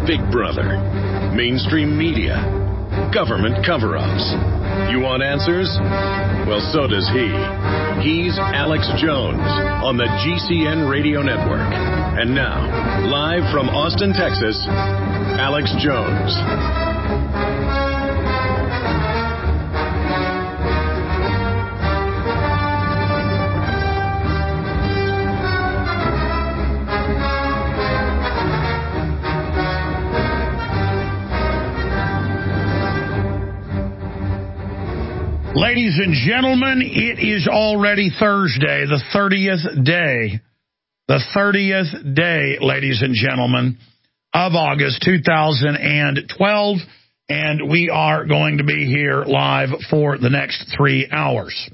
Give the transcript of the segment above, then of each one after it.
Big Brother, mainstream media, government cover-ups. You want answers? Well, so does he. He's Alex Jones on the GCN Radio Network. And now, live from Austin, Texas, Alex Jones. Ladies and gentlemen, it is already Thursday, the 30th day. The 30th day, ladies and gentlemen, of August 2012, and we are going to be here live for the next 3 hours.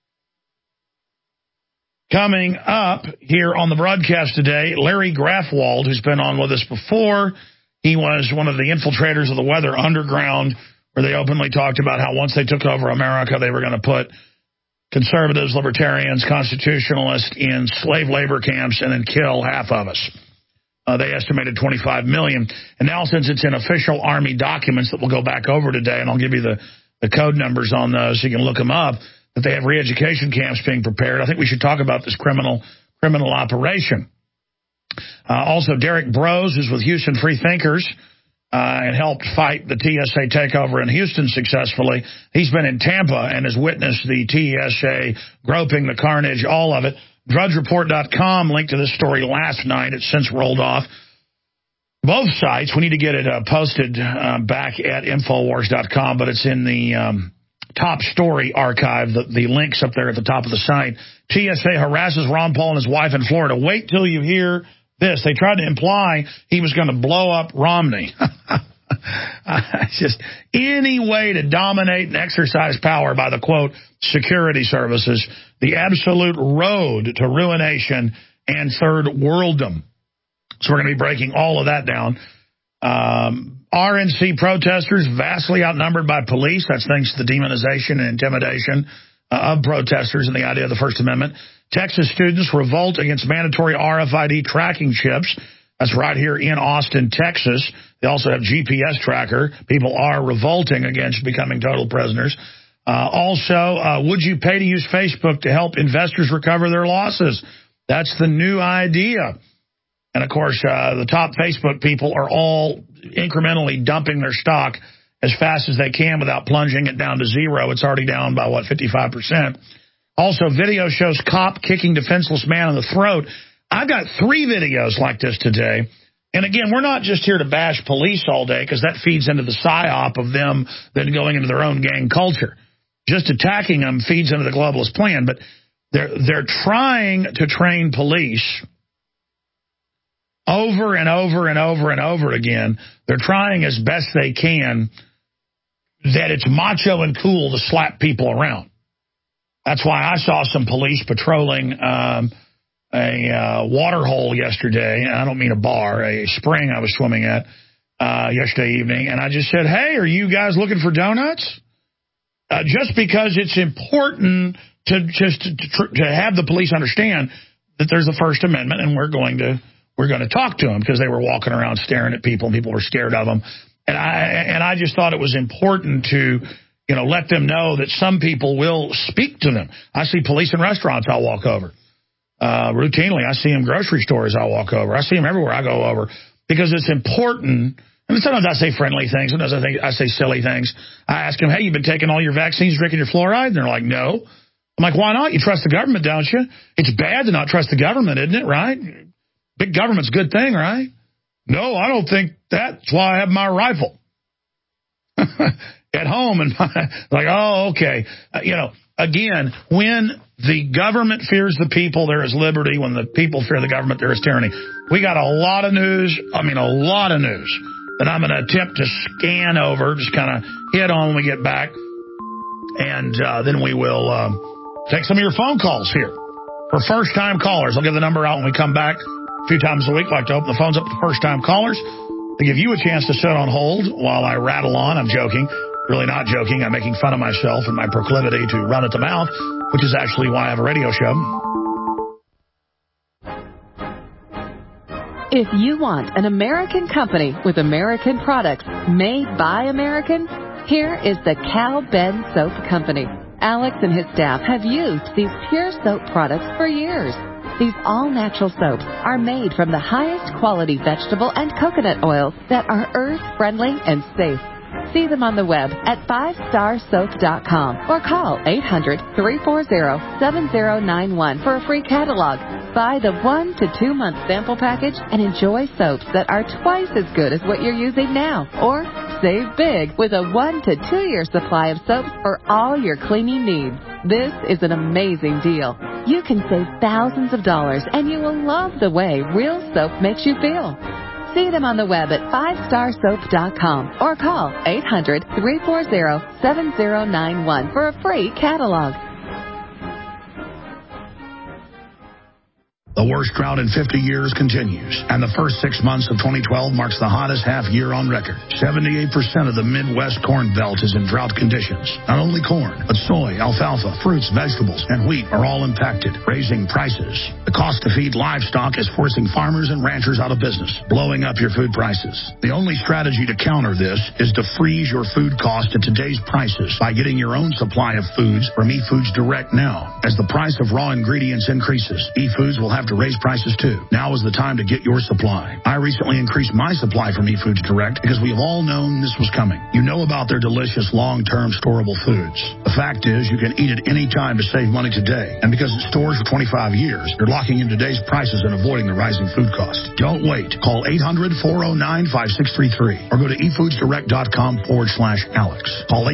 Coming up here on the broadcast today, Larry Grafwald, who's been on with us before. He was one of the infiltrators of the Weather Underground, where they openly talked about how once they took over America, they were going to put conservatives, libertarians, constitutionalists in slave labor camps and then kill half of us. They estimated 25 million. And now, since it's in official Army documents that we'll go back over today, and I'll give you the code numbers on those so you can look them up, that they have re-education camps being prepared, I think we should talk about this criminal operation. Also, Derek Brose, who's with Houston Free Thinkers, and helped fight the TSA takeover in Houston successfully. He's been in Tampa and has witnessed the TSA groping, the carnage, all of it. DrudgeReport.com linked to this story last night. It's since rolled off. Both sites, we need to get it posted back at Infowars.com, but it's in the top story archive, the link's up there at the top of the site. TSA harasses Ron Paul and his wife in Florida. Wait till you hear this. They tried to imply he was going to blow up Romney. Just any way to dominate and exercise power by the, quote, security services, the absolute road to ruination and third worlddom. So we're going to be breaking all of that down. RNC protesters vastly outnumbered by police. That's thanks to the demonization and intimidation of protesters and the idea of the First Amendment. Texas students revolt against mandatory RFID tracking chips. That's right here in Austin, Texas. They also have GPS tracker. People are revolting against becoming total prisoners. Also, would you pay to use Facebook to help investors recover their losses? That's the new idea. And, of course, the top Facebook people are all incrementally dumping their stock as fast as they can without plunging it down to zero. It's already down by, 55%. Also, video shows cop kicking defenseless man in the throat. I've got 3 videos like this today. And again, we're not just here to bash police all day, because that feeds into the psyop of them then going into their own gang culture. Just attacking them feeds into the globalist plan. But they're trying to train police over and over and over and over again. They're trying as best they can that it's macho and cool to slap people around. That's why I saw some police patrolling a water hole yesterday. I don't mean a bar, a spring I was swimming at yesterday evening. And I just said, hey, are you guys looking for donuts? Just because it's important to have the police understand that there's a First Amendment, and we're going to talk to them, because they were walking around staring at people, and people were scared of them. And I just thought it was important to let them know that some people will speak to them. I see police in restaurants I'll walk over. Routinely, I see them in grocery stores I'll walk over. I see them everywhere I go over, because it's important. And sometimes I say friendly things. Sometimes I say silly things. I ask them, hey, you've been taking all your vaccines, drinking your fluoride? And they're like, no. I'm like, why not? You trust the government, don't you? It's bad to not trust the government, isn't it, right? Big government's a good thing, right? No, I don't think that's why I have my rifle at home. And like, oh, okay. Again, when the government fears the people, there is liberty. When the people fear the government, there is tyranny. We got a lot of news. A lot of news that I'm going to attempt to scan over, just kind of hit on when we get back. And then we will take some of your phone calls here for first-time callers. I'll give the number out when we come back. A few times a week, I like to open the phones up to first-time callers to give you a chance to sit on hold while I rattle on. I'm joking. Really not joking. I'm making fun of myself and my proclivity to run at the mouth, which is actually why I have a radio show. If you want an American company with American products made by Americans, here is the Cal Ben Soap Company. Alex and his staff have used these pure soap products for years. These all-natural soaps are made from the highest quality vegetable and coconut oils that are earth-friendly and safe. See them on the web at 5starsoap.com or call 800-340-7091 for a free catalog. Buy the 1 to 2 month sample package and enjoy soaps that are twice as good as what you're using now. Or save big with a 1 to 2 year supply of soaps for all your cleaning needs. This is an amazing deal. You can save thousands of dollars and you will love the way real soap makes you feel. See them on the web at 5starsoap.com or call 800-340-7091 for a free catalog. The worst drought in 50 years continues, and the first 6 months of 2012 marks the hottest half year on record. 78% of the Midwest Corn Belt is in drought conditions. Not only corn, but soy, alfalfa, fruits, vegetables, and wheat are all impacted, raising prices. The cost to feed livestock is forcing farmers and ranchers out of business, blowing up your food prices. The only strategy to counter this is to freeze your food cost at today's prices by getting your own supply of foods from eFoods Direct now. As the price of raw ingredients increases, eFoods will have to raise prices too. Now is the time to get your supply. I recently increased my supply from eFoods Direct because we have all known this was coming. You know about their delicious long-term storable foods. The fact is you can eat it any time to save money today. And because it stores for 25 years, you're locking in today's prices and avoiding the rising food cost. Don't wait. Call 800-409-5633 or go to efoodsdirect.com/Alex. Call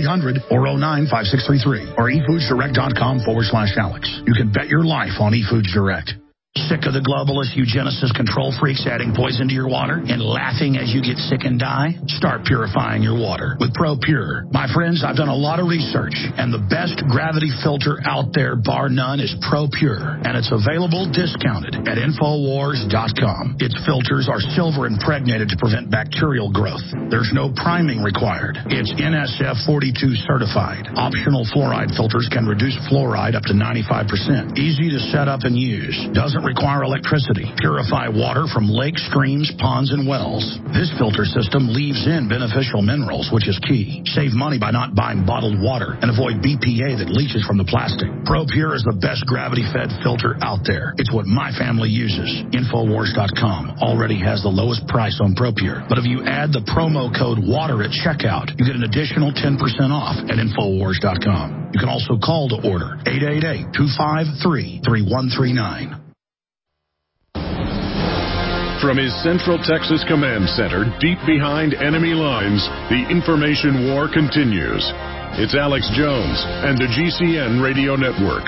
800-409-5633 or efoodsdirect.com/Alex. You can bet your life on eFoods Direct. Sick of the globalist eugenicist control freaks adding poison to your water and laughing as you get sick and die? Start purifying your water with ProPure. My friends, I've done a lot of research, and the best gravity filter out there, bar none, is ProPure, and it's available discounted at Infowars.com. Its filters are silver impregnated to prevent bacterial growth. There's no priming required. It's NSF 42 certified. Optional fluoride filters can reduce fluoride up to 95%. Easy to set up and use. Doesn't require electricity. Purify water from lakes, streams, ponds, and wells. This filter system leaves in beneficial minerals, which is key. Save money by not buying bottled water and avoid BPA that leaches from the plastic. ProPure is the best gravity-fed filter out there. It's what my family uses. Infowars.com already has the lowest price on ProPure. But if you add the promo code WATER at checkout, you get an additional 10% off at Infowars.com. You can also call to order 888-253-3139. From his Central Texas Command Center, deep behind enemy lines, the information war continues. It's Alex Jones and the GCN Radio Network.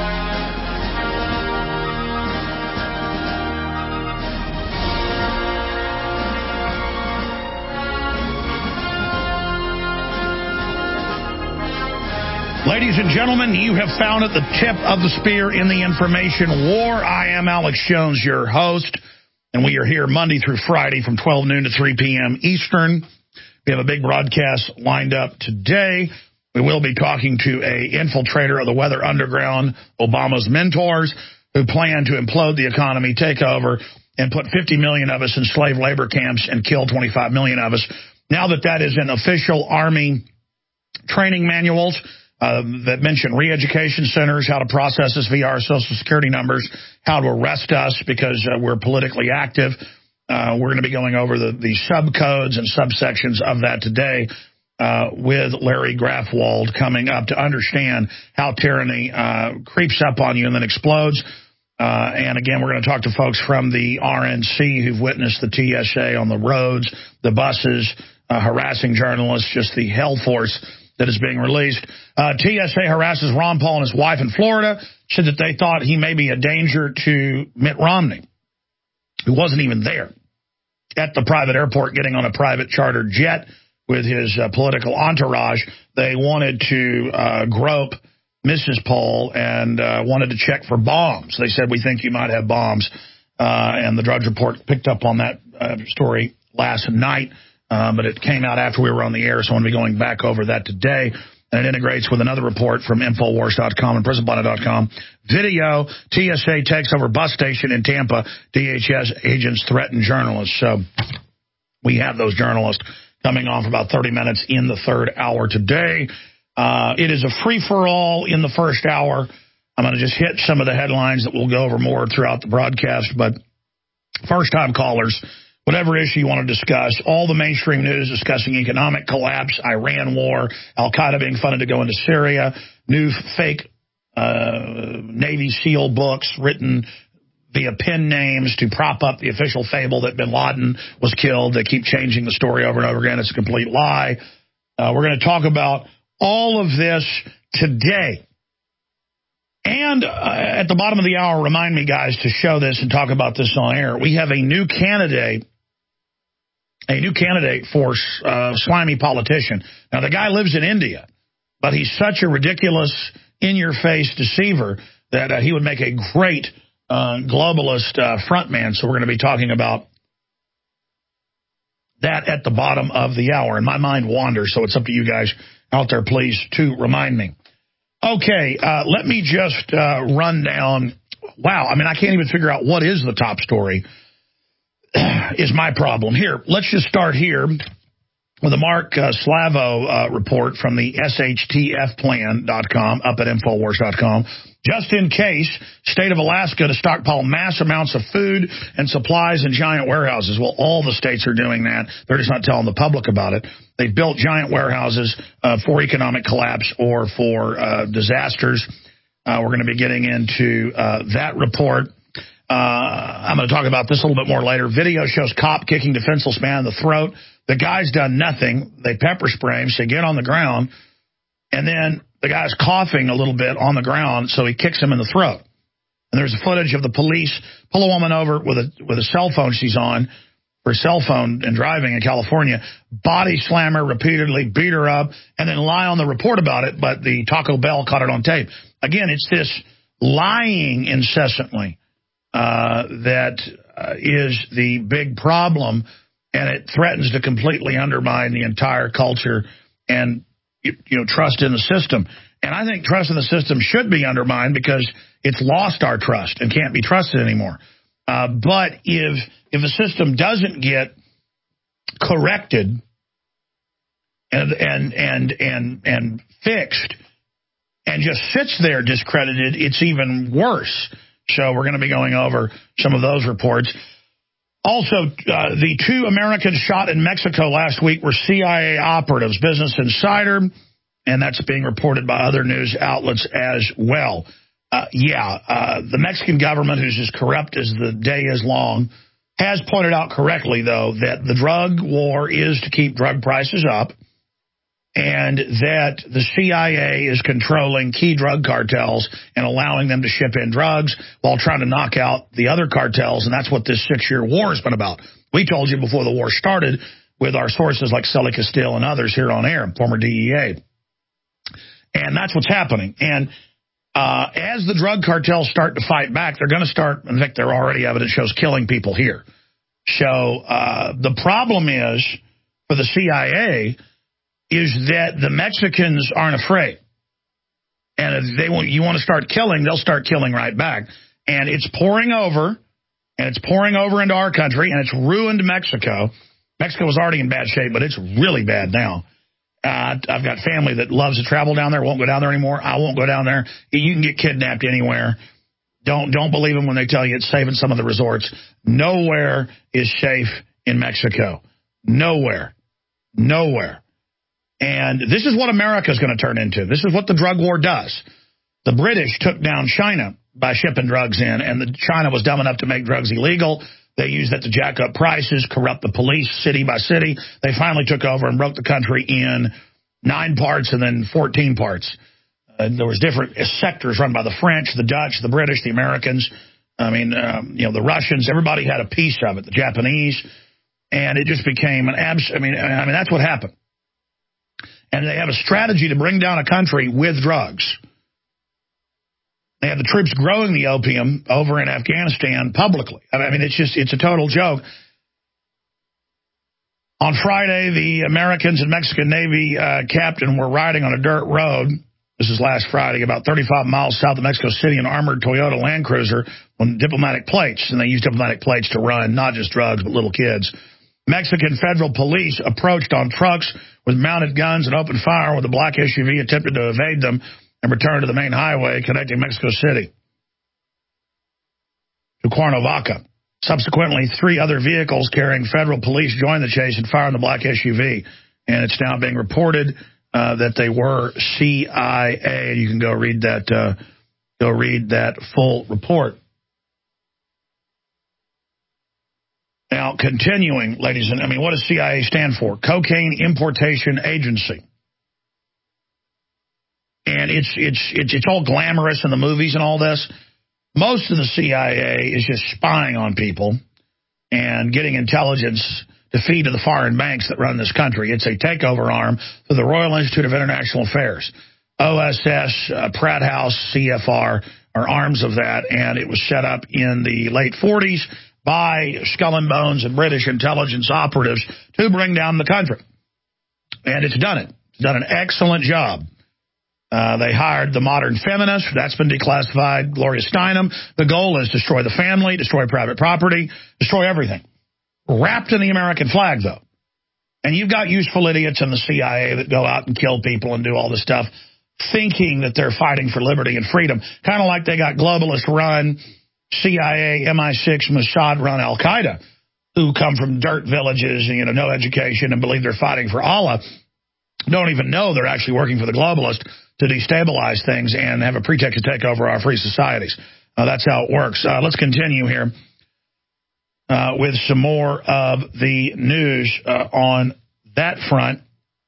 Ladies and gentlemen, you have found at the tip of the spear in the information war. I am Alex Jones, your host. And we are here Monday through Friday from 12 noon to 3 p.m. Eastern. We have a big broadcast lined up today. We will be talking to an infiltrator of the Weather Underground, Obama's mentors, who plan to implode the economy, take over, and put 50 million of us in slave labor camps and kill 25 million of us. Now that is in official Army training manuals, that mention re-education centers, how to process us via our Social Security numbers, how to arrest us because we're politically active. We're going to be going over the subcodes and subsections of that today with Larry Grafwald coming up to understand how tyranny creeps up on you and then explodes. And again, we're going to talk to folks from the RNC who've witnessed the TSA on the roads, the buses, harassing journalists, just the hell force that is being released. TSA harasses Ron Paul and his wife in Florida, said that they thought he may be a danger to Mitt Romney, who wasn't even there at the private airport getting on a private charter jet with his political entourage. They wanted to grope Mrs. Paul and wanted to check for bombs. They said, we think you might have bombs. And the Drudge Report picked up on that story last night. But it came out after we were on the air, so I'm going to be going back over that today. and it integrates with another report from Infowars.com and PrisonPlanet.com. Video, TSA takes over bus station in Tampa. DHS agents threaten journalists. So we have those journalists coming on for about 30 minutes in the third hour today. It is a free-for-all in the first hour. I'm going to just hit some of the headlines that we'll go over more throughout the broadcast. But first-time callers, whatever issue you want to discuss, all the mainstream news discussing economic collapse, Iran war, al-Qaeda being funded to go into Syria, new fake Navy SEAL books written via pen names to prop up the official fable that bin Laden was killed. They keep changing the story over and over again. It's a complete lie. We're going to talk about all of this today. And at the bottom of the hour, remind me, guys, to show this and talk about this on air. We have a new candidate for slimy politician. Now, the guy lives in India, but he's such a ridiculous, in-your-face deceiver that he would make a great globalist frontman. So we're going to be talking about that at the bottom of the hour. And my mind wanders, so it's up to you guys out there, please, to remind me. Okay, let me just run down. Wow, I mean, I can't even figure out what is the top story is my problem. Here, let's just start here with a Mark Slavo report from the SHTFplan.com up at Infowars.com. Just in case, state of Alaska to stockpile mass amounts of food and supplies in giant warehouses. Well, all the states are doing that. They're just not telling the public about it. They've built giant warehouses for economic collapse or for disasters. We're going to be getting into that report. I'm going to talk about this a little bit more later. Video shows cop kicking defenseless man in the throat. The guy's done nothing. They pepper spray him, say, get on the ground. And then the guy's coughing a little bit on the ground, so he kicks him in the throat. And there's footage of the police pull a woman over with a cell phone she's on, her cell phone, and driving in California, body slam her repeatedly, beat her up, and then lie on the report about it, but the Taco Bell caught it on tape. Again, it's this lying incessantly that is the big problem, and it threatens to completely undermine the entire culture and trust in the system. And I think trust in the system should be undermined because it's lost our trust and can't be trusted anymore. But if a system doesn't get corrected and fixed and just sits there discredited, it's even worse. So we're going to be going over some of those reports. Also, the 2 Americans shot in Mexico last week were CIA operatives, Business Insider, and that's being reported by other news outlets as well. The Mexican government, who's as corrupt as the day is long, has pointed out correctly, though, that the drug war is to keep drug prices up and that the CIA is controlling key drug cartels and allowing them to ship in drugs while trying to knock out the other cartels, and that's what this 6-year war has been about. We told you before the war started with our sources like Sully Castile and others here on air, former DEA. And that's what's happening. And as the drug cartels start to fight back, they're going to start, in fact, there already evidence shows, killing people here. So the problem is, for the CIA, is that the Mexicans aren't afraid. And if you want to start killing, they'll start killing right back. And it's pouring over, and it's pouring over into our country, and it's ruined Mexico. Mexico was already in bad shape, but it's really bad now. I've got family that loves to travel down there, won't go down there anymore. I won't go down there. You can get kidnapped anywhere. Don't believe them when they tell you it's safe in some of the resorts. Nowhere is safe in Mexico. Nowhere. And this is what America is going to turn into. This is what the drug war does. The British took down China by shipping drugs in, and China was dumb enough to make drugs illegal. They used that to jack up prices, corrupt the police city by city. They finally took over and broke the country in 9 parts and then 14 parts. There was different sectors run by the French, the Dutch, the British, the Americans. The Russians. Everybody had a piece of it. The Japanese, and it just became an that's what happened. And they have a strategy to bring down a country with drugs. They have the troops growing the opium over in Afghanistan publicly. I mean, it's a total joke. On Friday, the Americans and Mexican Navy captain were riding on a dirt road. This is last Friday, about 35 miles south of Mexico City, an armored Toyota Land Cruiser on diplomatic plates. And they use diplomatic plates to run not just drugs, but little kids. Mexican federal police approached on trucks with mounted guns and opened fire when the black SUV attempted to evade them and return to the main highway connecting Mexico City to Cuernavaca. Subsequently, 3 other vehicles carrying federal police joined the chase and fired on the black SUV. And it's now being reported that they were CIA. You can go read that full report. Now, continuing, ladies and what does CIA stand for? Cocaine Importation Agency. And it's all glamorous in the movies and all this. Most of the CIA is just spying on people and getting intelligence to feed to the foreign banks that run this country. It's a takeover arm for the Royal Institute of International Affairs. OSS, Pratt House, CFR are arms of that, and it was set up in the late 40s by Skull and Bones and British intelligence operatives to bring down the country. And it's done it. It's done an excellent job. They hired the modern feminist. That's been declassified. Gloria Steinem. The goal is destroy the family, destroy private property, destroy everything. Wrapped in the American flag, though. And you've got useful idiots in the CIA that go out and kill people and do all this stuff, thinking that they're fighting for liberty and freedom. Kind of like they got globalist-run CIA, MI6, Mossad-run Al-Qaeda, who come from dirt villages and no education and believe they're fighting for Allah, don't even know they're actually working for the globalist to destabilize things and have a pretext to take over our free societies. That's how it works. Let's continue here with some more of the news on that front.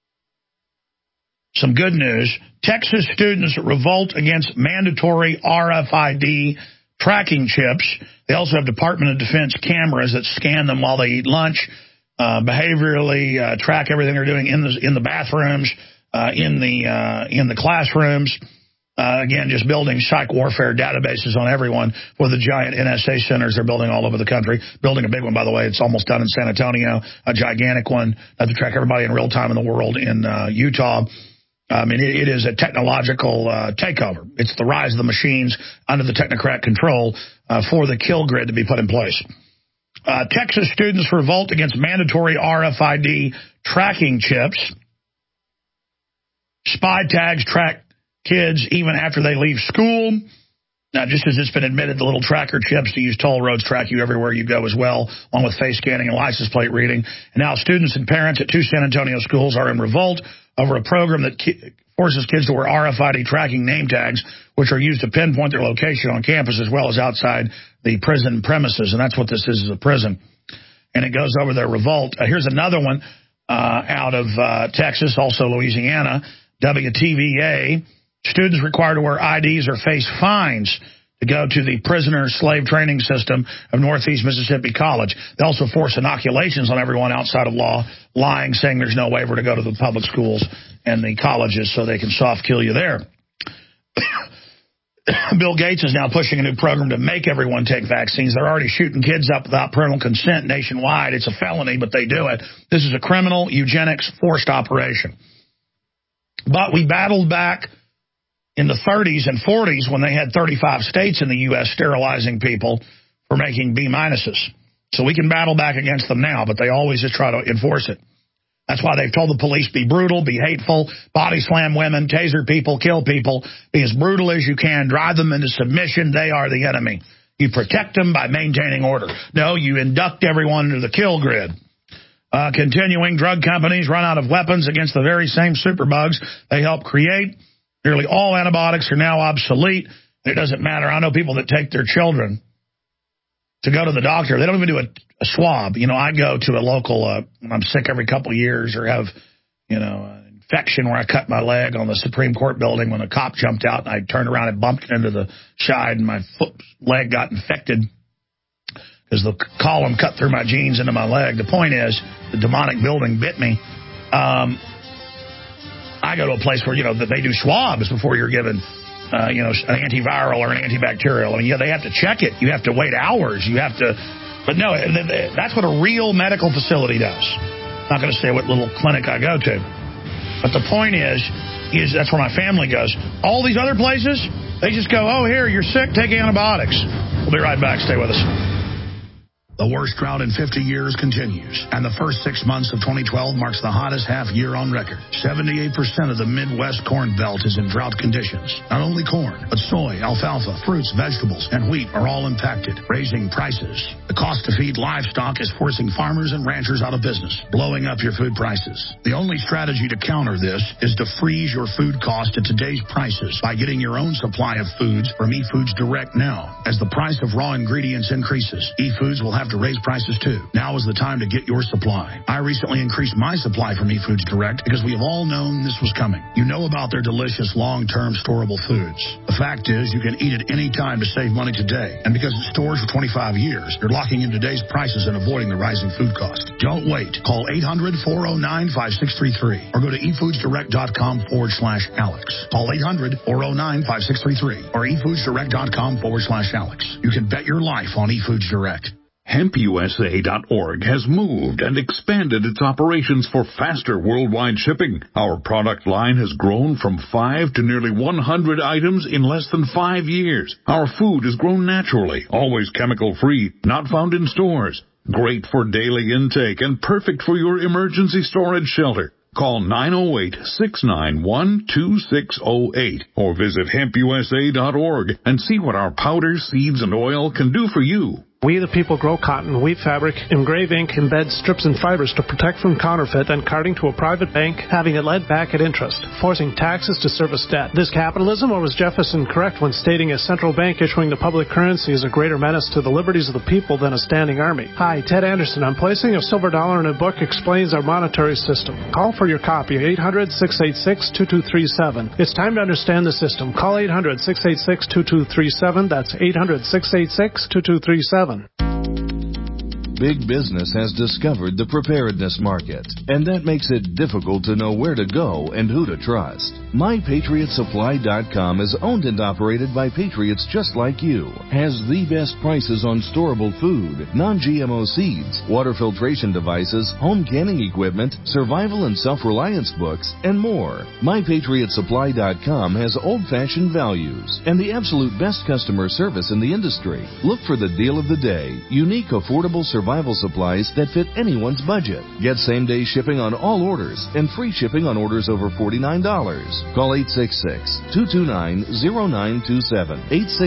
Some good news. Texas students revolt against mandatory RFID tracking chips. They also have Department of Defense cameras that scan them while they eat lunch, behaviorally track everything they're doing in the bathrooms, in the classrooms. Again, just building psych warfare databases on everyone for the giant NSA centers they're building all over the country. Building a big one, by the way. It's almost done in San Antonio, a gigantic one to track everybody in real time in the world in Utah. It is a technological takeover. It's the rise of the machines under the technocrat control for the kill grid to be put in place. Texas students revolt against mandatory RFID tracking chips. Spy tags track kids even after they leave school. Now, just as it's been admitted, the little tracker chips to use toll roads track you everywhere you go as well, along with face scanning and license plate reading. And now students and parents at 2 San Antonio schools are in revolt over a program that forces kids to wear RFID tracking name tags, which are used to pinpoint their location on campus as well as outside the prison premises. And that's what this is a prison. And it goes over their revolt. Here's another one out of Texas, also Louisiana. WTVA. Students required to wear IDs or face fines to go to the prisoner slave training system of Northeast Mississippi College. They also force inoculations on everyone outside of law, lying, saying there's no waiver to go to the public schools and the colleges so they can soft kill you there. Bill Gates is now pushing a new program to make everyone take vaccines. They're already shooting kids up without parental consent nationwide. It's a felony, but they do it. This is a criminal eugenics forced operation. But we battled back in the 30s and 40s when they had 35 states in the U.S. sterilizing people for making B-minuses. So we can battle back against them now, but they always just try to enforce it. That's why they've told the police, be brutal, be hateful, body slam women, taser people, kill people, be as brutal as you can, drive them into submission. They are the enemy. You protect them by maintaining order. No, you induct everyone into the kill grid. Continuing, drug companies run out of weapons against the very same superbugs they helped create. Nearly all antibiotics are now obsolete. It doesn't matter. I know people that take their children to go to the doctor. They don't even do a swab. I go to a local, when I'm sick every couple of years or have, an infection where I cut my leg on the Supreme Court building when a cop jumped out and I turned around and bumped into the side and my leg got infected because the column cut through my jeans into my leg. The point is, the demonic building bit me. I go to a place where, that they do swabs before you're given, an antiviral or an antibacterial. They have to check it. You have to wait hours. But no, that's what a real medical facility does. Not going to say what little clinic I go to. But the point is that's where my family goes. All these other places, they just go, oh, here, you're sick, take antibiotics. We'll be right back. Stay with us. The worst drought in 50 years continues, and the first 6 months of 2012 marks the hottest half year on record. 78% of the Midwest Corn Belt is in drought conditions. Not only corn, but soy, alfalfa, fruits, vegetables, and wheat are all impacted, raising prices. The cost to feed livestock is forcing farmers and ranchers out of business, blowing up your food prices. The only strategy to counter this is to freeze your food cost at today's prices by getting your own supply of foods from eFoods Direct now. As the price of raw ingredients increases, eFoods will have to raise prices too. Now is the time to get your supply. I recently increased my supply from eFoods Direct because we have all known this was coming. You know about their delicious long-term storable foods. The fact is you can eat it any time to save money today. And because it stores for 25 years, you're locking in today's prices and avoiding the rising food cost. Don't wait. Call 800-409-5633 or go to efoodsdirect.com/Alex. Call 800-409-5633 or efoodsdirect.com/Alex. You can bet your life on eFoods Direct. HempUSA.org has moved and expanded its operations for faster worldwide shipping. Our product line has grown from 5 to nearly 100 items in less than 5 years. Our food is grown naturally, always chemical-free, not found in stores. Great for daily intake and perfect for your emergency storage shelter. Call 908-691-2608 or visit HempUSA.org and see what our powders, seeds, and oil can do for you. We the people grow cotton, wheat fabric, engrave ink, embed strips and fibers to protect from counterfeit and carting to a private bank, having it led back at interest, forcing taxes to service debt. This capitalism, or was Jefferson correct when stating a central bank issuing the public currency is a greater menace to the liberties of the people than a standing army? Hi, Ted Anderson. I'm placing a silver dollar in a book explains our monetary system. Call for your copy, 800-686-2237. It's time to understand the system. Call 800-686-2237. That's 800-686-2237. Big business has discovered the preparedness market, and that makes it difficult to know where to go and who to trust. MyPatriotSupply.com is owned and operated by patriots just like you. Has the best prices on storable food, non-GMO seeds, water filtration devices, home canning equipment, survival and self-reliance books, and more. MyPatriotSupply.com has old-fashioned values and the absolute best customer service in the industry. Look for the deal of the day, unique, affordable survival supplies that fit anyone's budget. Get same-day shipping on all orders and free shipping on orders over $49. Call 866-229-0927,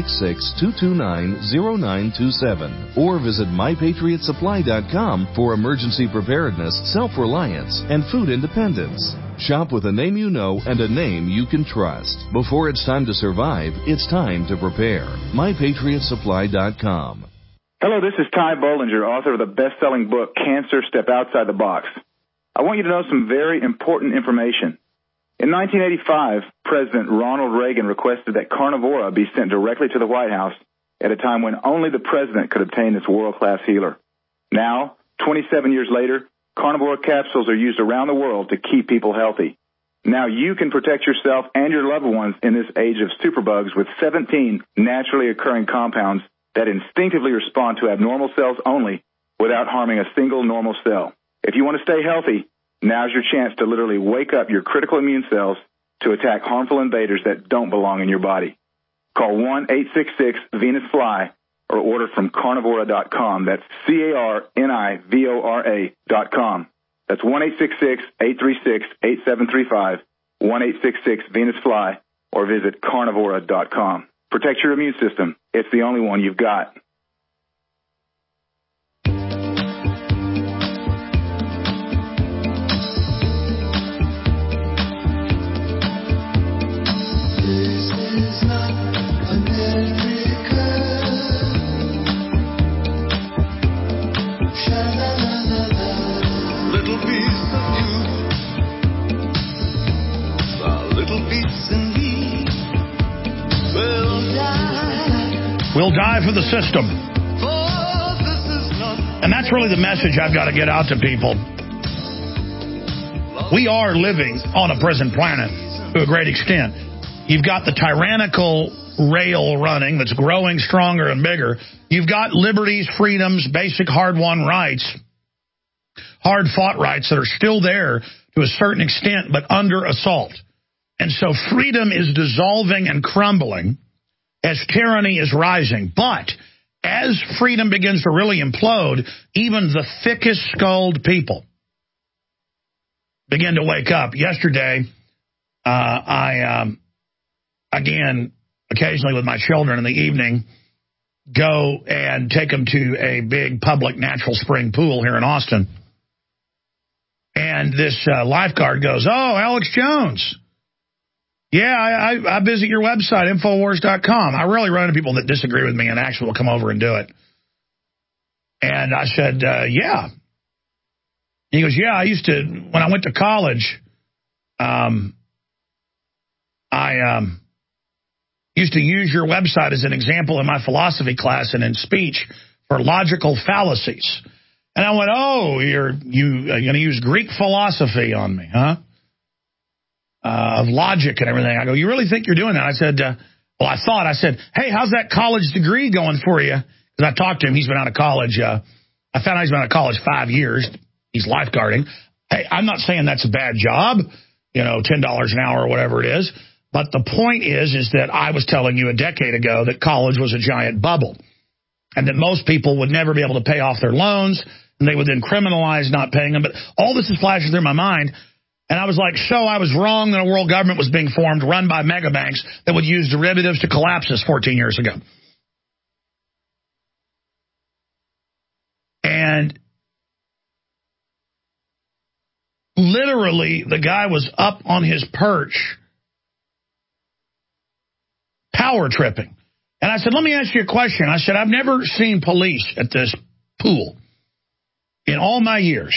866-229-0927, or visit MyPatriotSupply.com for emergency preparedness, self-reliance, and food independence. Shop with a name you know and a name you can trust. Before it's time to survive, it's time to prepare. MyPatriotSupply.com. Hello, this is Ty Bollinger, author of the best-selling book, Cancer, Step Outside the Box. I want you to know some very important information. In 1985, President Ronald Reagan requested that Carnivora be sent directly to the White House at a time when only the president could obtain this world-class healer. Now, 27 years later, Carnivora capsules are used around the world to keep people healthy. Now you can protect yourself and your loved ones in this age of superbugs with 17 naturally occurring compounds that instinctively respond to abnormal cells only without harming a single normal cell. If you want to stay healthy, now's your chance to literally wake up your critical immune cells to attack harmful invaders that don't belong in your body. Call 1-866-VENUS-FLY or order from Carnivora.com. That's Carnivora.com. That's 1-866-836-8735, 1-866-VENUS-FLY, or visit Carnivora.com. Protect your immune system. It's the only one you've got. We'll die for the system. And that's really the message I've got to get out to people. We are living on a prison planet to a great extent. You've got the tyrannical rail running that's growing stronger and bigger. You've got liberties, freedoms, basic hard-won rights hard-fought rights that are still there to a certain extent, but under assault. And so freedom is dissolving and crumbling as tyranny is rising. But as freedom begins to really implode, even the thickest-skulled people begin to wake up. Yesterday, again, occasionally with my children in the evening, go and take them to a big public natural spring pool here in Austin. And this lifeguard goes, "Oh, Alex Jones. Yeah, I visit your website, Infowars.com. I really run into people that disagree with me and actually will come over and do it." And I said, yeah. He goes, "Yeah, I used to, when I went to college, I used to use your website as an example in my philosophy class and in speech for logical fallacies." And I went, "Oh, you're going to use Greek philosophy on me, huh? Of logic and everything." I go, "You really think you're doing that?" I said, I said, "Hey, how's that college degree going for you?" Because I talked to him. He's been out of college. I found out he's been out of college 5 years. He's lifeguarding. Hey, I'm not saying that's a bad job, $10 an hour or whatever it is. But the point is that I was telling you a decade ago that college was a giant bubble and that most people would never be able to pay off their loans, and they would then criminalize not paying them. But all this is flashing through my mind. And I was like, so I was wrong that a world government was being formed, run by mega banks that would use derivatives to collapse us 14 years ago. And literally, the guy was up on his perch, power tripping. And I said, "Let me ask you a question." I said, "I've never seen police at this pool in all my years.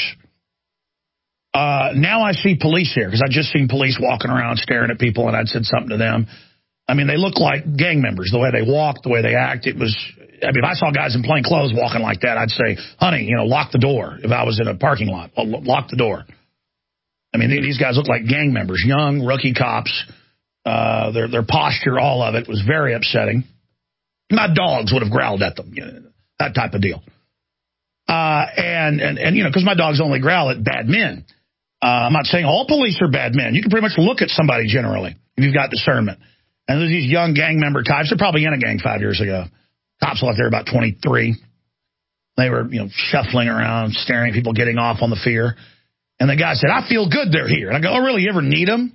Now I see police here because I just seen police walking around staring at people, and I'd said something to them. I mean, they look like gang members, the way they walk, the way they act. If I saw guys in plain clothes walking like that, I'd say, honey, lock the door. If I was in a parking lot, lock the door. I mean, these guys look like gang members, young rookie cops. Their posture, all of it was very upsetting. My dogs would have growled at them, that type of deal. Because my dogs only growl at bad men. I'm not saying all police are bad men. You can pretty much look at somebody generally if you've got discernment. And there's these young gang member types. They're probably in a gang 5 years ago. Cops left there about 23. They were, shuffling around, staring at people getting off on the fear. And the guy said, "I feel good they're here." And I go, "Oh, really? You ever need them?"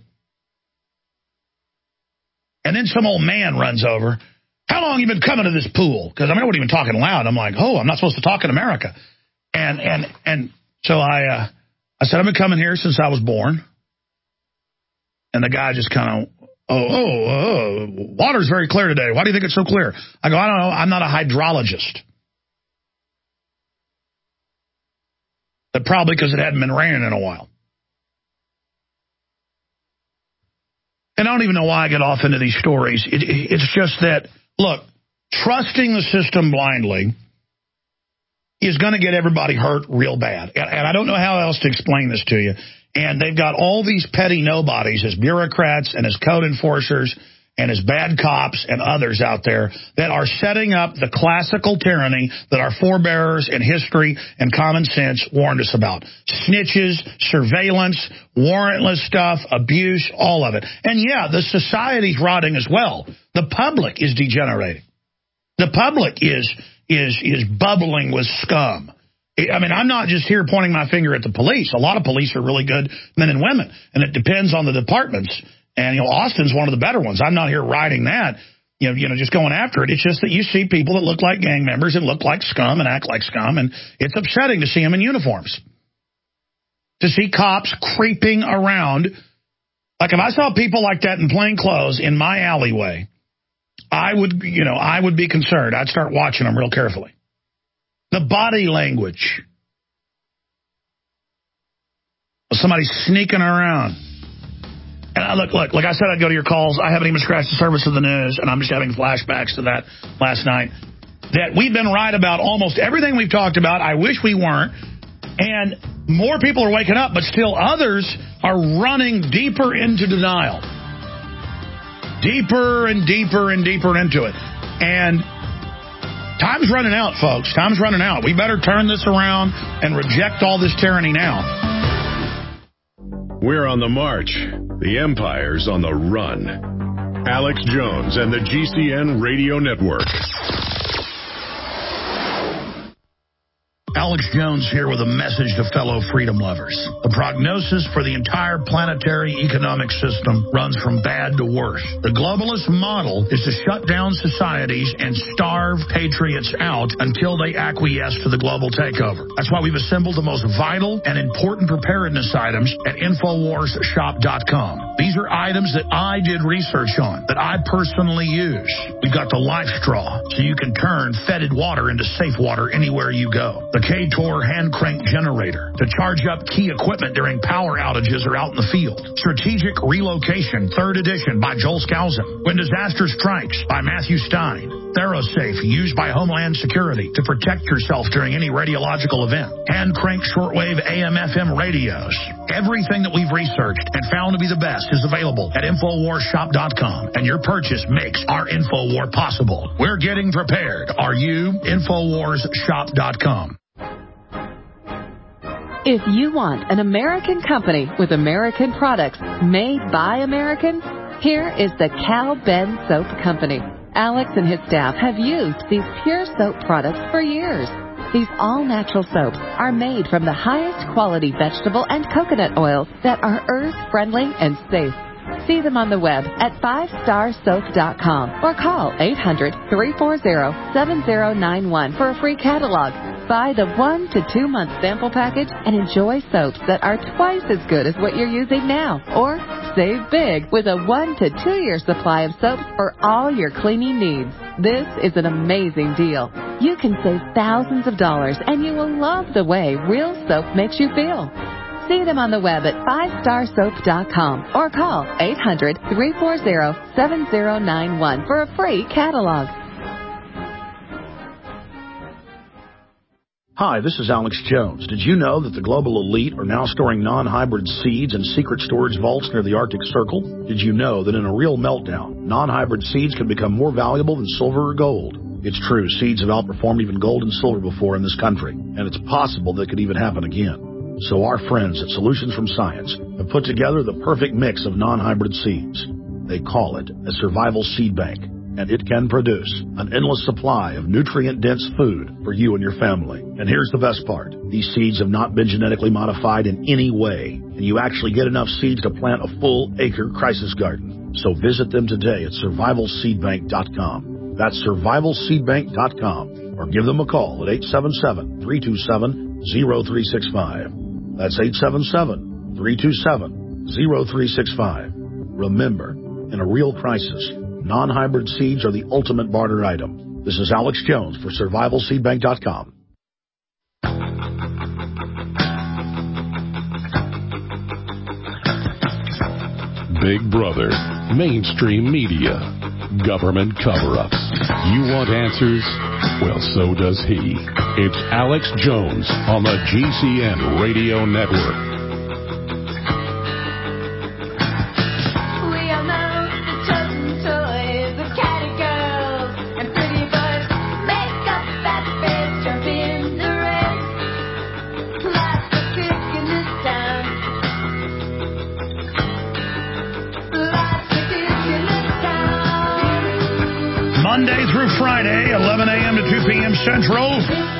And then some old man runs over. "How long have you been coming to this pool?" Because I wasn't even talking loud. I'm like, "Oh, I'm not supposed to talk in America." And so I said, "I've been coming here since I was born." And the guy just kind of, water's very clear today. Why do you think it's so clear? I go, "I don't know. I'm not a hydrologist." But probably because it hadn't been raining in a while. And I don't even know why I get off into these stories. It's just that, look, trusting the system blindly is going to get everybody hurt real bad. And I don't know how else to explain this to you. And they've got all these petty nobodies as bureaucrats and as code enforcers and as bad cops and others out there that are setting up the classical tyranny that our forebears and history and common sense warned us about. Snitches, surveillance, warrantless stuff, abuse, all of it. And yeah, the society's rotting as well. The public is degenerating. The public is bubbling with scum. I mean, I'm not just here pointing my finger at the police. A lot of police are really good men and women, and it depends on the departments. And, Austin's one of the better ones. I'm not here riding that, just going after it. It's just that you see people that look like gang members and look like scum and act like scum, and it's upsetting to see them in uniforms. To see cops creeping around. Like, if I saw people like that in plain clothes in my alleyway, I would be concerned. I'd start watching them real carefully. The body language. Somebody sneaking around. And look, like I said, I'd go to your calls. I haven't even scratched the surface of the news, and I'm just having flashbacks to that last night. That we've been right about almost everything we've talked about. I wish we weren't. And more people are waking up, but still others are running deeper into denial. Deeper and deeper and deeper into it. And Time's running out, folks. Time's running out. We better turn this around and reject all this tyranny now. We're on the march. The empire's on the run. Alex Jones and the GCN Radio Network. Alex Jones here with a message to fellow freedom lovers. The prognosis for the entire planetary economic system runs from bad to worse. The globalist model is to shut down societies and starve patriots out until they acquiesce to the global takeover. That's why we've assembled the most vital and important preparedness items at InfoWarsShop.com. These are items that I did research on, that I personally use. We've got the Life Straw, so you can turn fetid water into safe water anywhere you go. The K-Tor hand crank generator to charge up key equipment during power outages or out in the field. Strategic Relocation, 3rd edition by Joel Skousen. When Disaster Strikes by Matthew Stein. ThyroSafe, used by Homeland Security to protect yourself during any radiological event. Hand crank shortwave AM/FM radios. Everything that we've researched and found to be the best is available at InfoWarsShop.com, and your purchase makes our InfoWar possible. We're getting prepared. Are you? InfoWarsShop.com. If you want an American company with American products made by Americans, here is the Cal Ben Soap Company. Alex and his staff have used these pure soap products for years. These all-natural soaps are made from the highest quality vegetable and coconut oils that are earth-friendly and safe. See them on the web at 5starsoap.com or call 800-340-7091 for a free catalog. Buy the 1 to 2 month sample package and enjoy soaps that are twice as good as what you're using now. Or save big with a 1 to 2 year supply of soaps for all your cleaning needs. This is an amazing deal. You can save thousands of dollars and you will love the way real soap makes you feel. See them on the web at 5starsoap.com or call 800-340-7091 for a free catalog. Hi, this is Alex Jones. Did you know that the global elite are now storing non-hybrid seeds in secret storage vaults near the Arctic Circle? Did you know that in a real meltdown, non-hybrid seeds can become more valuable than silver or gold? It's true, seeds have outperformed even gold and silver before in this country, and it's possible that could even happen again. So our friends at Solutions from Science have put together the perfect mix of non-hybrid seeds. They call it a survival seed bank, and it can produce an endless supply of nutrient-dense food for you and your family. And here's the best part. These seeds have not been genetically modified in any way, and you actually get enough seeds to plant a full-acre crisis garden. So visit them today at survivalseedbank.com. That's survivalseedbank.com, or give them a call at 877-327-0365. That's 877-327-0365. Remember, in a real crisis, non-hybrid seeds are the ultimate barter item. This is Alex Jones for survivalseedbank.com. Big Brother, mainstream media, government cover-ups. You want answers? Well, so does he. It's Alex Jones on the GCN Radio Network. Monday through Friday, 11 a.m. to 2 p.m. Central.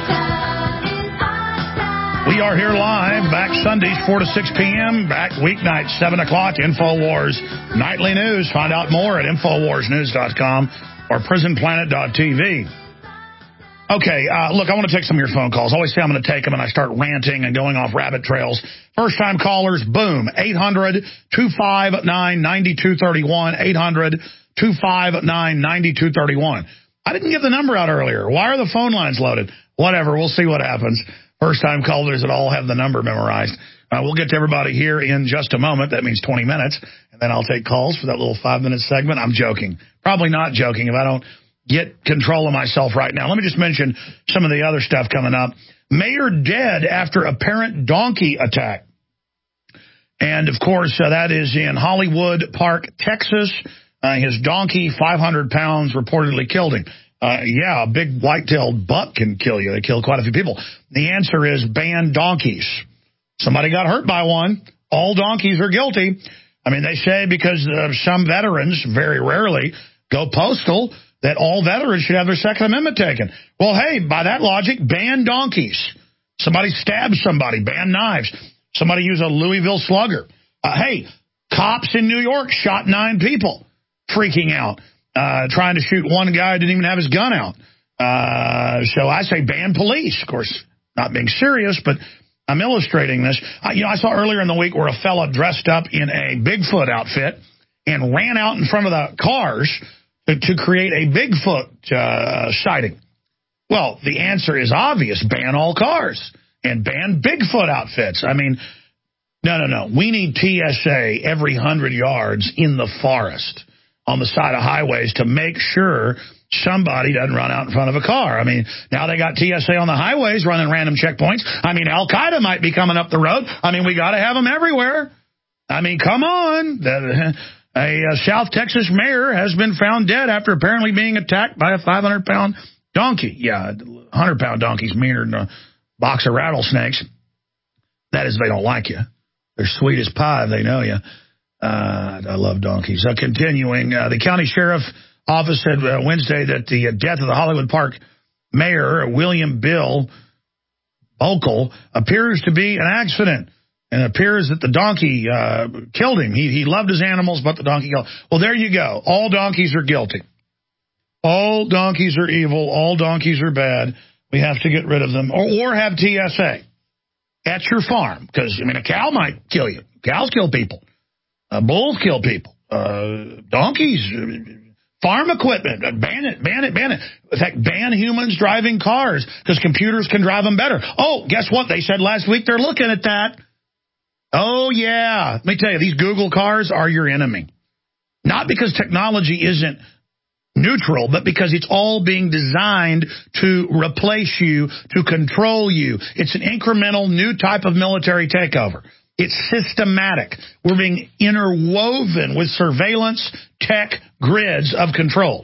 We are here live, back Sundays, 4 to 6 p.m., back weeknights, 7 o'clock, InfoWars Nightly News. Find out more at InfoWarsNews.com or PrisonPlanet.tv. Okay, look, I want to take some of your phone calls. I always say I'm going to take them, and I start ranting and going off rabbit trails. First-time callers, boom, 800-259-9231, 800-259-9231. I didn't give the number out earlier. Why are the phone lines loaded? Whatever, we'll see what happens. First-time callers that all have the number memorized. We'll get to everybody here in just a moment. That means 20 minutes. And then I'll take calls for that little 5-minute segment. I'm joking. Probably not joking if I don't get control of myself right now. Let me just mention some of the other stuff coming up. Mayor dead after apparent donkey attack. And, of course, that is in Hollywood Park, Texas. His donkey, 500 pounds, reportedly killed him. Yeah, a big white-tailed buck can kill you. They kill quite a few people. The answer is ban donkeys. Somebody got hurt by one. All donkeys are guilty. I mean, they say because some veterans, very rarely, go postal, that all veterans should have their Second Amendment taken. Well, hey, by that logic, ban donkeys. Somebody stabs somebody, ban knives. Somebody use a Louisville slugger. Hey, cops in New York shot 9 people, freaking out, trying to shoot one guy who didn't even have his gun out. So I say ban police. Of course, not being serious, but I'm illustrating this. I saw earlier in the week where a fella dressed up in a Bigfoot outfit and ran out in front of the cars to create a Bigfoot sighting. Well, the answer is obvious. Ban all cars and ban Bigfoot outfits. I mean, no. We need TSA every 100 yards in the forest on the side of highways to make sure somebody doesn't run out in front of a car. I mean, now they got TSA on the highways running random checkpoints. I mean, Al-Qaeda might be coming up the road. I mean, we got to have them everywhere. I mean, come on. A South Texas mayor has been found dead after apparently being attacked by a 500-pound donkey. Yeah, 100-pound donkey's meaner than a box of rattlesnakes. That is, they don't like you. They're sweet as pie. They know you. I love donkeys. Continuing, the county sheriff office said Wednesday that the death of the Hollywood Park mayor, William Bill Bokel, appears to be an accident. And it appears that the donkey killed him. He loved his animals, but the donkey killed him. Well, there you go. All donkeys are guilty. All donkeys are evil. All donkeys are bad. We have to get rid of them. Or have TSA at your farm. Because, I mean, a cow might kill you. Cows kill people. Bulls kill people. Donkeys, farm equipment, ban it. In fact, ban humans driving cars because computers can drive them better. Oh, guess what? They said last week they're looking at that. Oh, yeah. Let me tell you, these Google cars are your enemy. Not because technology isn't neutral, but because it's all being designed to replace you, to control you. It's an incremental new type of military takeover. It's systematic. We're being interwoven with surveillance tech grids of control.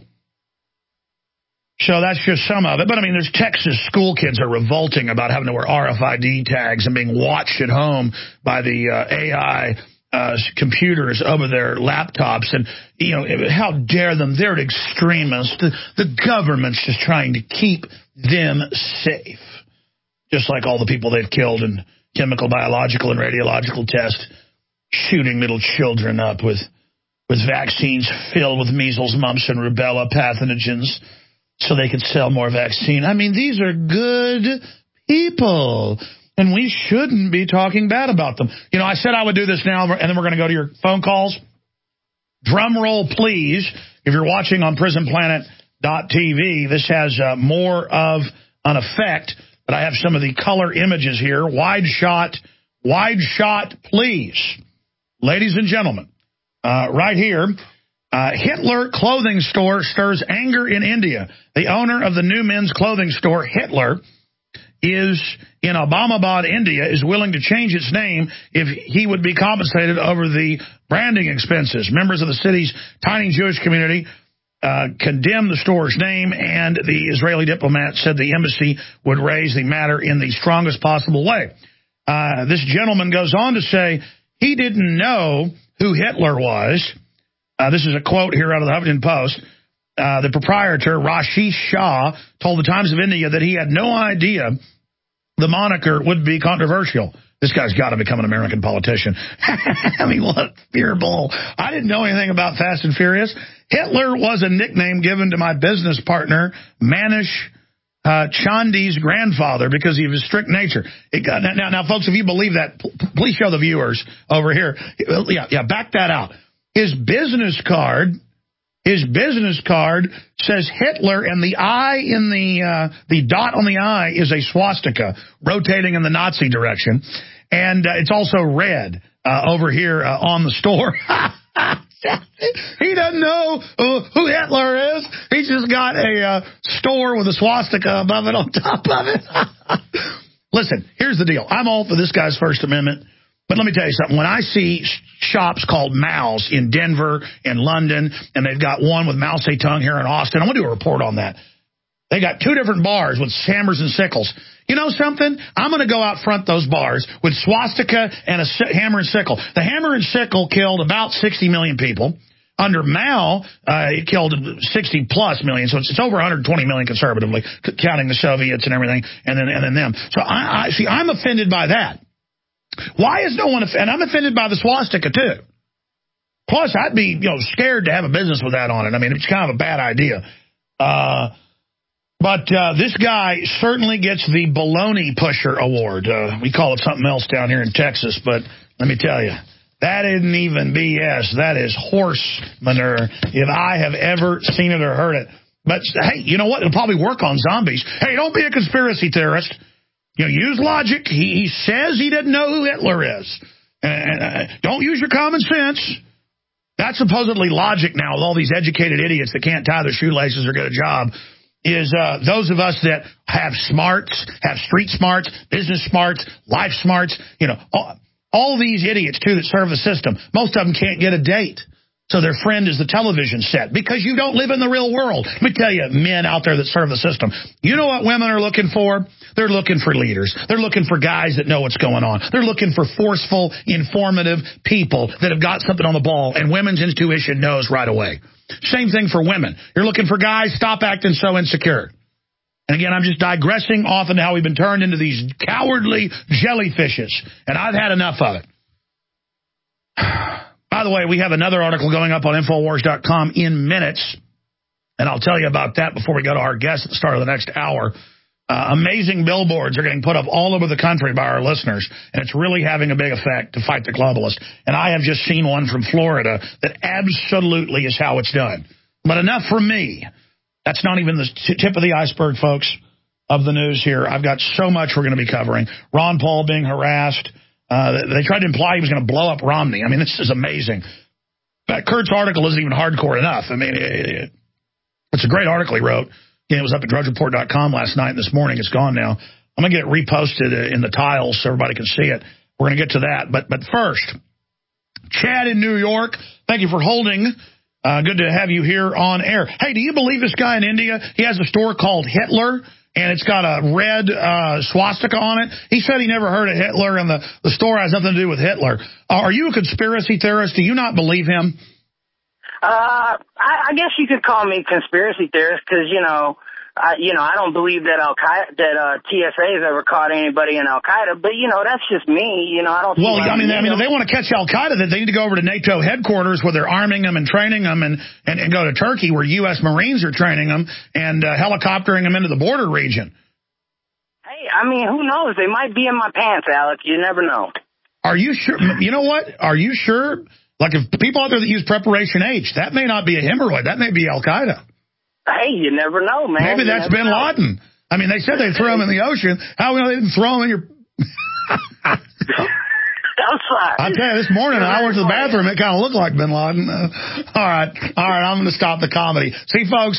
So that's just some of it. But, I mean, there's Texas school kids are revolting about having to wear RFID tags and being watched at home by the AI computers over their laptops. And, you know, how dare them? They're extremists. The government's just trying to keep them safe. Just like all the people they've killed in chemical, biological, and radiological tests, shooting little children up with vaccines filled with measles, mumps, and rubella pathogens so they could sell more vaccine. I mean, these are good people, and we shouldn't be talking bad about them. You know, I said I would do this now, and then we're going to go to your phone calls. Drum roll, please. If you're watching on PrisonPlanet.tv, this has more of an effect. But I have some of the color images here. Wide shot, please. Ladies and gentlemen, right here, Hitler clothing store stirs anger in India. The owner of the new men's clothing store, Hitler, is in Obamabad, India, is willing to change its name if he would be compensated over the branding expenses. Members of the city's tiny Jewish community condemned the store's name, and the Israeli diplomat said the embassy would raise the matter in the strongest possible way. This gentleman goes on to say he didn't know who Hitler was. This is a quote here out of the Huffington Post. The proprietor, Rashish Shah, told the Times of India that he had no idea the moniker would be controversial. This guy's got to become an American politician. I mean, what a fearball. I didn't know anything about Fast and Furious. Hitler was a nickname given to my business partner, Manish Chandi's grandfather, because of his strict nature. Now, folks, if you believe that, please show the viewers over here. Yeah, back that out. His business card says Hitler, and the eye in the dot on the eye is a swastika rotating in the Nazi direction, and it's also red over here on the store. He doesn't know who Hitler is. He's just got a store with a swastika above it on top of it. Listen, here's the deal. I'm all for this guy's First Amendment. But let me tell you something. When I see shops called Mao's in Denver and London, and they've got one with Mao Zedong here in Austin, I'm going to do a report on that. They got 2 different bars with hammers and sickles. You know something? I'm going to go out front those bars with swastika and a hammer and sickle. The hammer and sickle killed about 60 million people. Under Mao, it killed 60-plus million, so it's over 120 million conservatively, counting the Soviets and everything, and then them. So I'm offended by that. Why is no one offended? And I'm offended by the swastika, too. Plus, I'd be scared to have a business with that on it. I mean, it's kind of a bad idea. But this guy certainly gets the Baloney Pusher Award. We call it something else down here in Texas, but let me tell you, that isn't even BS. That is horse manure, if I have ever seen it or heard it. But, hey, you know what? It'll probably work on zombies. Hey, don't be a conspiracy theorist. Use logic. He says he didn't know who Hitler is. Don't use your common sense. That's supposedly logic now with all these educated idiots that can't tie their shoelaces or get a job. Is those of us that have smarts, have street smarts, business smarts, life smarts, all these idiots, too, that serve the system. Most of them can't get a date. So their friend is the television set because you don't live in the real world. Let me tell you, men out there that serve the system, you know what women are looking for? They're looking for leaders. They're looking for guys that know what's going on. They're looking for forceful, informative people that have got something on the ball, and women's intuition knows right away. Same thing for women. You're looking for guys, stop acting so insecure. And again, I'm just digressing off into how we've been turned into these cowardly jellyfishes, and I've had enough of it. By the way, we have another article going up on Infowars.com in minutes, and I'll tell you about that before we go to our guest at the start of the next hour. Amazing billboards are getting put up all over the country by our listeners, and it's really having a big effect to fight the globalists. And I have just seen one from Florida that absolutely is how it's done. But enough from me. That's not even the tip of the iceberg, folks, of the news here. I've got so much we're going to be covering. Ron Paul being harassed. They tried to imply he was going to blow up Romney. I mean, this is amazing. But Kurt's article isn't even hardcore enough. I mean, it's a great article he wrote. It was up at DrudgeReport.com last night and this morning. It's gone now. I'm going to get it reposted in the tiles so everybody can see it. We're going to get to that. But first, Chad in New York, thank you for holding. Good to have you here on air. Hey, do you believe this guy in India? He has a store called Hitler, and it's got a red swastika on it. He said he never heard of Hitler, and the store has nothing to do with Hitler. Are you a conspiracy theorist? Do you not believe him? I guess you could call me conspiracy theorist because, I don't believe that TSA has ever caught anybody in Al-Qaeda, but, that's just me. I don't. Well, I mean, if they want to catch Al-Qaeda, then they need to go over to NATO headquarters where they're arming them and training them and go to Turkey where U.S. Marines are training them and helicoptering them into the border region. Hey, I mean, who knows? They might be in my pants, Alex. You never know. Are you sure? You know what? Are you sure? Like, if people out there that use Preparation H, that may not be a hemorrhoid. That may be Al-Qaeda. Hey, you never know, man. Maybe that's Bin Laden. I mean, they said they threw him in the ocean. How will they throw him in your... I tell you, this morning I went to the bathroom. It kind of looked like Bin Laden. All right. I'm going to stop the comedy. See, folks,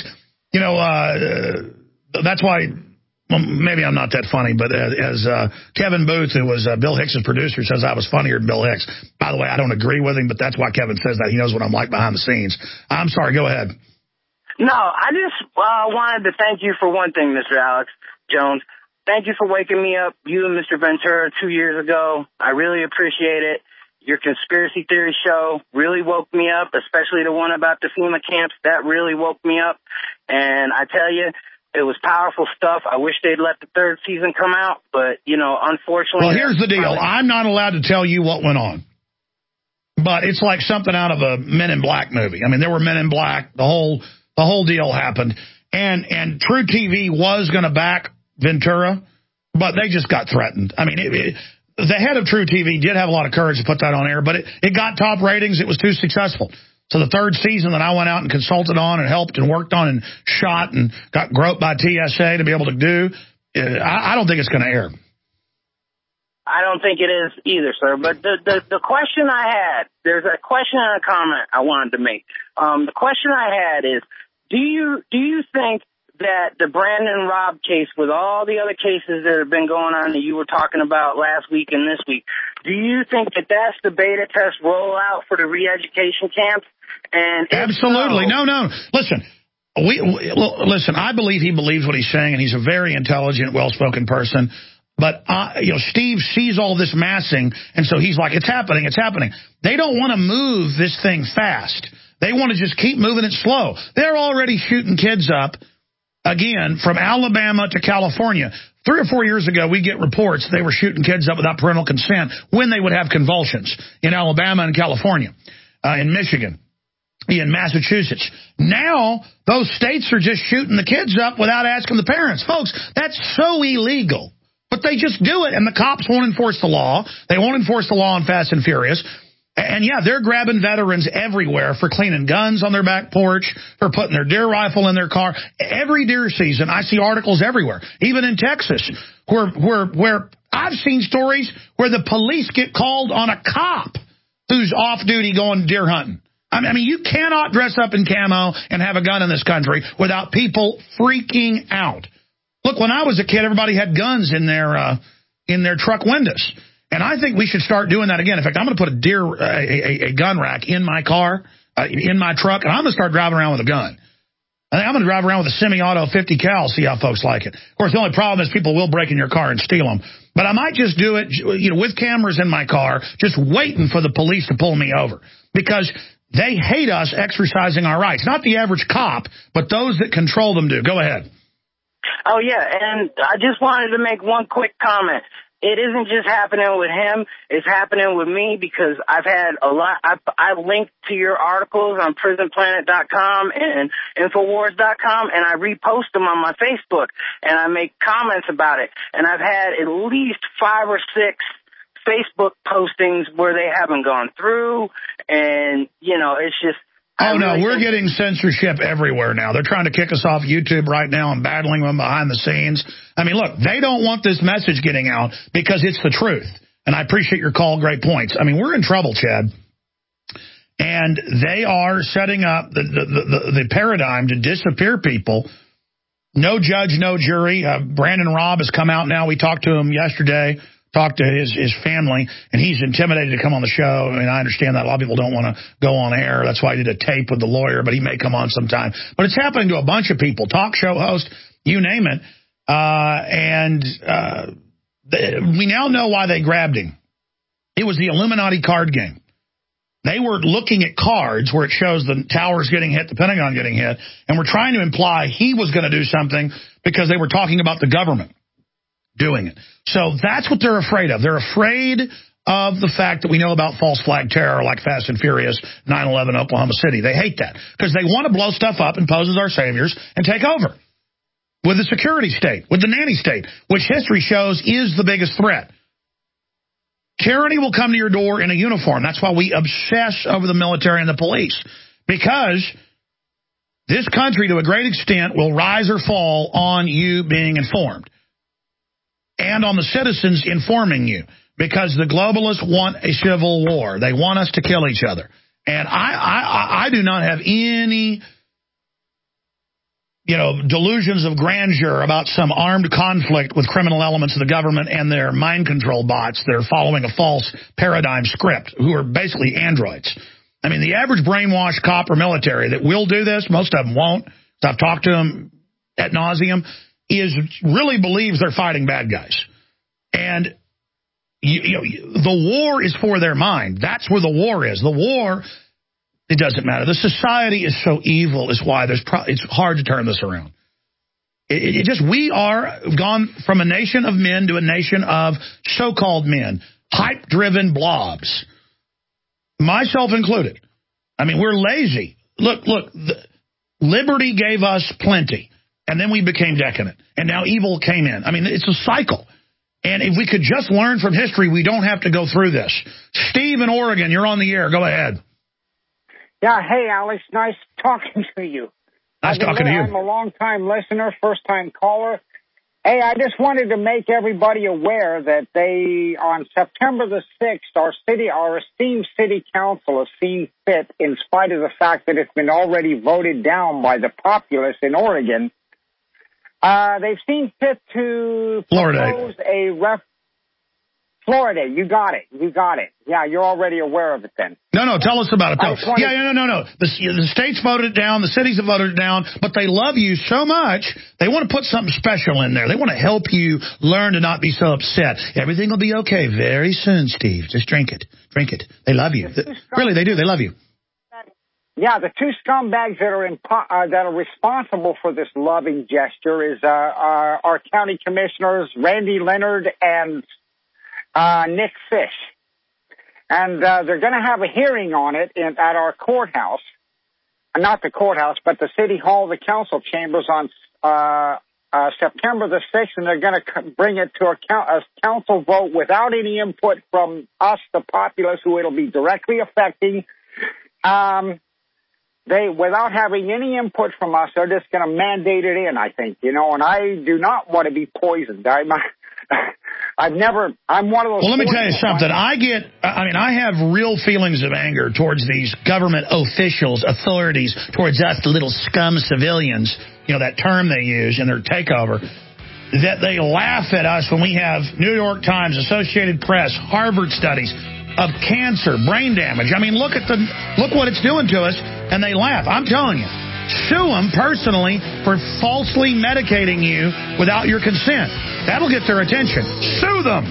that's why... Well, maybe I'm not that funny, but as Kevin Booth, who was Bill Hicks's producer, says I was funnier than Bill Hicks. By the way, I don't agree with him, but that's why Kevin says that. He knows what I'm like behind the scenes. I'm sorry. Go ahead. No, I just wanted to thank you for one thing, Mr. Alex Jones. Thank you for waking me up, you and Mr. Ventura, 2 years ago. I really appreciate it. Your conspiracy theory show really woke me up, especially the one about the FEMA camps. That really woke me up. And I tell you, it was powerful stuff. I wish they'd let the third season come out, but, unfortunately... Well, here's the deal. I'm not allowed to tell you what went on. But it's like something out of a Men in Black movie. I mean, there were Men in Black. The whole deal happened. And True TV was going to back Ventura, but they just got threatened. I mean, the head of True TV did have a lot of courage to put that on air, but it got top ratings. It was too successful. So the third season that I went out and consulted on and helped and worked on and shot and got groped by TSA to be able to do, I don't think it's going to air. I don't think it is either, sir. But the question I had, there's a question and a comment I wanted to make. The question I had is, do you think that the Brandon Robb case, with all the other cases that have been going on that you were talking about last week and this week, do you think that that's the beta test rollout for the re-education camps? And absolutely. No. Listen, Listen, I believe he believes what he's saying, and he's a very intelligent, well-spoken person. But, Steve sees all this massing, and so he's like, it's happening, it's happening. They don't want to move this thing fast. They want to just keep moving it slow. They're already shooting kids up, again, from Alabama to California. 3 or 4 years ago, we get reports they were shooting kids up without parental consent when they would have convulsions in Alabama and California, in Michigan, in Massachusetts. Now, those states are just shooting the kids up without asking the parents. Folks, that's so illegal. But they just do it, and the cops won't enforce the law. They won't enforce the law on Fast and Furious. And, yeah, they're grabbing veterans everywhere for cleaning guns on their back porch, for putting their deer rifle in their car. Every deer season, I see articles everywhere, even in Texas, where I've seen stories where the police get called on a cop who's off-duty going deer hunting. I mean, you cannot dress up in camo and have a gun in this country without people freaking out. Look, when I was a kid, everybody had guns in their truck windows. And I think we should start doing that again. In fact, I'm going to put a gun rack in my car, in my truck, and I'm going to start driving around with a gun. I think I'm going to drive around with a semi-auto 50 cal, see how folks like it. Of course, the only problem is people will break in your car and steal them. But I might just do it, with cameras in my car, just waiting for the police to pull me over. Because they hate us exercising our rights. Not the average cop, but those that control them do. Go ahead. Oh, yeah, and I just wanted to make one quick comment. It isn't just happening with him. It's happening with me because I've had a lot. I linked to your articles on prisonplanet.com and Infowars.com, and I repost them on my Facebook, and I make comments about it. And I've had at least 5 or 6 Facebook postings where they haven't gone through, and, it's just... We're getting censorship everywhere now. They're trying to kick us off YouTube right now and battling them behind the scenes. I mean, look, they don't want this message getting out because it's the truth. And I appreciate your call. Great points. I mean, we're in trouble, Chad. And they are setting up the paradigm to disappear people. No judge, no jury. Brandon Robb has come out now. We talked to him yesterday. Talked to his family, and he's intimidated to come on the show. I mean, I understand that. A lot of people don't want to go on air. That's why I did a tape with the lawyer, but he may come on sometime. But it's happening to a bunch of people, talk show hosts, you name it. We now know why they grabbed him. It was the Illuminati card game. They were looking at cards where it shows the towers getting hit, the Pentagon getting hit, and were trying to imply he was going to do something because they were talking about the government doing it. So that's what they're afraid of. They're afraid of the fact that we know about false flag terror like Fast and Furious, 9/11, Oklahoma City. They hate that because they want to blow stuff up and pose as our saviors and take over with the security state, with the nanny state, which history shows is the biggest threat. Tyranny will come to your door in a uniform. That's why we obsess over the military and the police, because this country, to a great extent, will rise or fall on you being informed and on the citizens informing you, because the globalists want a civil war. They want us to kill each other. And I do not have any delusions of grandeur about some armed conflict with criminal elements of the government and their mind control bots that are following a false paradigm script, who are basically androids. I mean, the average brainwashed cop or military that will do this, most of them won't. I've talked to them ad nauseum, really believes they're fighting bad guys. And the war is for their mind. That's where the war is. The war, it doesn't matter. The society is so evil is why it's hard to turn this around. We are gone from a nation of men to a nation of so-called men, hype-driven blobs, myself included. I mean, we're lazy. Look, liberty gave us plenty, and then we became decadent, and now evil came in. I mean, it's a cycle. And if we could just learn from history, we don't have to go through this. Steve in Oregon, you're on the air. Go ahead. Yeah, hey, Alex, nice talking to you. Nice talking to you. I'm a long-time listener, first-time caller. Hey, I just wanted to make everybody aware that on September the 6th, our esteemed city council has seen fit, in spite of the fact that it's been already voted down by the populace in Oregon, they've seen fit to propose Florida, you got it. Yeah, you're already aware of it then. No, tell us about it. No. The states voted it down, the cities have voted it down, but they love you so much, they want to put something special in there. They want to help you learn to not be so upset. Everything will be okay very soon, Steve. Just drink it. They love you. Really, they do. They love you. Yeah, the two scumbags that are responsible for this loving gesture is our county commissioners, Randy Leonard and Nick Fish. And they're going to have a hearing on it at our courthouse. Not the courthouse, but the City Hall, the council chambers on September the 6th, and they're going to bring it to a council vote without any input from us, the populace, who it'll be directly affecting. Without having any input from us, they're just going to mandate it in, I think, and I do not want to be poisoned. I'm one of those. Well, let me tell you something. I have real feelings of anger towards these government officials, authorities, towards us, the little scum civilians, that term they use in their takeover, that they laugh at us when we have New York Times, Associated Press, Harvard studies of cancer, brain damage. I mean, look what it's doing to us, and they laugh. I'm telling you, sue them personally for falsely medicating you without your consent. That'll get their attention. Sue them.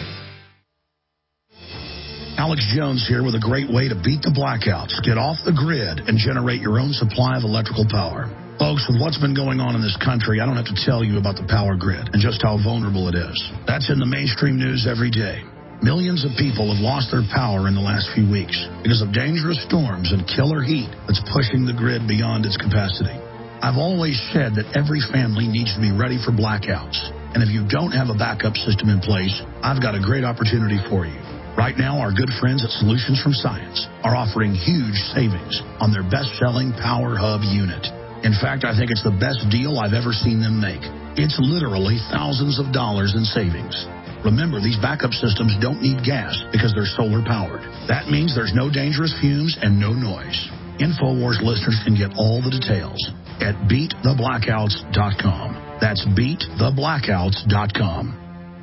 Alex Jones here with a great way to beat the blackouts, get off the grid, and generate your own supply of electrical power. Folks, with what's been going on in this country, I don't have to tell you about the power grid and just how vulnerable it is. That's in the mainstream news every day. Millions of people have lost their power in the last few weeks because of dangerous storms and killer heat that's pushing the grid beyond its capacity. I've always said that every family needs to be ready for blackouts. And if you don't have a backup system in place, I've got a great opportunity for you. Right now, our good friends at Solutions from Science are offering huge savings on their best-selling Power Hub unit. In fact, I think it's the best deal I've ever seen them make. It's literally thousands of dollars in savings. Remember, these backup systems don't need gas because they're solar powered. That means there's no dangerous fumes and no noise. InfoWars listeners can get all the details at beattheblackouts.com. That's beattheblackouts.com.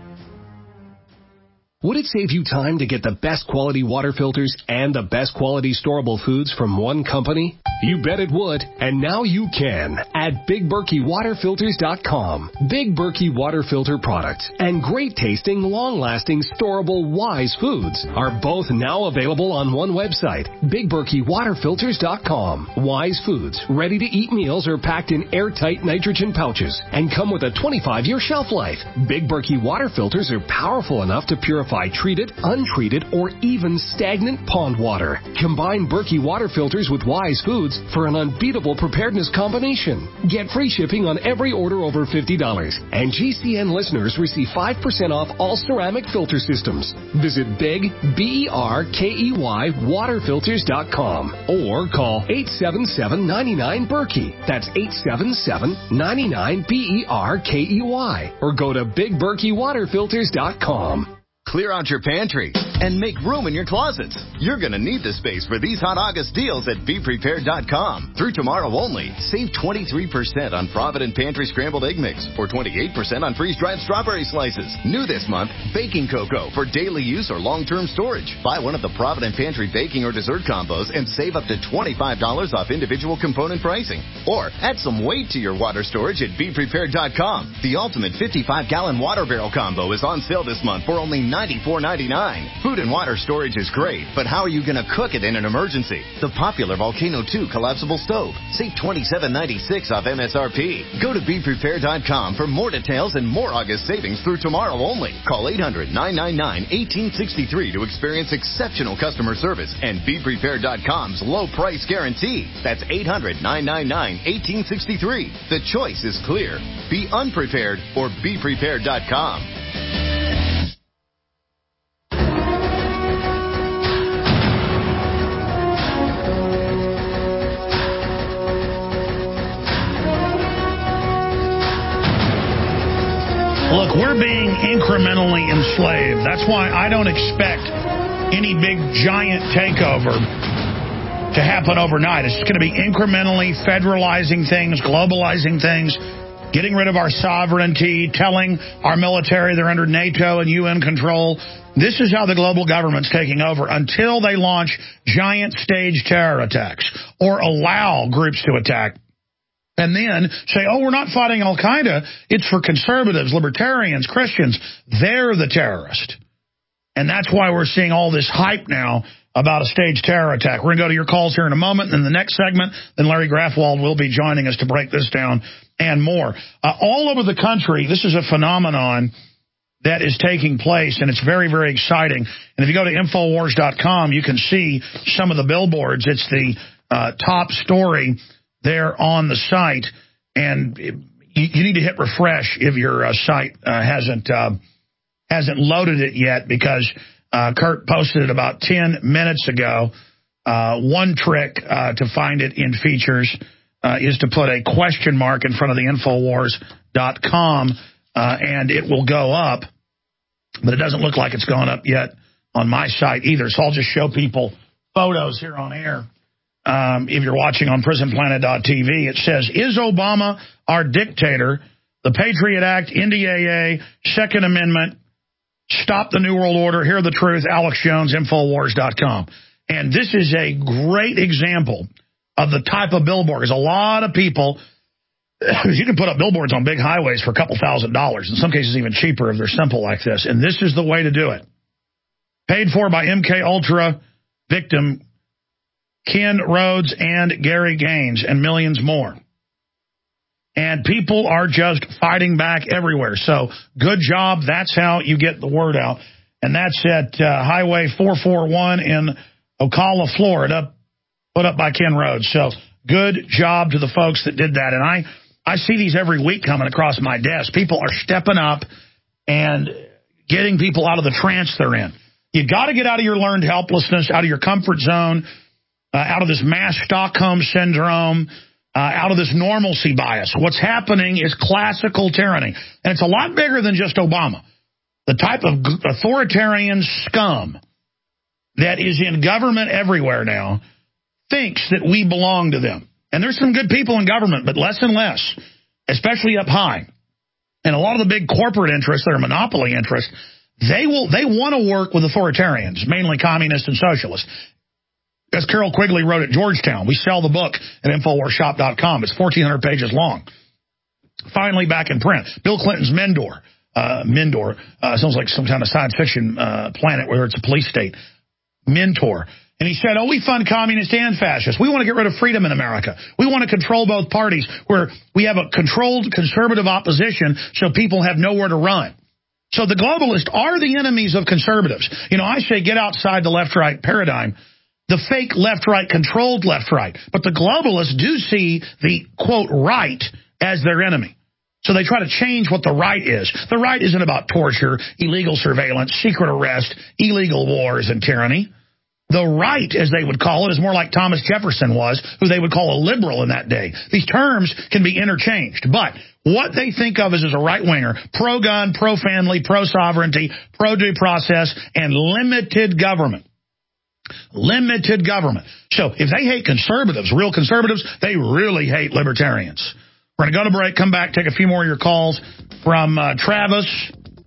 Would it save you time to get the best quality water filters and the best quality storable foods from one company? You bet it would, and now you can at BigBerkeyWaterFilters.com. Big Berkey water filter products and great tasting, long-lasting, storable Wise foods are both now available on one website, BigBerkeyWaterFilters.com. Wise foods, ready-to-eat meals are packed in airtight nitrogen pouches and come with a 25-year shelf life. Big Berkey water filters are powerful enough to purify treated, untreated, or even stagnant pond water. Combine Berkey water filters with Wise foods for an unbeatable preparedness combination. Get free shipping on every order over $50. And GCN listeners receive 5% off all ceramic filter systems. Visit Big, BERKEY, waterfilters.com or call 877-99-BERKEY. That's 877-99-BERKEY. Or go to BigBerkeyWaterFilters.com. Clear out your pantry and make room in your closets. You're going to need the space for these hot August deals at BePrepared.com. Through tomorrow only, save 23% on Provident Pantry Scrambled Egg Mix or 28% on freeze-dried strawberry slices. New this month, baking cocoa for daily use or long-term storage. Buy one of the Provident Pantry baking or dessert combos and save up to $25 off individual component pricing. Or add some weight to your water storage at BePrepared.com. The ultimate 55-gallon water barrel combo is on sale this month for only $94.99. Food and water storage is great, but how are you going to cook it in an emergency? The popular Volcano 2 collapsible stove. Save $27.96 off MSRP. Go to BePrepared.com for more details and more August savings through tomorrow only. Call 800-999-1863 to experience exceptional customer service and BePrepared.com's low price guarantee. That's 800-999-1863. The choice is clear. Be unprepared or BePrepared.com. Look, we're being incrementally enslaved. That's why I don't expect any big giant takeover to happen overnight. It's going to be incrementally federalizing things, globalizing things. getting rid of our sovereignty, telling our military they're under NATO and UN control. This is how the global government's taking over until they launch giant stage terror attacks or allow groups to attack. And then say, oh, we're not fighting Al-Qaeda. It's for conservatives, libertarians, Christians. They're the terrorist. And that's why we're seeing all this hype now about a staged terror attack. We're going to go to your calls here in a moment. In the next segment, then Larry Grafwald will be joining us to break this down and more. All over the country, this is a phenomenon that is taking place, and it's very, very exciting. And if you go to Infowars.com, you can see some of the billboards. It's the top story there on the site, and you need to hit refresh if your site hasn't loaded it yet, because Kurt posted it about 10 minutes ago. One trick to find it in features is to put a question mark in front of the Infowars.com, and it will go up. But it doesn't look like it's gone up yet on my site either. So I'll just show people photos here on air. If you're watching on PrisonPlanet.tv, it says, is Obama our dictator? The Patriot Act, NDAA, Second Amendment, Stop the New World Order, Hear the Truth, Alex Jones, Infowars.com. And this is a great example of the type of billboard. There's a lot of people, you can put up billboards on big highways for a couple $1,000s, in some cases even cheaper if they're simple like this. And this is the way to do it. Paid for by MK Ultra victim Ken Rhodes and Gary Gaines and millions more. And people are just fighting back everywhere. So good job. That's how you get the word out. And that's at Highway 441 in Ocala, Florida, put up by Ken Rhodes. So good job to the folks that did that. And I see these every week coming across my desk. People are stepping up and getting people out of the trance they're in. You got to get out of your learned helplessness, out of your comfort zone, out of this mass Stockholm syndrome, out of this normalcy bias. What's happening is classical tyranny. And it's a lot bigger than just Obama. The type of authoritarian scum that is in government everywhere now thinks that we belong to them. And there's some good people in government, but less and less, especially up high. And a lot of the big corporate interests that are monopoly interests, they want to work with authoritarians, mainly communists and socialists. As Carol Quigley wrote at Georgetown, we sell the book at InfoWarsShop.com. It's 1,400 pages long. Finally back in print. Bill Clinton's Mindor. Sounds like some kind of science fiction planet where it's a police state. Mentor. And he said, we fund communists and fascists. We want to get rid of freedom in America. We want to control both parties, where we have a controlled conservative opposition so people have nowhere to run. So the globalists are the enemies of conservatives. I say get outside the left-right paradigm. The fake left-right controlled left-right. But the globalists do see the, quote, right as their enemy. So they try to change what the right is. The right isn't about torture, illegal surveillance, secret arrest, illegal wars, and tyranny. The right, as they would call it, is more like Thomas Jefferson was, who they would call a liberal in that day. These terms can be interchanged. But what they think of as a right-winger, pro-gun, pro-family, pro-sovereignty, pro-due process, and limited government. Limited government. So if they hate conservatives, real conservatives, they really hate libertarians. We're going to go to break, come back, take a few more of your calls from Travis.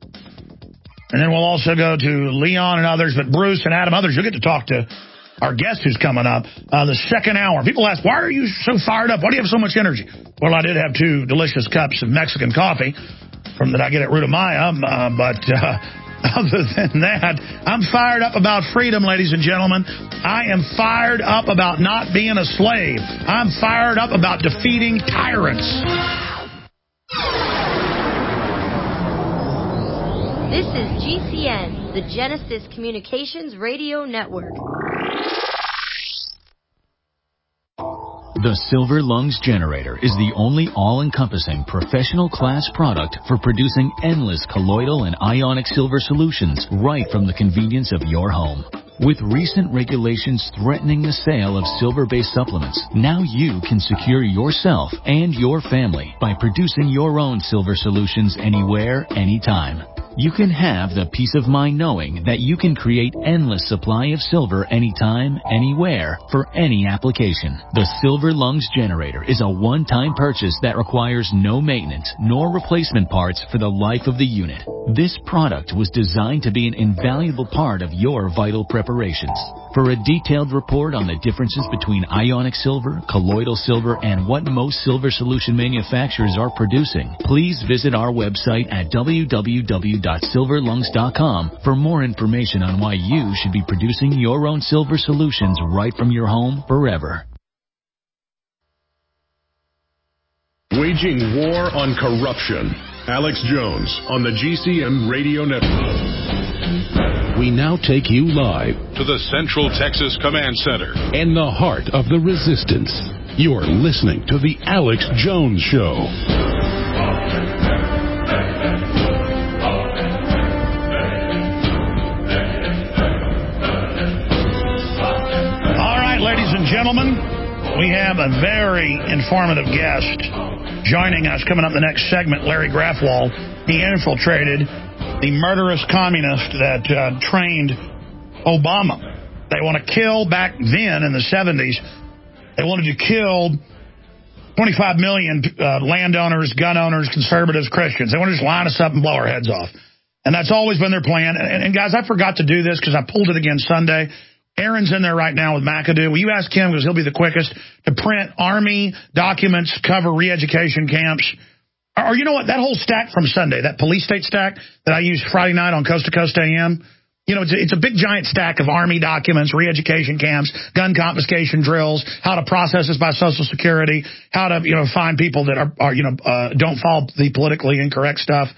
And then we'll also go to Leon and others, but Bruce and Adam, others, you'll get to talk to our guest who's coming up the second hour. People ask, why are you so fired up? Why do you have so much energy? Well, I did have 2 delicious cups of Mexican coffee that I get at Ruta Maya, but other than that, I'm fired up about freedom, ladies and gentlemen. I am fired up about not being a slave. I'm fired up about defeating tyrants. This is GCN, the Genesis Communications Radio Network. The Silver Lungs Generator is the only all-encompassing professional class product for producing endless colloidal and ionic silver solutions right from the convenience of your home. With recent regulations threatening the sale of silver-based supplements, now you can secure yourself and your family by producing your own silver solutions anywhere, anytime. you can have the peace of mind knowing that you can create endless supply of silver anytime, anywhere, for any application. The Silver Lungs Generator is a one-time purchase that requires no maintenance nor replacement parts for the life of the unit. This product was designed to be an invaluable part of your vital preparations. For a detailed report on the differences between ionic silver, colloidal silver, and what most silver solution manufacturers are producing, please visit our website at www.silverlungs.com for more information on why you should be producing your own silver solutions right from your home forever. Waging war on corruption. Alex Jones on the GCN Radio Network. We now take you live to the Central Texas Command Center in the heart of the resistance. You're listening to the Alex Jones Show. All right, ladies and gentlemen, we have a very informative guest joining us coming up in the next segment, Larry Grafwald. He infiltrated the murderous communist that trained Obama. They want to kill, back then in the 70s, they wanted to kill 25 million landowners, gun owners, conservatives, Christians. They want to just line us up and blow our heads off. And that's always been their plan. And guys, I forgot to do this because I pulled it again Sunday. Aaron's in there right now with McAdoo. Will you ask him, because he'll be the quickest, to print Army documents, cover re-education camps? Or you know what, that whole stack from Sunday, that police state stack that I used Friday night on Coast to Coast AM, you know, it's a big giant stack of Army documents, re-education camps, gun confiscation drills, how to process this by Social Security, how to, find people that are don't follow the politically incorrect stuff.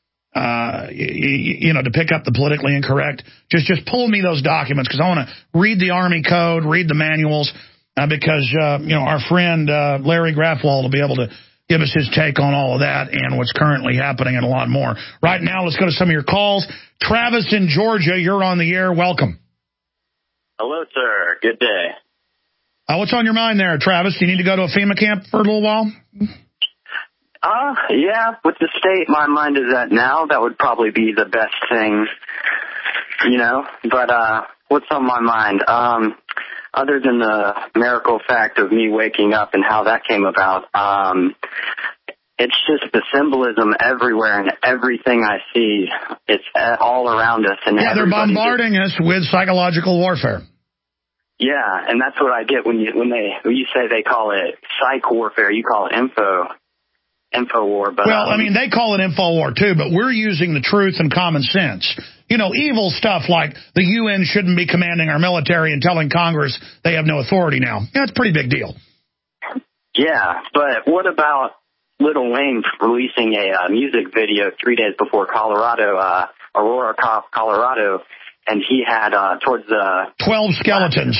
To pick up the politically incorrect. Just pull me those documents, because I want to read the Army code, read the manuals, because our friend Larry Grafwald will be able to give us his take on all of that and what's currently happening and a lot more. Right now, let's go to some of your calls. Travis in Georgia, you're on the air. Welcome. Hello, sir. Good day. What's on your mind there, Travis? Do you need to go to a FEMA camp for a little while? Yeah, with the state my mind is at now, that would probably be the best thing, But what's on my mind? Other than the miracle fact of me waking up and how that came about, it's just the symbolism everywhere and everything I see. It's all around us. And they're bombarding us with psychological warfare. Yeah, and that's what I get when you say they call it psych warfare. You call it info war. But they call it info war too, but we're using the truth and common sense. Evil stuff like the UN shouldn't be commanding our military and telling Congress they have no authority now. Yeah, it's a pretty big deal. Yeah, but what about Lil Wayne releasing a music video 3 days before Aurora, Colorado, and he had towards the 12 skeletons.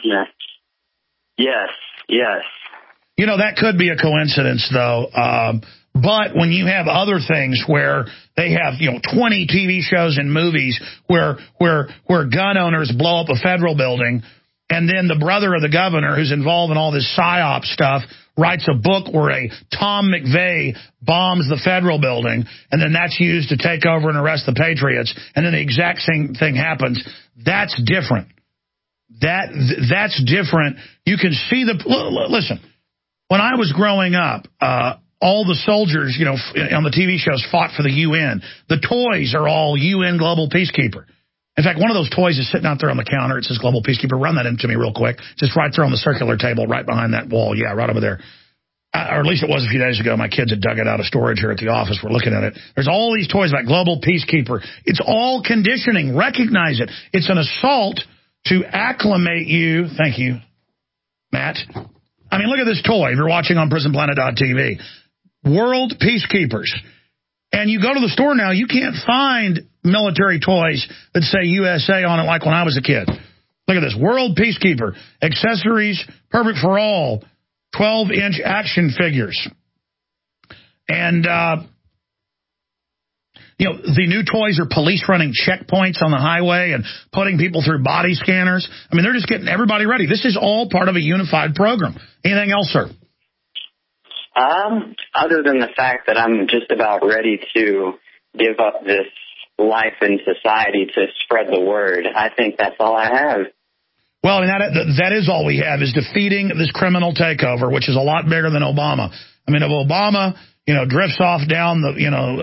Yes. That could be a coincidence, though. But when you have other things where they have, 20 TV shows and movies where gun owners blow up a federal building, and then the brother of the governor who's involved in all this PSYOP stuff writes a book where a Tom McVeigh bombs the federal building, and then that's used to take over and arrest the patriots, and then the exact same thing happens, that's different. That's different. You can see listen, when I was growing up, all the soldiers, on the TV shows fought for the UN. The toys are all UN Global Peacekeeper. In fact, one of those toys is sitting out there on the counter. It says Global Peacekeeper. Run that into me real quick. Just right there on the circular table, right behind that wall. Yeah, right over there. Or at least it was a few days ago. My kids had dug it out of storage here at the office. We're looking at it. There's all these toys about Global Peacekeeper. It's all conditioning. Recognize it. It's an assault to acclimate you. Thank you, Matt. I mean, look at this toy. If you're watching on PrisonPlanet.tv. World Peacekeepers. And you go to the store now, you can't find military toys that say USA on it like when I was a kid. Look at this. World Peacekeeper. Accessories, perfect for all. 12-inch action figures. And, the new toys are police running checkpoints on the highway and putting people through body scanners. I mean, they're just getting everybody ready. This is all part of a unified program. Anything else, sir? Other than the fact that I'm just about ready to give up this life in society to spread the word. I think that's all I have. Well, I mean, that is all we have, is defeating this criminal takeover, which is a lot bigger than Obama. I mean, if Obama, drifts off down the,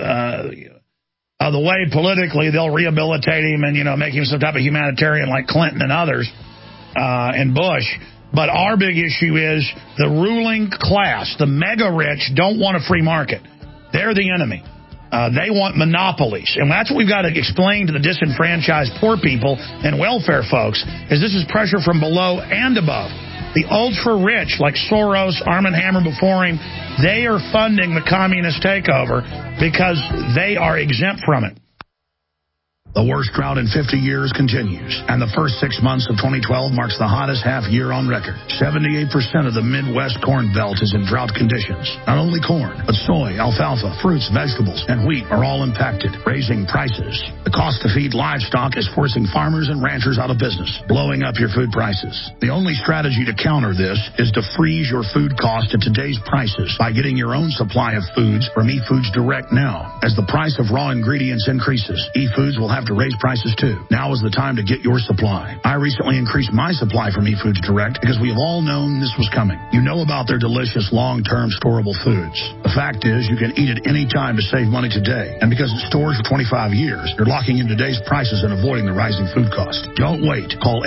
the way politically, they'll rehabilitate him and, make him some type of humanitarian like Clinton and others and Bush. But our big issue is the ruling class, the mega rich, don't want a free market. They're the enemy. They want monopolies. And that's what we've got to explain to the disenfranchised poor people and welfare folks, is this is pressure from below and above. The ultra-rich, like Soros, Arm & Hammer before him, they are funding the communist takeover because they are exempt from it. The worst drought in 50 years continues, and the first 6 months of 2012 marks the hottest half year on record. 78% of the Midwest corn belt is in drought conditions. Not only corn, but soy, alfalfa, fruits, vegetables, and wheat are all impacted, raising prices. The cost to feed livestock is forcing farmers and ranchers out of business, blowing up your food prices. The only strategy to counter this is to freeze your food cost at today's prices by getting your own supply of foods from eFoods Direct now. As the price of raw ingredients increases, eFoods will have to raise prices too. Now is the time to get your supply. I recently increased my supply from eFoods Direct because we have all known this was coming. You know about their delicious long-term storable foods. The fact is, you can eat it any time to save money today. And because it stores for 25 years, you're locking in today's prices and avoiding the rising food cost. Don't wait. Call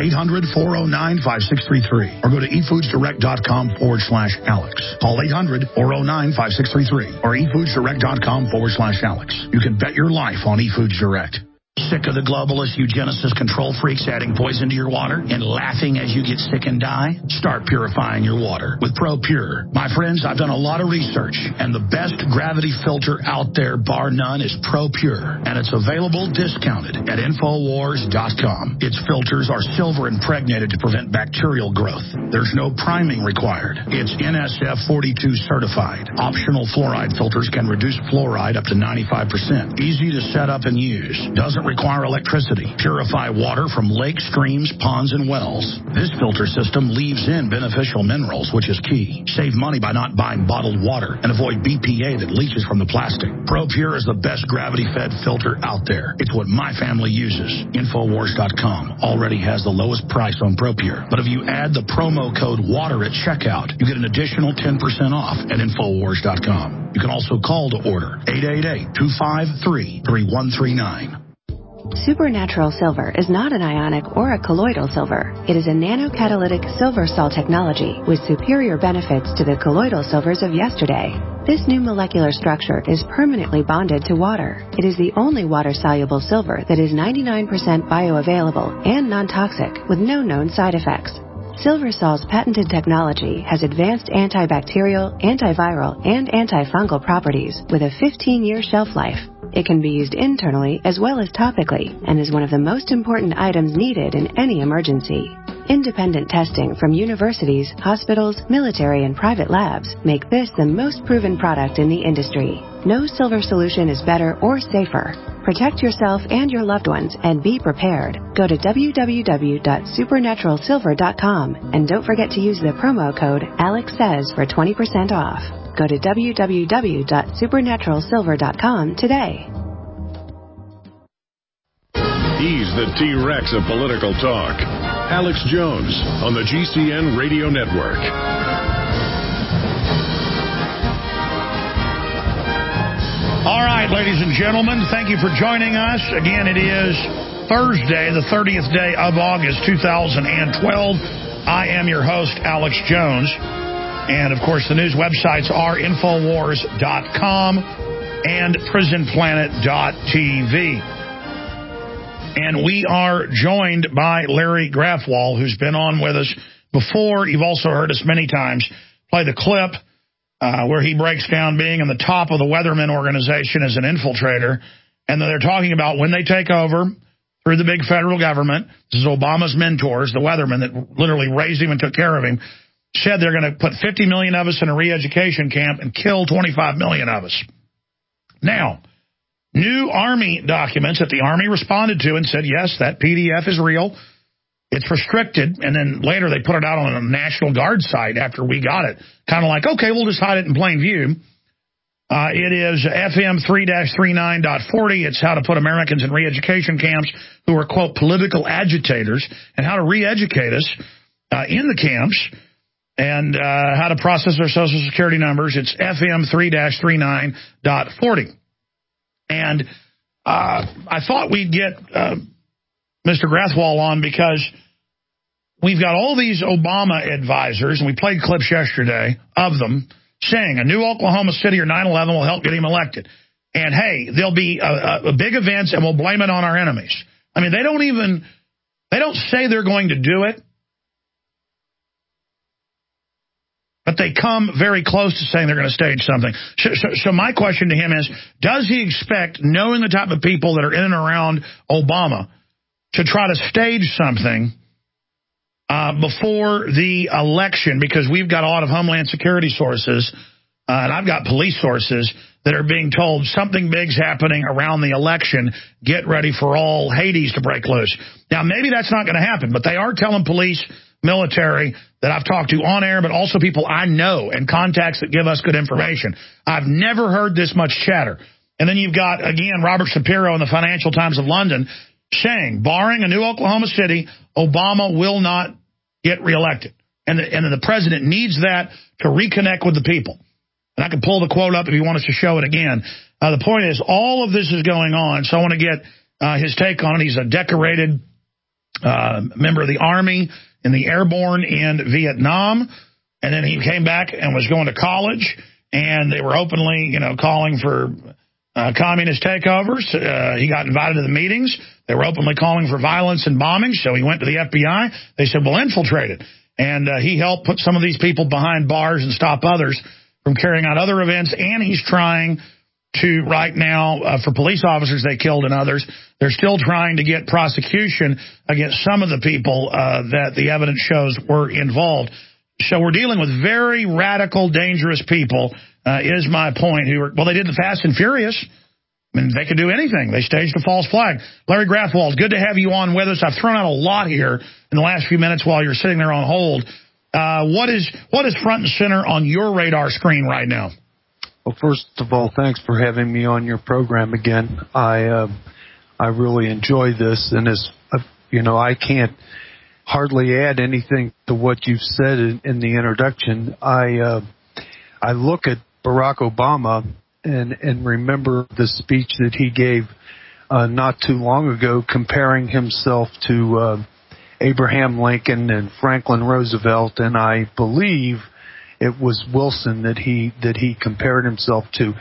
800-409-5633 or go to efoodsdirect.com/Alex. Call 800-409-5633 or efoodsdirect.com/Alex. You can bet your life on eFoods Direct. Sick of the globalist eugenicist control freaks adding poison to your water and laughing as you get sick and die? Start purifying your water with ProPure. My friends, I've done a lot of research, and the best gravity filter out there, bar none, is ProPure, and it's available discounted at Infowars.com. Its filters are silver impregnated to prevent bacterial growth. There's no priming required. It's NSF 42 certified. Optional fluoride filters can reduce fluoride up to 95%. Easy to set up and use. Doesn't require electricity. Purify water from lakes, streams, ponds, and wells. This filter system leaves in beneficial minerals, which is key. Save money by not buying bottled water and avoid BPA that leaches from the plastic. ProPure is the best gravity-fed filter out there. It's what my family uses. Infowars.com already has the lowest price on ProPure. But if you add the promo code WATER at checkout, you get an additional 10% off at Infowars.com. You can also call to order 888-253-3139. Supernatural silver is not an ionic or a colloidal silver. It is a nanocatalytic silver sol technology with superior benefits to the colloidal silvers of yesterday. This new molecular structure is permanently bonded to water. It is the only water-soluble silver that is 99% bioavailable and non-toxic with no known side effects. SilverSol's patented technology has advanced antibacterial, antiviral, and antifungal properties with a 15-year shelf life. It can be used internally as well as topically and is one of the most important items needed in any emergency. Independent testing from universities, hospitals, military, and private labs make this the most proven product in the industry. No silver solution is better or safer. Protect yourself and your loved ones and be prepared. Go to www.supernaturalsilver.com and don't forget to use the promo code AlexSays for 20% off. Go to www.supernaturalsilver.com today. He's the T-Rex of political talk. Alex Jones on the GCN Radio Network. All right, ladies and gentlemen, thank you for joining us. Again, it is Thursday, the 30th day of August, 2012. I am your host, Alex Jones. And, of course, the news websites are Infowars.com and PrisonPlanet.tv. And we are joined by Larry Grafwald, who's been on with us before. You've also heard us many times play the clip where he breaks down being in the top of the Weatherman organization as an infiltrator. And then they're talking about when they take over through the big federal government. This is Obama's mentors, the Weathermen that literally raised him and took care of him. Said they're going to put 50 million of us in a re-education camp and kill 25 million of us. Now, new Army documents that the Army responded to and said, yes, that PDF is real. It's restricted. And then later they put it out on a National Guard site after we got it. Kind of like, okay, we'll just hide it in plain view. It is FM 3-39.40. It's how to put Americans in re-education camps who are, quote, political agitators, and how to re-educate us in the camps, and how to process their Social Security numbers. It's FM 3-39.40. And I thought we'd get Mr. Grathwohl on because we've got all these Obama advisors, and we played clips yesterday of them saying a new Oklahoma City or 9/11 will help get him elected. And, hey, there'll be a big events, and we'll blame it on our enemies. I mean, they don't say they're going to do it, but they come very close to saying they're going to stage something. So my question to him is, does he expect, knowing the type of people that are in and around Obama, to try to stage something before the election? Because we've got a lot of Homeland Security sources, and I've got police sources that are being told something big's happening around the election. Get ready for all Hades to break loose. Now, maybe that's not going to happen, but they are telling police, military that I've talked to on air, but also people I know and contacts that give us good information. I've never heard this much chatter. And then you've got, again, Robert Shapiro in the Financial Times of London saying, barring a new Oklahoma City, Obama will not get reelected. And the president needs that to reconnect with the people. And I can pull the quote up if you want us to show it again. The point is, all of this is going on, so I want to get his take on it. He's a decorated member of the Army in the Airborne in Vietnam, and then he came back and was going to college, and they were openly, calling for communist takeovers. He got invited to the meetings. They were openly calling for violence and bombings, so he went to the FBI. They said, well, infiltrate it. And he helped put some of these people behind bars and stop others from carrying out other events, and he's trying to, right now, for police officers they killed and others, they're still trying to get prosecution against some of the people that the evidence shows were involved. So we're dealing with very radical, dangerous people, is my point. They did the Fast and Furious. I mean, they could do anything. They staged a false flag. Larry Grathwohl, it's good to have you on with us. I've thrown out a lot here in the last few minutes while you're sitting there on hold. What is front and center on your radar screen right now? Well, first of all, thanks for having me on your program again. I really enjoy this, and I can't hardly add anything to what you've said in the introduction. I look at Barack Obama and remember the speech that he gave not too long ago, comparing himself to Abraham Lincoln and Franklin Roosevelt, and I believe it was Wilson that he compared himself to.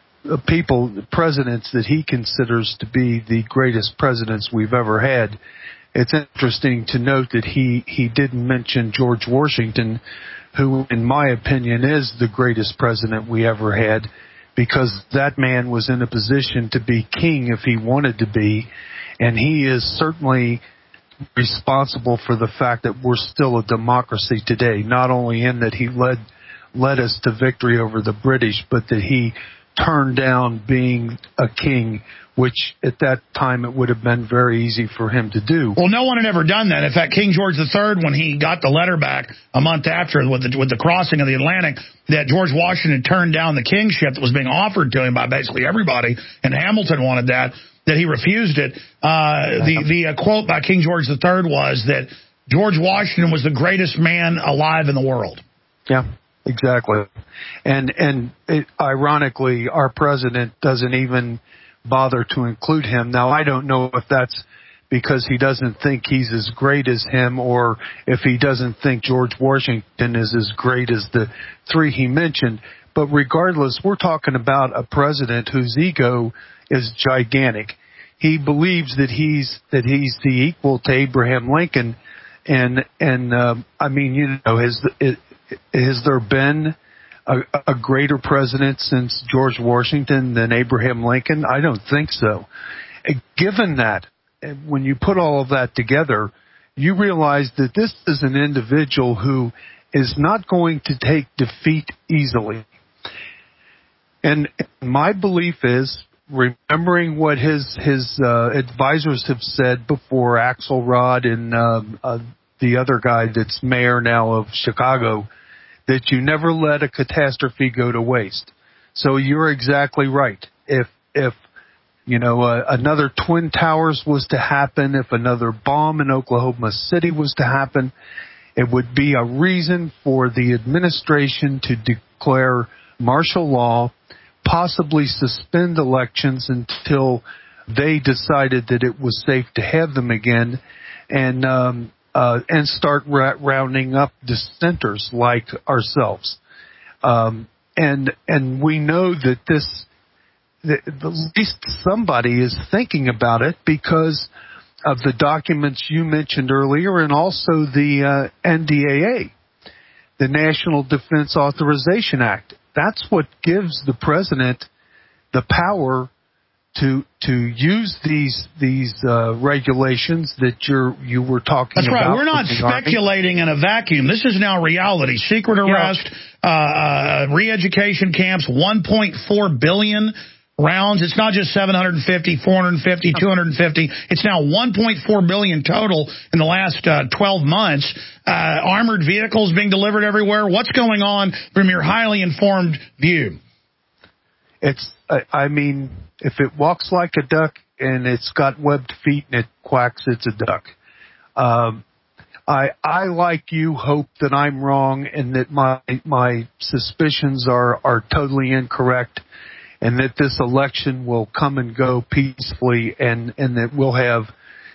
Presidents that he considers to be the greatest presidents we've ever had. It's interesting to note that he didn't mention George Washington, who, in my opinion, is the greatest president we ever had, because that man was in a position to be king if he wanted to be, and he is certainly responsible for the fact that we're still a democracy today, not only in that he led us to victory over the British, but that he turned down being a king, which at that time it would have been very easy for him to do. Well, no one had ever done that. In fact, King George III, when he got the letter back a month after with the crossing of the Atlantic, that George Washington turned down the kingship that was being offered to him by basically everybody, and Hamilton wanted that he refused it. The quote by King George III was that George Washington was the greatest man alive in the world. Yeah. Exactly. And ironically, our president doesn't even bother to include him. Now, I don't know if that's because he doesn't think he's as great as him, or if he doesn't think George Washington is as great as the three he mentioned. But regardless, we're talking about a president whose ego is gigantic. He believes that he's the equal to Abraham Lincoln. And I mean, has there been a greater president since George Washington than Abraham Lincoln? I don't think so. Given that, when you put all of that together, you realize that this is an individual who is not going to take defeat easily. And my belief is, remembering what his advisors have said before, Axelrod and the other guy that's mayor now of Chicago, that you never let a catastrophe go to waste. So you're exactly right. If another Twin Towers was to happen, if another bomb in Oklahoma City was to happen, it would be a reason for the administration to declare martial law, possibly suspend elections until they decided that it was safe to have them again, and start rounding up dissenters like ourselves. And we know that at least somebody is thinking about it because of the documents you mentioned earlier, and also the NDAA, the National Defense Authorization Act. That's what gives the president the power to use these regulations that you were talking about. That's right. We're not speculating in a vacuum. This is now reality. Secret arrest, re-education camps, 1.4 billion rounds. It's not just 750, 450, 250. It's now 1.4 billion total in the last 12 months. Armored vehicles being delivered everywhere. What's going on from your highly informed view? I mean, if it walks like a duck and it's got webbed feet and it quacks, it's a duck. I, like you, hope that I'm wrong and that my suspicions are totally incorrect, and that this election will come and go peacefully, and that we'll have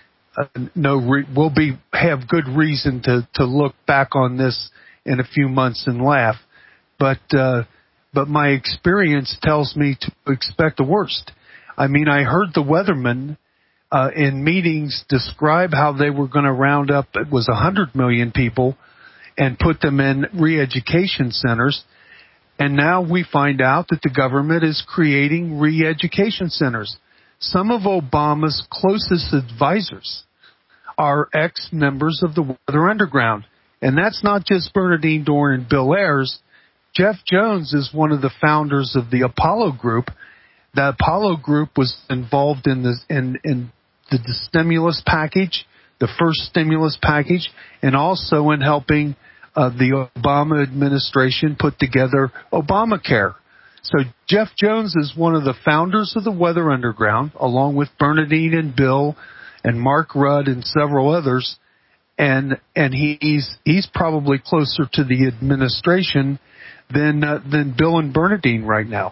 have good reason to look back on this in a few months and laugh. But my experience tells me to expect the worst. I mean, I heard the weathermen in meetings describe how they were going to round up, it was 100 million people, and put them in re-education centers. And now we find out that the government is creating re-education centers. Some of Obama's closest advisors are ex-members of the Weather Underground. And that's not just Bernardine Dohrn and Bill Ayers. Jeff Jones is one of the founders of the Apollo Group. The Apollo Group was involved in the stimulus package, the first stimulus package, and also in helping the Obama administration put together Obamacare. So Jeff Jones is one of the founders of the Weather Underground, along with Bernardine and Bill and Mark Rudd and several others. And he's probably closer to the administration than Bill and Bernardine right now.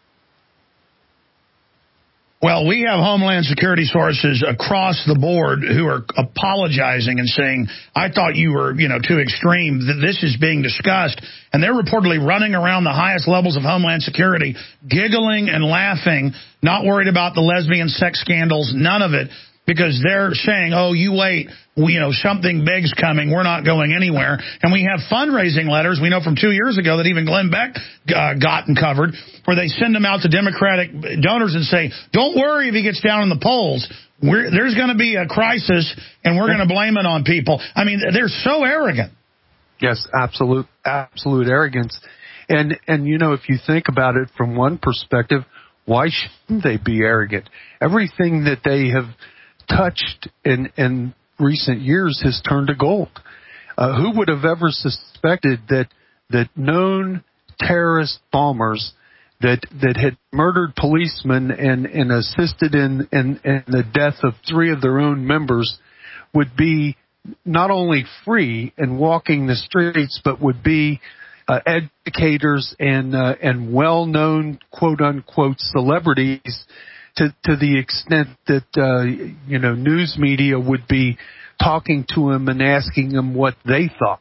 Well, we have Homeland Security sources across the board who are apologizing and saying, I thought you were, too extreme. This is being discussed. And they're reportedly running around the highest levels of Homeland Security, giggling and laughing, not worried about the lesbian sex scandals, none of it, because they're saying, oh, you wait, something big's coming. We're not going anywhere. And we have fundraising letters, we know from 2 years ago that even Glenn Beck got and covered, where they send them out to Democratic donors and say, don't worry if he gets down in the polls. There's going to be a crisis, and we're going to blame it on people. I mean, they're so arrogant. Yes, absolute arrogance. And if you think about it from one perspective, why shouldn't they be arrogant? Everything that they have touched in recent years has turned to gold. Who would have ever suspected that known terrorist bombers that had murdered policemen and assisted in the death of 3 of their own members would be not only free and walking the streets, but would be educators and well-known quote-unquote celebrities to the extent that news media would be talking to him and asking him what they thought.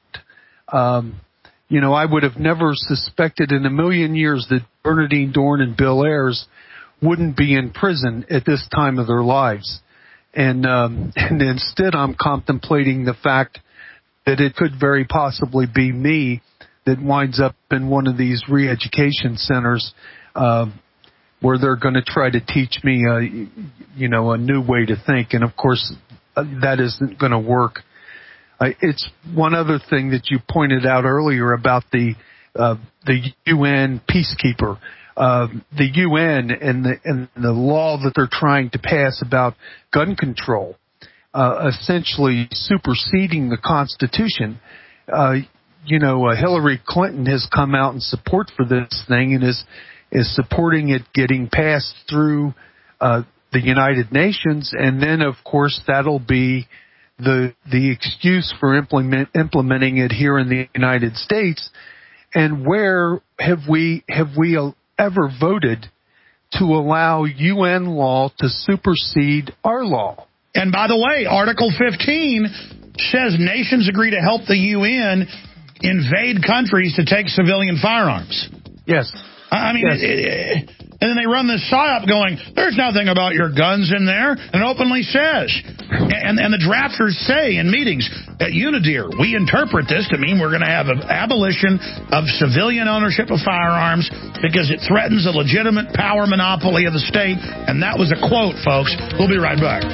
I would have never suspected in a million years that Bernardine Dohrn and Bill Ayers wouldn't be in prison at this time of their lives. And instead I'm contemplating the fact that it could very possibly be me that winds up in one of these re-education centers, where they're going to try to teach me, a new way to think. And of course, that isn't going to work. It's one other thing that you pointed out earlier about the UN peacekeeper, the UN and the law that they're trying to pass about gun control, essentially superseding the Constitution. Hillary Clinton has come out in support for this thing and is supporting it getting passed through the United Nations, and then, of course, that'll be the excuse for implementing it here in the United States. And where have we ever voted to allow UN law to supersede our law? And by the way, Article 15 says nations agree to help the UN invade countries to take civilian firearms. Yes. I mean, yes. And then they run this PSYOP going, there's nothing about your guns in there, and it openly says. And the drafters say in meetings, at UNIDIR, we interpret this to mean we're going to have an abolition of civilian ownership of firearms because it threatens a legitimate power monopoly of the state. And that was a quote, folks. We'll be right back.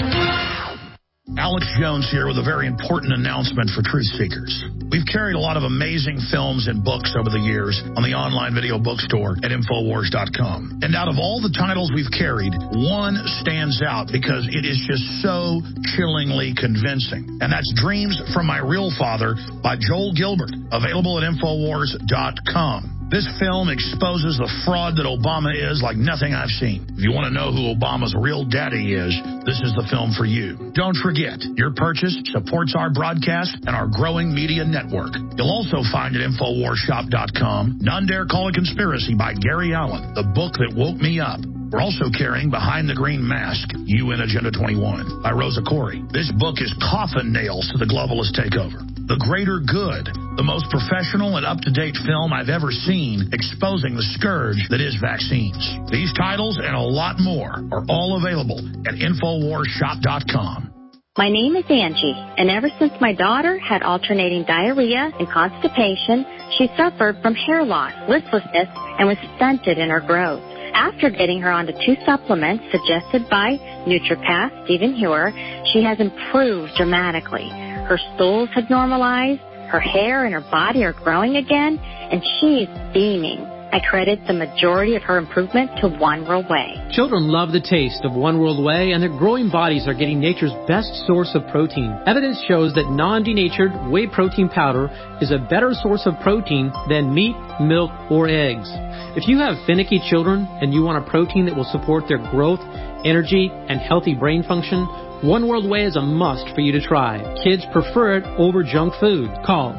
Alex Jones here with a very important announcement for truth seekers. We've carried a lot of amazing films and books over the years on the online video bookstore at Infowars.com. And out of all the titles we've carried, one stands out because it is just so chillingly convincing. And that's Dreams from My Real Father by Joel Gilbert, available at Infowars.com. This film exposes the fraud that Obama is like nothing I've seen. If you want to know who Obama's real daddy is, this is the film for you. Don't forget, your purchase supports our broadcast and our growing media network. You'll also find at InfoWarsShop.com None Dare Call It Conspiracy by Gary Allen, the book that woke me up. We're also carrying Behind the Green Mask, UN Agenda 21 by Rosa Corey. This book is coffin nails to the globalist takeover. The Greater Good, the most professional and up-to-date film I've ever seen exposing the scourge that is vaccines. These titles and a lot more are all available at InfoWarsShop.com. My name is Angie, and ever since my daughter had alternating diarrhea and constipation, she suffered from hair loss, listlessness, and was stunted in her growth. After getting her onto 2 supplements suggested by Nutripath Stephen Hewer, she has improved dramatically. Her stools have normalized, her hair and her body are growing again, and she's beaming. I credit the majority of her improvement to One World Whey. Children love the taste of One World Whey, and their growing bodies are getting nature's best source of protein. Evidence shows that non-denatured whey protein powder is a better source of protein than meat, milk, or eggs. If you have finicky children and you want a protein that will support their growth, energy, and healthy brain function, One World Whey is a must for you to try. Kids prefer it over junk food. Call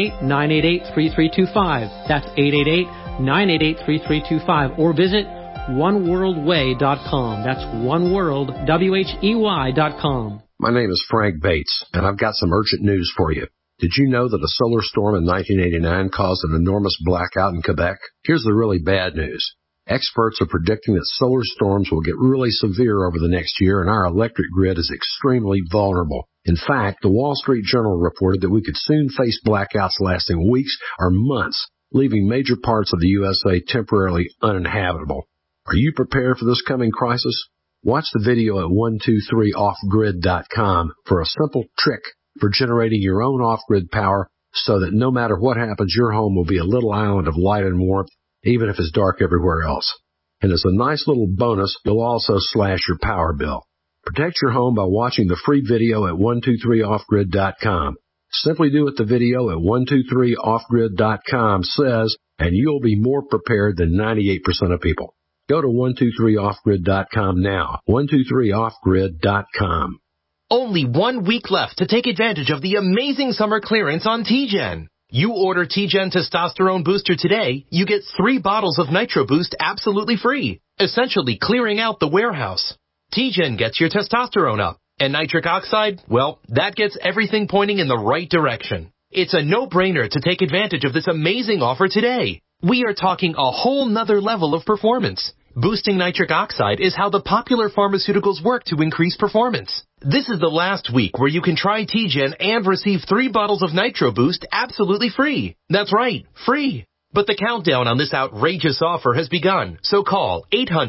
888-988-3325. That's 888-988-3325. Or visit oneworldwhey.com. That's oneworld.com. My name is Frank Bates, and I've got some urgent news for you. Did you know that a solar storm in 1989 caused an enormous blackout in Quebec? Here's the really bad news. Experts are predicting that solar storms will get really severe over the next year, and our electric grid is extremely vulnerable. In fact, the Wall Street Journal reported that we could soon face blackouts lasting weeks or months, leaving major parts of the USA temporarily uninhabitable. Are you prepared for this coming crisis? Watch the video at 123offgrid.com for a simple trick for generating your own off-grid power so that no matter what happens, your home will be a little island of light and warmth, even if it's dark everywhere else. And as a nice little bonus, you'll also slash your power bill. Protect your home by watching the free video at 123offgrid.com. Simply do what the video at 123offgrid.com says, and you'll be more prepared than 98% of people. Go to 123offgrid.com now. 123offgrid.com. Only 1 week left to take advantage of the amazing summer clearance on T-Gen. You order T-Gen Testosterone Booster today, you get 3 bottles of Nitro Boost absolutely free, essentially clearing out the warehouse. T-Gen gets your testosterone up, and nitric oxide, well, that gets everything pointing in the right direction. It's a no-brainer to take advantage of this amazing offer today. We are talking a whole nother level of performance. Boosting nitric oxide is how the popular pharmaceuticals work to increase performance. This is the last week where you can try T-Gen and receive 3 bottles of Nitro Boost absolutely free. That's right, free. But the countdown on this outrageous offer has begun, so call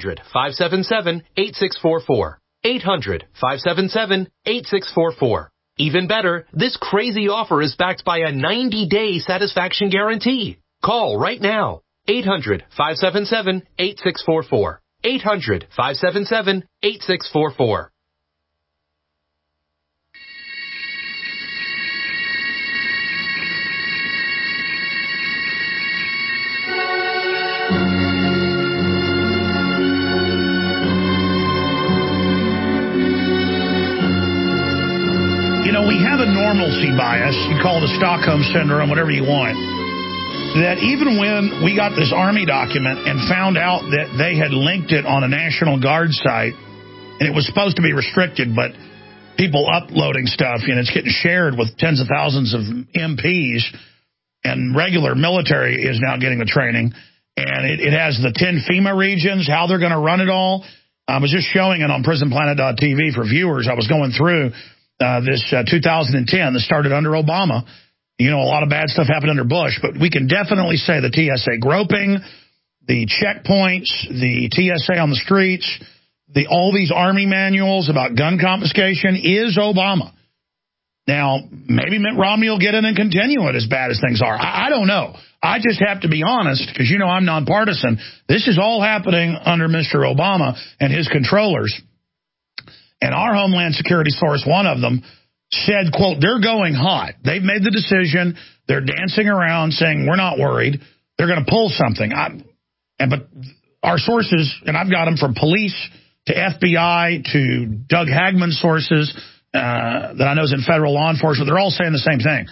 800-577-8644. 800-577-8644. Even better, this crazy offer is backed by a 90-day satisfaction guarantee. Call right now. 800-577-8644. 800-577-8644. have a normalcy bias. You call it the Stockholm Syndrome, whatever you want. That even when we got this Army document and found out that they had linked it on a National Guard site, and it was supposed to be restricted, but people uploading stuff, it's getting shared with tens of thousands of MPs, and regular military is now getting the training. And it has the 10 FEMA regions, how they're going to run it all. I was just showing it on PrisonPlanet.tv for viewers. I was going through this 2010 that started under Obama. A lot of bad stuff happened under Bush, but we can definitely say the TSA groping, the checkpoints, the TSA on the streets, all these Army manuals about gun confiscation is Obama. Now, maybe Mitt Romney will get in and continue it as bad as things are. I don't know. I just have to be honest, because I'm nonpartisan. This is all happening under Mr. Obama and his controllers. And our Homeland Security source, one of them, said, quote, they're going hot. They've made the decision. They're dancing around saying, we're not worried. They're going to pull something. But our sources, and I've got them from police to FBI to Doug Hagman's sources that I know is in federal law enforcement, they're all saying the same thing.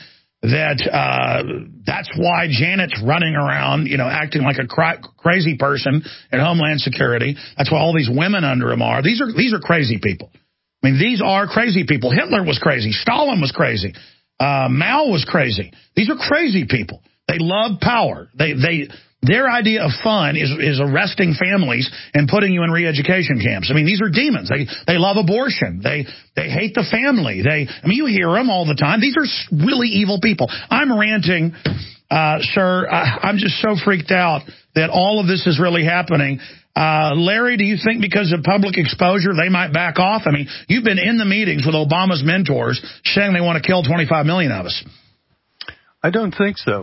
That's why Janet's running around, acting like a crazy person at Homeland Security. That's why all these women under him are. These are crazy people. I mean, these are crazy people. Hitler was crazy. Stalin was crazy. Mao was crazy. These are crazy people. They love power. Their idea of fun is arresting families and putting you in re-education camps. I mean, these are demons. They love abortion. They hate the family. You hear them all the time. These are really evil people. I'm ranting, sir. I'm just so freaked out that all of this is really happening. Larry, do you think because of public exposure they might back off? I mean, you've been in the meetings with Obama's mentors saying they want to kill 25 million of us. I don't think so.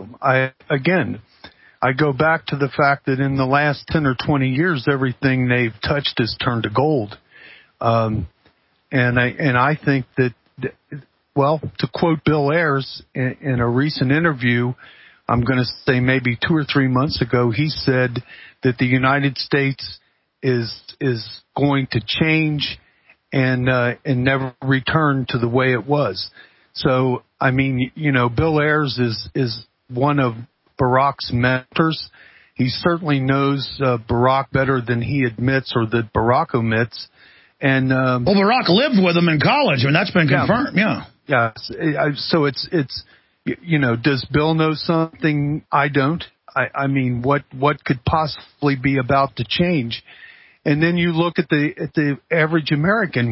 I go back to the fact that in the last 10 or 20 years, everything they've touched has turned to gold. And I think that, well, to quote Bill Ayers in a recent interview, I'm going to say maybe 2 or 3 months ago, he said that the United States is going to change and never return to the way it was. So, I mean, Bill Ayers is one of Barack's mentors. He certainly knows Barack better than he admits or that Barack omits. And Barack lived with him in college. I mean, that's been confirmed. Yeah. So it's does Bill know something I don't? I mean, what could possibly be about to change? And then you look at the average American.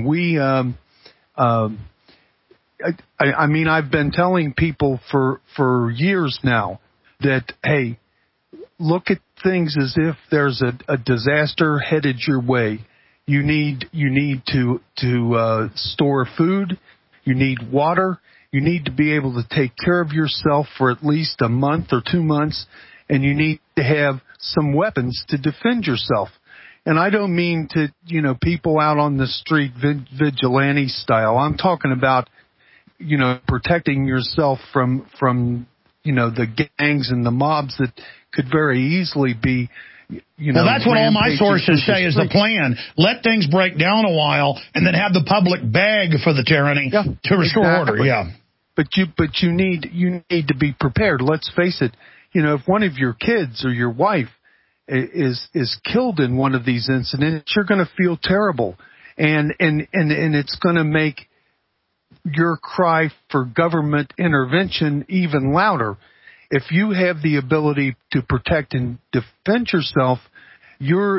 I mean, I've been telling people for years now that, hey, look at things as if there's a disaster headed your way. You need to store food. You need water. You need to be able to take care of yourself for at least a month or 2 months, and you need to have some weapons to defend yourself. And I don't mean to, people out on the street vigilante style. I'm talking about, protecting yourself from the gangs and the mobs that could very easily be, well, that's what all my sources say is the plan. Let things break down a while and then have the public beg for the tyranny to restore order. Yeah. But you need to be prepared. Let's face it. If one of your kids or your wife is killed in one of these incidents, you're going to feel terrible. And it's going to make your cry for government intervention even louder. If you have the ability to protect and defend yourself, your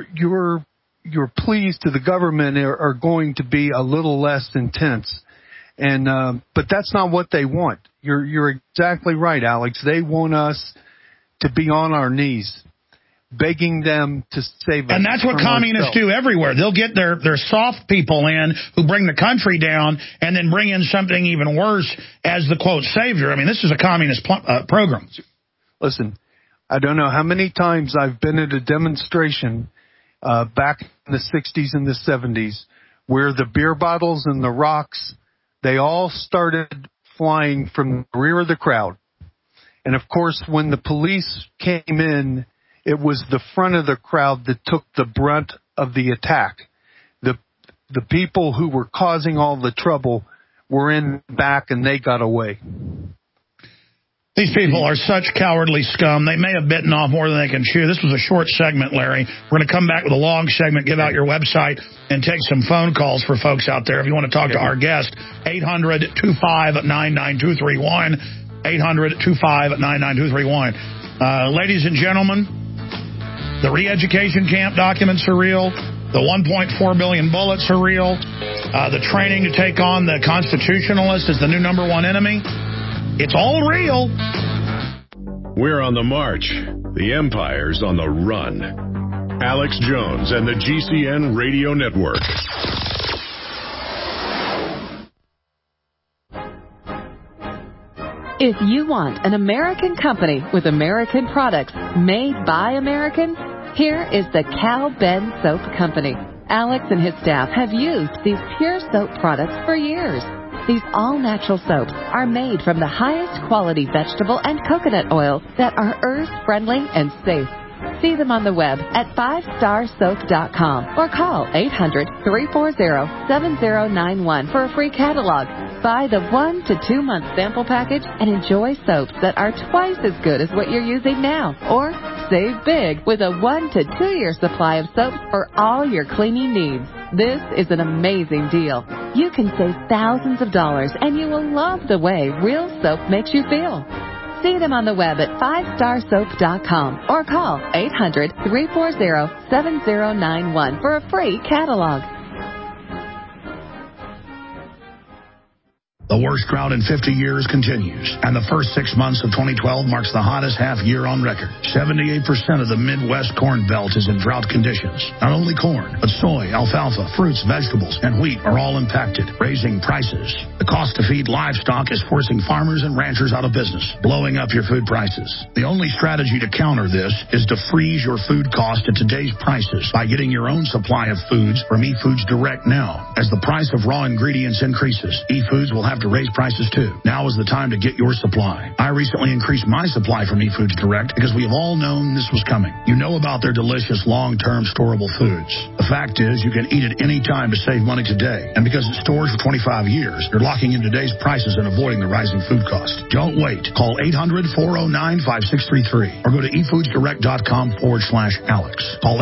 pleas to the government are going to be a little less intense. And but that's not what they want. You're exactly right, Alex. They want us to be on our knees, begging them to save us. And that's what communists do everywhere. They'll get their soft people in who bring the country down and then bring in something even worse as the, quote, savior. I mean, this is a communist program. Listen, I don't know how many times I've been at a demonstration back in the 60s and the 70s where the beer bottles and the rocks, they all started flying from the rear of the crowd. And, of course, when the police came in, it was the front of the crowd that took the brunt of the attack. The people who were causing all the trouble were in back and they got away. These people are such cowardly scum. They may have bitten off more than they can chew. This was a short segment, Larry. We're going to come back with a long segment, give out your website, and take some phone calls for folks out there. If you want to talk to our guest, 800-259-9231, 800-259-9231. Ladies and gentlemen, the re-education camp documents are real. The 1.4 billion bullets are real. The training to take on the Constitutionalists is the new #1 enemy. It's all real. We're on the march. The Empire's on the run. Alex Jones and the GCN Radio Network. If you want an American company with American products made by Americans, here is the Cal Ben Soap Company. Alex and his staff have used these pure soap products for years. These all-natural soaps are made from the highest quality vegetable and coconut oils that are earth-friendly and safe. See them on the web at 5starsoap.com or call 800-340-7091 for a free catalog. Buy the 1 to 2 month sample package and enjoy soaps that are twice as good as what you're using now. Or save big with a 1 to 2 year supply of soaps for all your cleaning needs. This is an amazing deal. You can save thousands of dollars and you will love the way real soap makes you feel. See them on the web at 5starsoap.com or call 800-340-7091 for a free catalog. The worst drought in 50 years continues, and the first 6 months of 2012 marks the hottest half year on record. 78% of the Midwest corn belt is in drought conditions. Not only corn, but soy, alfalfa, fruits, vegetables, and wheat are all impacted, raising prices. The cost to feed livestock is forcing farmers and ranchers out of business, blowing up your food prices. The only strategy to counter this is to freeze your food cost at today's prices by getting your own supply of foods from eFoods Direct now. As the price of raw ingredients increases, eFoods will have to raise prices too. Now is the time to get your supply. I recently increased my supply from eFoods Direct because we have all known this was coming. You know about their delicious long-term storable foods. The fact is you can eat it any time to save money today. And because it stores for 25 years, you're locking in today's prices and avoiding the rising food cost. Don't wait. Call 800-409-5633 or go to efoodsdirect.com/Alex. Call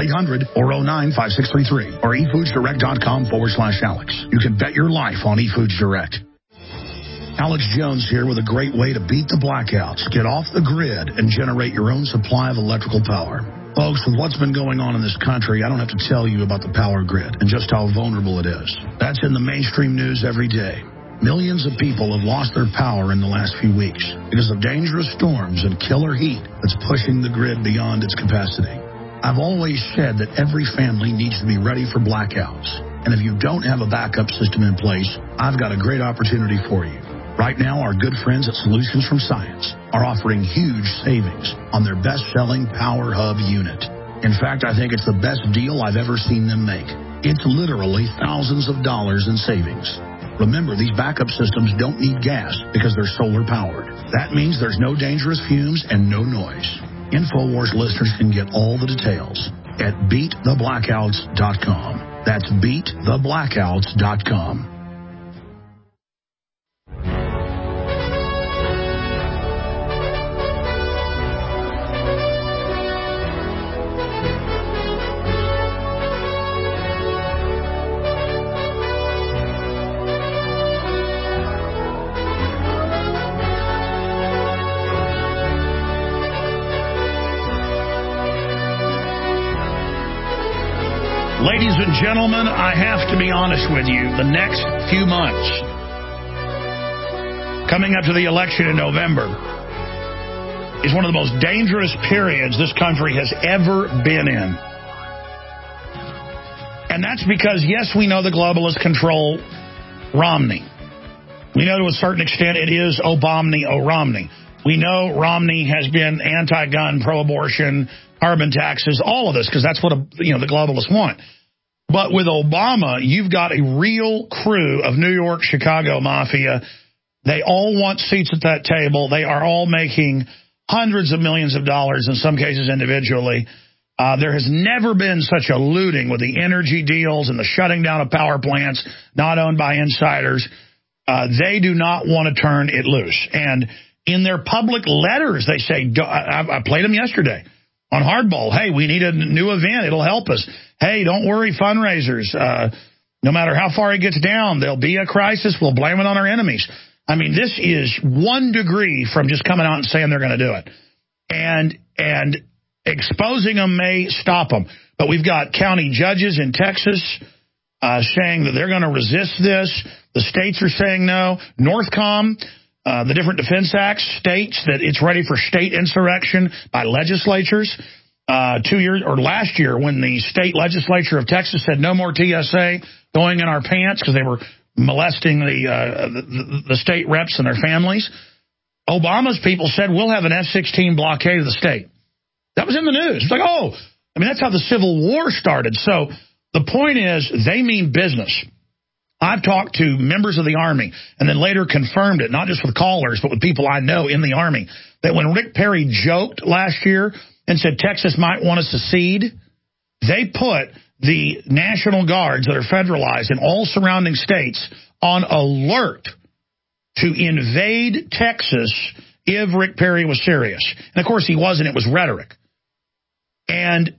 800-409-5633 or efoodsdirect.com/Alex. You can bet your life on eFoods Direct. Alex Jones here with a great way to beat the blackouts, get off the grid, and generate your own supply of electrical power. Folks, with what's been going on in this country, I don't have to tell you about the power grid and just how vulnerable it is. That's in the mainstream news every day. Millions of people have lost their power in the last few weeks because of dangerous storms and killer heat that's pushing the grid beyond its capacity. I've always said that every family needs to be ready for blackouts. And if you don't have a backup system in place, I've got a great opportunity for you. Right now, our good friends at Solutions from Science are offering huge savings on their best-selling Power Hub unit. In fact, I think it's the best deal I've ever seen them make. It's literally thousands of dollars in savings. Remember, these backup systems don't need gas because they're solar-powered. That means there's no dangerous fumes and no noise. InfoWars listeners can get all the details at beattheblackouts.com. That's beattheblackouts.com. Ladies and gentlemen, I have to be honest with you. The next few months, coming up to the election in November, is one of the most dangerous periods this country has ever been in. And that's because, yes, we know the globalists control Romney. We know to a certain extent it is Obamney or Romney. We know Romney has been anti-gun, pro-abortion, carbon taxes, all of this, because that's what the globalists want. But with Obama, you've got a real crew of New York, Chicago mafia. They all want seats at that table. They are all making hundreds of millions of dollars, in some cases individually. There has never been such a looting with the energy deals and the shutting down of power plants not owned by insiders. They do not want to turn it loose. And in their public letters, they say, I played them yesterday on Hardball. Hey, we need a new event. It'll help us. Hey, don't worry, fundraisers. No matter how far it gets down, there'll be a crisis. We'll blame it on our enemies. I mean, this is 1 degree from just coming out and saying they're going to do it. And exposing them may stop them. But we've got county judges in Texas saying that they're going to resist this. The states are saying no. Northcom, the different defense acts, states that it's ready for state insurrection by legislatures. 2 years or last year, when the state legislature of Texas said no more TSA going in our pants because they were molesting the state reps and their families, Obama's people said we'll have an F-16 blockade of the state. That was in the news. It's like, oh, I mean, that's how the Civil War started. So the point is, they mean business. I've talked to members of the Army and then later confirmed it, not just with callers, but with people I know in the Army, that when Rick Perry joked last year and said Texas might want to secede, they put the National Guards that are federalized in all surrounding states on alert to invade Texas if Rick Perry was serious. And, of course, he wasn't. It was rhetoric. And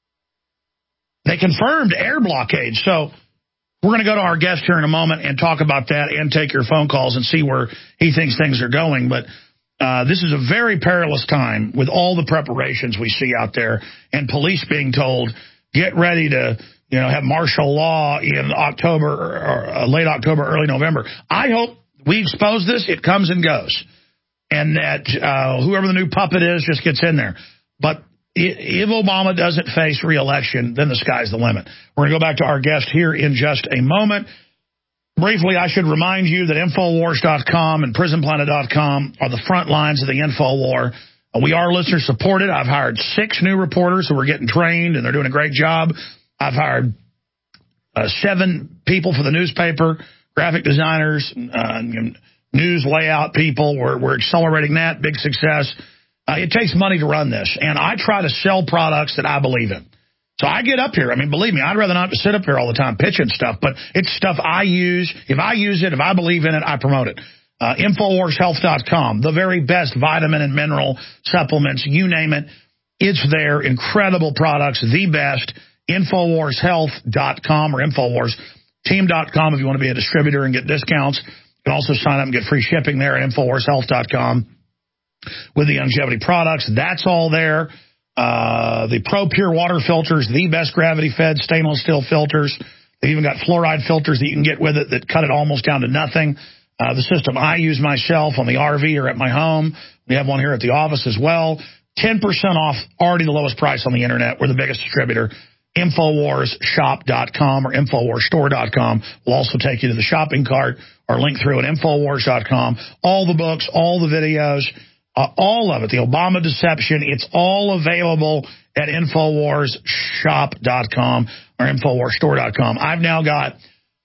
they confirmed air blockade. So we're going to go to our guest here in a moment and talk about that and take your phone calls and see where he thinks things are going. But this is a very perilous time with all the preparations we see out there and police being told, get ready to have martial law in October or late October, early November. I hope we expose this. It comes and goes. And that whoever the new puppet is just gets in there. But if Obama doesn't face re-election, then the sky's the limit. We're going to go back to our guest here in just a moment. Briefly, I should remind you that Infowars.com and PrisonPlanet.com are the front lines of the info war. We are listener-supported. I've hired 6 new reporters who are getting trained, and they're doing a great job. I've hired 7 people for the newspaper, graphic designers, news layout people. We're accelerating that. Big success. It takes money to run this, and I try to sell products that I believe in. So I get up here. I mean, believe me, I'd rather not sit up here all the time pitching stuff, but it's stuff I use. If I use it, if I believe in it, I promote it. InfoWarsHealth.com, the very best vitamin and mineral supplements, you name it, it's there. Incredible products, the best. InfoWarsHealth.com or InfoWarsTeam.com if you want to be a distributor and get discounts. You can also sign up and get free shipping there at InfoWarsHealth.com. With the longevity products, that's all there. The Pro Pure water filters, the best gravity-fed stainless steel filters. They've even got fluoride filters that you can get with it that cut it almost down to nothing. The system I use myself on the RV or at my home. We have one here at the office as well. 10% off, already the lowest price on the internet. We're the biggest distributor. InfoWarsShop.com or InfoWarsStore.com will also take you to the shopping cart or link through at InfoWars.com. All the books, all the videos. All of it, the Obama deception, it's all available at InfoWarsShop.com or InfoWarsStore.com. I've now got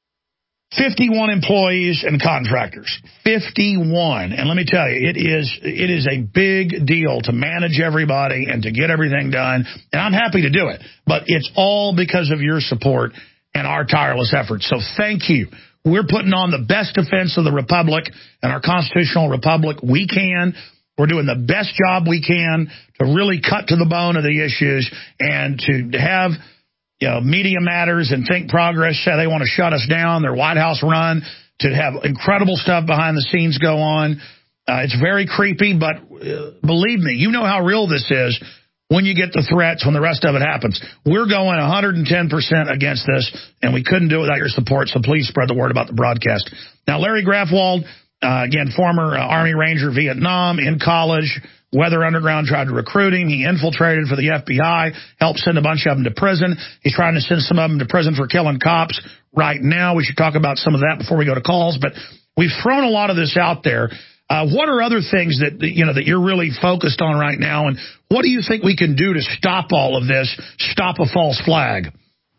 51 employees and contractors. 51. And let me tell you, it is a big deal to manage everybody and to get everything done. And I'm happy to do it. But it's all because of your support and our tireless efforts. So thank you. We're putting on the best defense of the Republic and our constitutional republic we can. We're doing the best job we can to really cut to the bone of the issues and to have Media Matters and Think Progress say they want to shut us down, their White House run, to have incredible stuff behind the scenes go on. It's very creepy, but believe me, you know how real this is when you get the threats, when the rest of it happens. We're going 110% against this, and we couldn't do it without your support, so please spread the word about the broadcast. Now, Larry Grafwald, again, former Army Ranger, Vietnam, in college, Weather Underground tried to recruit him. He infiltrated for the FBI, helped send a bunch of them to prison. He's trying to send some of them to prison for killing cops right now. We should talk about some of that before we go to calls. But we've thrown a lot of this out there. What are other things that you're really focused on right now? And what do you think we can do to stop all of this, stop a false flag?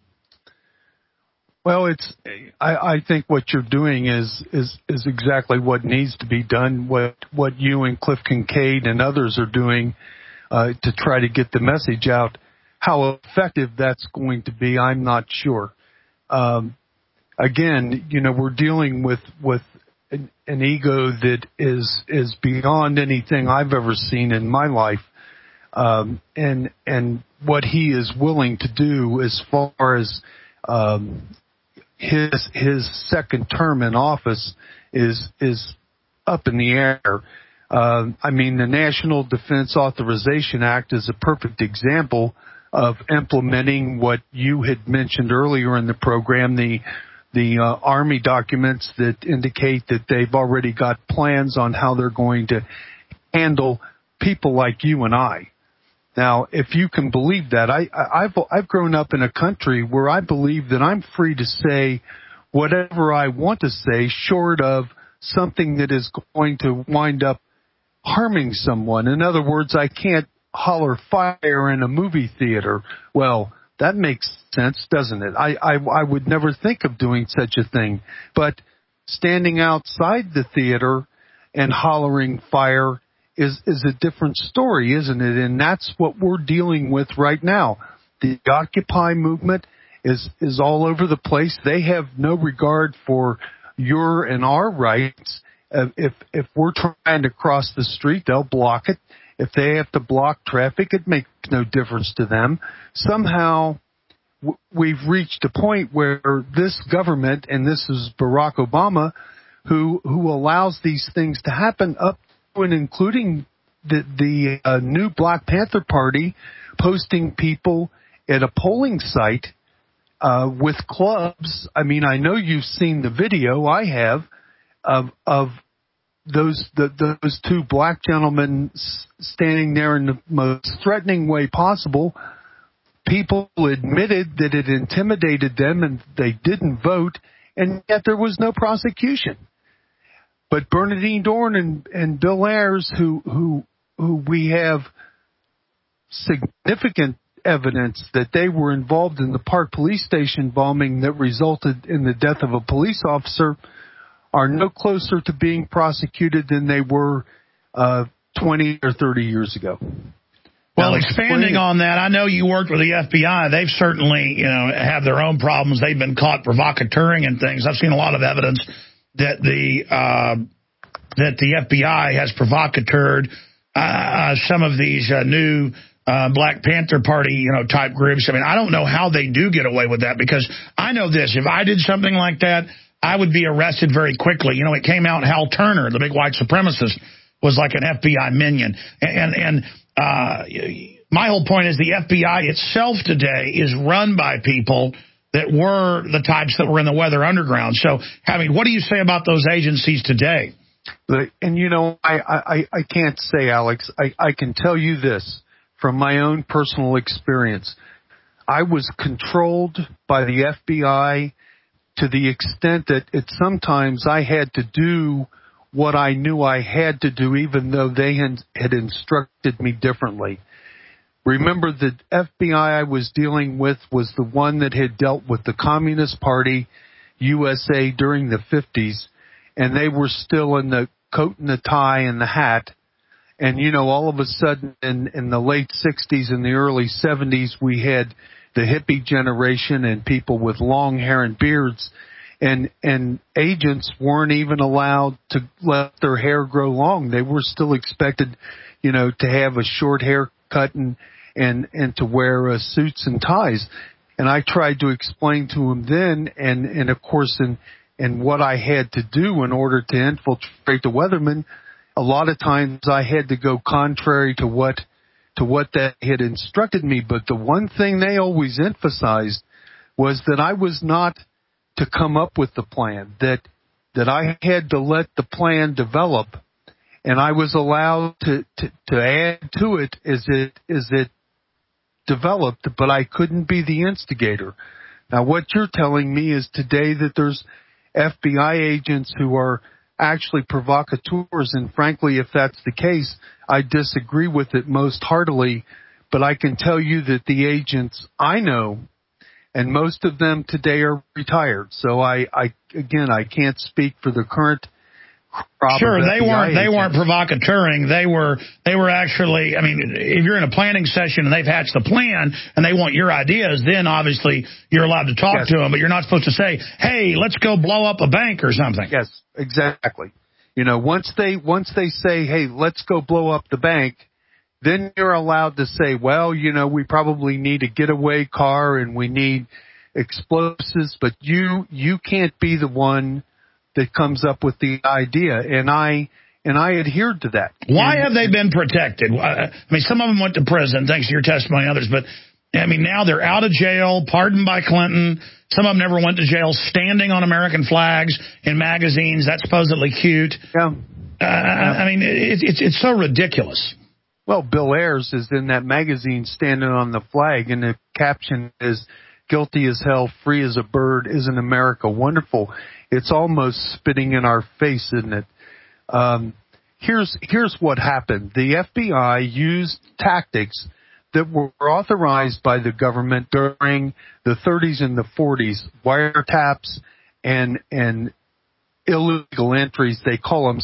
Well, I think what you're doing is exactly what needs to be done. What you and Cliff Kincaid and others are doing to try to get the message out. How effective that's going to be, I'm not sure. Again, we're dealing with an ego that is beyond anything I've ever seen in my life. And what he is willing to do as far as his second term in office is up in the air. I mean, the National Defense Authorization Act is a perfect example of implementing what you had mentioned earlier in the program, the Army documents that indicate that they've already got plans on how they're going to handle people like you and I. Now, if you can believe that, I've grown up in a country where I believe that I'm free to say whatever I want to say, short of something that is going to wind up harming someone. In other words, I can't holler fire in a movie theater. Well, that makes sense, doesn't it? I would never think of doing such a thing. But standing outside the theater and hollering fire is a different story, isn't it? And that's what we're dealing with right now. The Occupy movement is all over the place. They have no regard for your and our rights. If we're trying to cross the street, they'll block it. If they have to block traffic, it makes no difference to them. Somehow, we've reached a point where this government, and this is Barack Obama, who allows these things to happen, up to and including the new Black Panther Party posting people at a polling site with clubs. I mean, I know you've seen the video. I have of those two black gentlemen standing there in the most threatening way possible. People admitted that it intimidated them and they didn't vote, and yet there was no prosecution. But Bernardine Dohrn and Bill Ayers, who we have significant evidence that they were involved in the Park Police Station bombing that resulted in the death of a police officer, are no closer to being prosecuted than they were 20 or 30 years ago. Well, expanding on that, I know you worked with the FBI. They've certainly, have their own problems. They've been caught provocateuring and things. I've seen a lot of evidence that the FBI has provocateured some of these new Black Panther Party, type groups. I mean, I don't know how they do get away with that, because I know this. If I did something like that, I would be arrested very quickly. It came out Hal Turner, the big white supremacist, was like an FBI minion. And my whole point is the FBI itself today is run by people that were the types that were in the Weather Underground. So, what do you say about those agencies today? And, I can't say, Alex. I can tell you this from my own personal experience. I was controlled by the FBI to the extent that sometimes I had to do what I knew I had to do, even though they had instructed me differently. Remember, the FBI I was dealing with was the one that had dealt with the Communist Party, USA, during the 50s, and they were still in the coat and the tie and the hat. And, all of a sudden in the late 60s and the early 70s, we had the hippie generation and people with long hair and beards. And agents weren't even allowed to let their hair grow long. They were still expected, to have a short haircut and to wear suits and ties. And I tried to explain to them then, and of course, in what I had to do in order to infiltrate the Weathermen, a lot of times I had to go contrary to what they had instructed me. But the one thing they always emphasized was that I was not to come up with the plan, that I had to let the plan develop, and I was allowed to add to it as it developed, but I couldn't be the instigator. Now, what you're telling me is today that there's FBI agents who are actually provocateurs, and frankly, if that's the case, I disagree with it most heartily, but I can tell you that the agents I know, and most of them today, are retired. So I can't speak for the current Sure, they weren't provocateuring. They were actually, I mean, if you're in a planning session and they've hatched the plan and they want your ideas, then obviously you're allowed to talk to them, but you're not supposed to say, hey, let's go blow up a bank or something. Yes, exactly. You know, once they say, hey, let's go blow up the bank, then you're allowed to say, well, you know, we probably need a getaway car and we need explosives, but you can't be the one that comes up with the idea, and I adhered to that. Why have they been protected? I mean, some of them went to prison, thanks to your testimony, others, but I mean, now they're out of jail, pardoned by Clinton. Some of them never went to jail, standing on American flags in magazines. That's supposedly cute. Yeah. I mean, it's so ridiculous. Well, Bill Ayers is in that magazine standing on the flag, and the caption is, guilty as hell, free as a bird, isn't America wonderful? It's almost spitting in our face, isn't it? Here's what happened. The FBI used tactics that were authorized by the government during the 30s and the 40s, wiretaps and illegal entries. They call them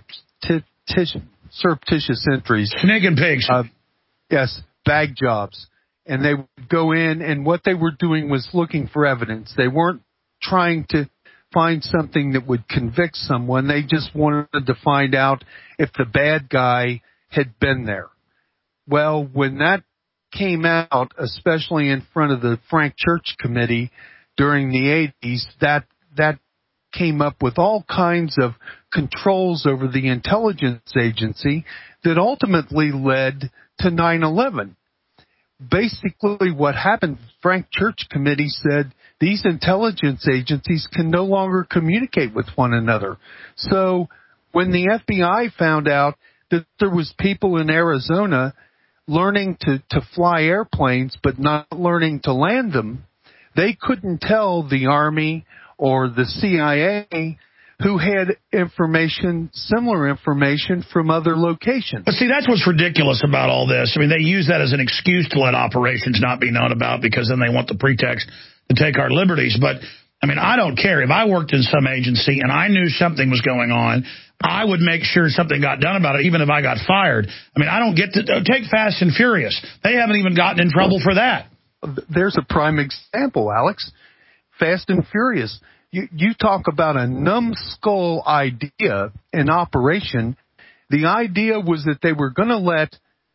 surreptitious entries. Snake and pigs. Yes, bag jobs. And they would go in, and what they were doing was looking for evidence. They weren't trying to find something that would convict someone. They just wanted to find out if the bad guy had been there. Well, when that came out, especially in front of the Frank Church Committee during the 80s, that came up with all kinds of controls over the intelligence agency that ultimately led to 9/11. Basically what happened, Frank Church Committee said these intelligence agencies can no longer communicate with one another. So when the FBI found out that there was people in Arizona learning to fly airplanes but not learning to land them, they couldn't tell the Army or the CIA who had information, similar information from other locations. But see, that's what's ridiculous about all this. I mean, they use that as an excuse to let operations not be known about because then they want the pretext to take our liberties. But, I mean, I don't care. If I worked in some agency and I knew something was going on, I would make sure something got done about it, even if I got fired. I mean, I don't get to take Fast and Furious. They haven't even gotten in trouble for that. There's a prime example, Alex. Fast and Furious. You talk about a numbskull idea in operation. The idea was that they were going to let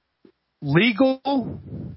legal,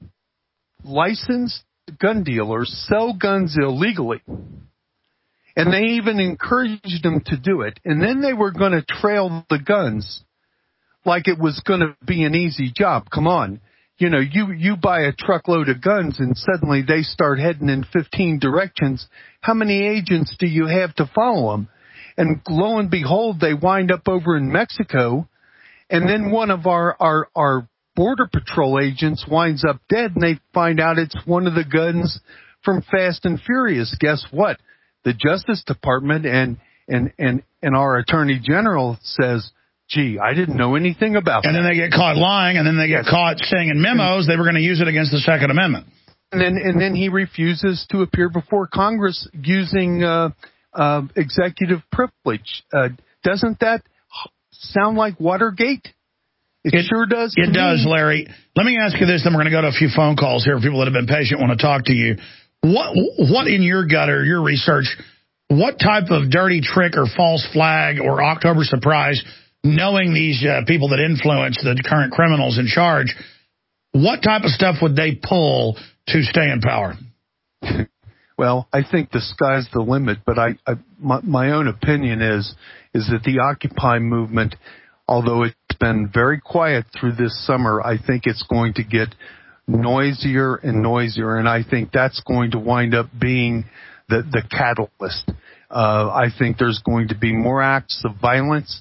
licensed gun dealers sell guns illegally. And they even encouraged them to do it. And then they were going to trail the guns like it was going to be an easy job. Come on. You know, you buy a truckload of guns and suddenly they start heading in 15 directions. How many agents do you have to follow them? And lo and behold, they wind up over in Mexico. And then one of our Border Patrol agents winds up dead, and they find out it's one of the guns from Fast and Furious. Guess what? The Justice Department and our Attorney General says, gee, I didn't know anything about that. And then they get caught lying, and then they get caught saying in memos they were going to use it against the Second Amendment. And then he refuses to appear before Congress using executive privilege. Doesn't that sound like Watergate? It sure does. It does, Larry. Let me ask you this, then we're going to go to a few phone calls here. People that have been patient want to talk to you. What in your gut or your research, what type of dirty trick or false flag or October surprise, knowing these people that influence the current criminals in charge, what type of stuff would they pull to stay in power? Well, I think the sky's the limit, but my own opinion is that the Occupy movement, although it's been very quiet through this summer, I think it's going to get noisier and noisier, and I think that's going to wind up being the catalyst. I think there's going to be more acts of violence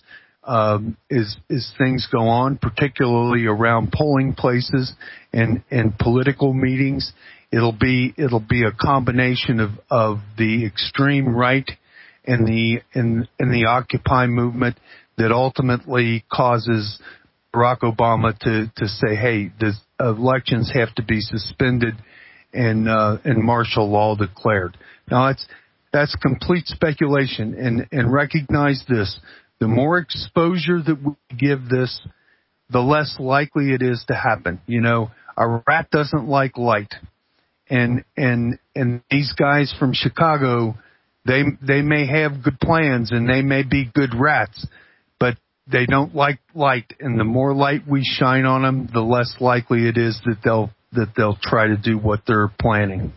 as things go on, particularly around polling places and political meetings. It'll be a combination of the extreme right and the Occupy movement that ultimately causes Barack Obama to say, hey, the elections have to be suspended and martial law declared. Now, that's complete speculation, and recognize this. The more exposure that we give this, the less likely it is to happen. You know, a rat doesn't like light. And these guys from Chicago, they may have good plans and they may be good rats, but they don't like light. And the more light we shine on them, the less likely it is that they'll try to do what they're planning.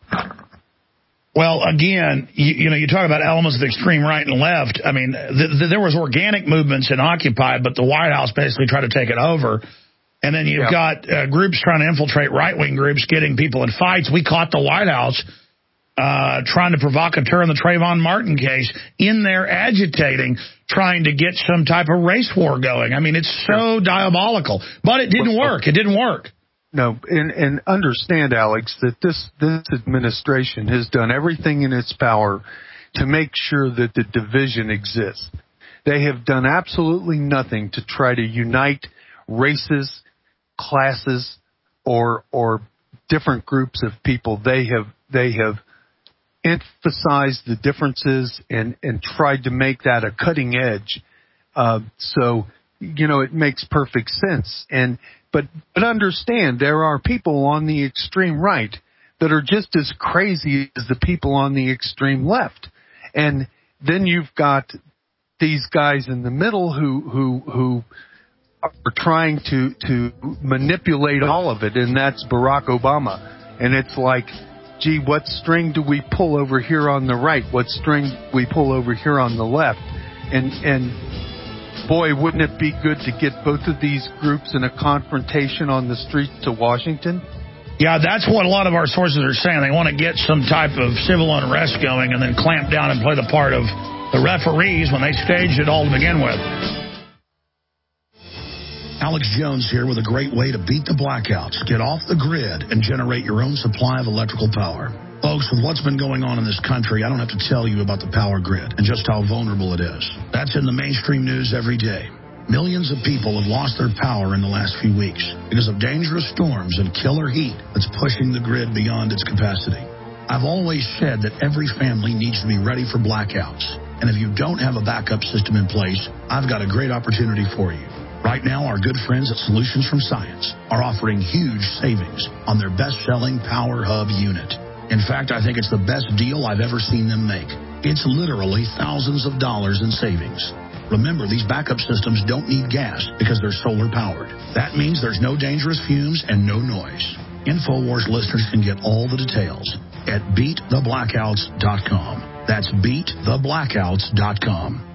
Well, again, you talk about elements of the extreme right and left. I mean, there was organic movements in Occupy, but the White House basically tried to take it over. And then you've got groups trying to infiltrate right-wing groups, getting people in fights. We caught the White House trying to provocateur in the Trayvon Martin case in there agitating, trying to get some type of race war going. I mean, it's so diabolical. But it didn't work. It didn't work. No, and understand, Alex, that this administration has done everything in its power to make sure that the division exists. They have done absolutely nothing to try to unite races, classes, or different groups of people. They have emphasized the differences and tried to make that a cutting edge. So, it makes perfect sense. But understand, there are people on the extreme right that are just as crazy as the people on the extreme left. And then you've got these guys in the middle who are trying to manipulate all of it, and that's Barack Obama. And it's like, gee, what string do we pull over here on the right? What string we pull over here on the left? And boy, wouldn't it be good to get both of these groups in a confrontation on the streets to Washington? Yeah, that's what a lot of our sources are saying. They want to get some type of civil unrest going and then clamp down and play the part of the referees when they staged it all to begin with. Alex Jones here with a great way to beat the blackouts, get off the grid, and generate your own supply of electrical power. Folks, with what's been going on in this country, I don't have to tell you about the power grid and just how vulnerable it is. That's in the mainstream news every day. Millions of people have lost their power in the last few weeks because of dangerous storms and killer heat that's pushing the grid beyond its capacity. I've always said that every family needs to be ready for blackouts. And if you don't have a backup system in place, I've got a great opportunity for you. Right now, our good friends at Solutions from Science are offering huge savings on their best-selling Power Hub unit. In fact, I think it's the best deal I've ever seen them make. It's literally thousands of dollars in savings. Remember, these backup systems don't need gas because they're solar-powered. That means there's no dangerous fumes and no noise. InfoWars listeners can get all the details at beattheblackouts.com. That's beattheblackouts.com.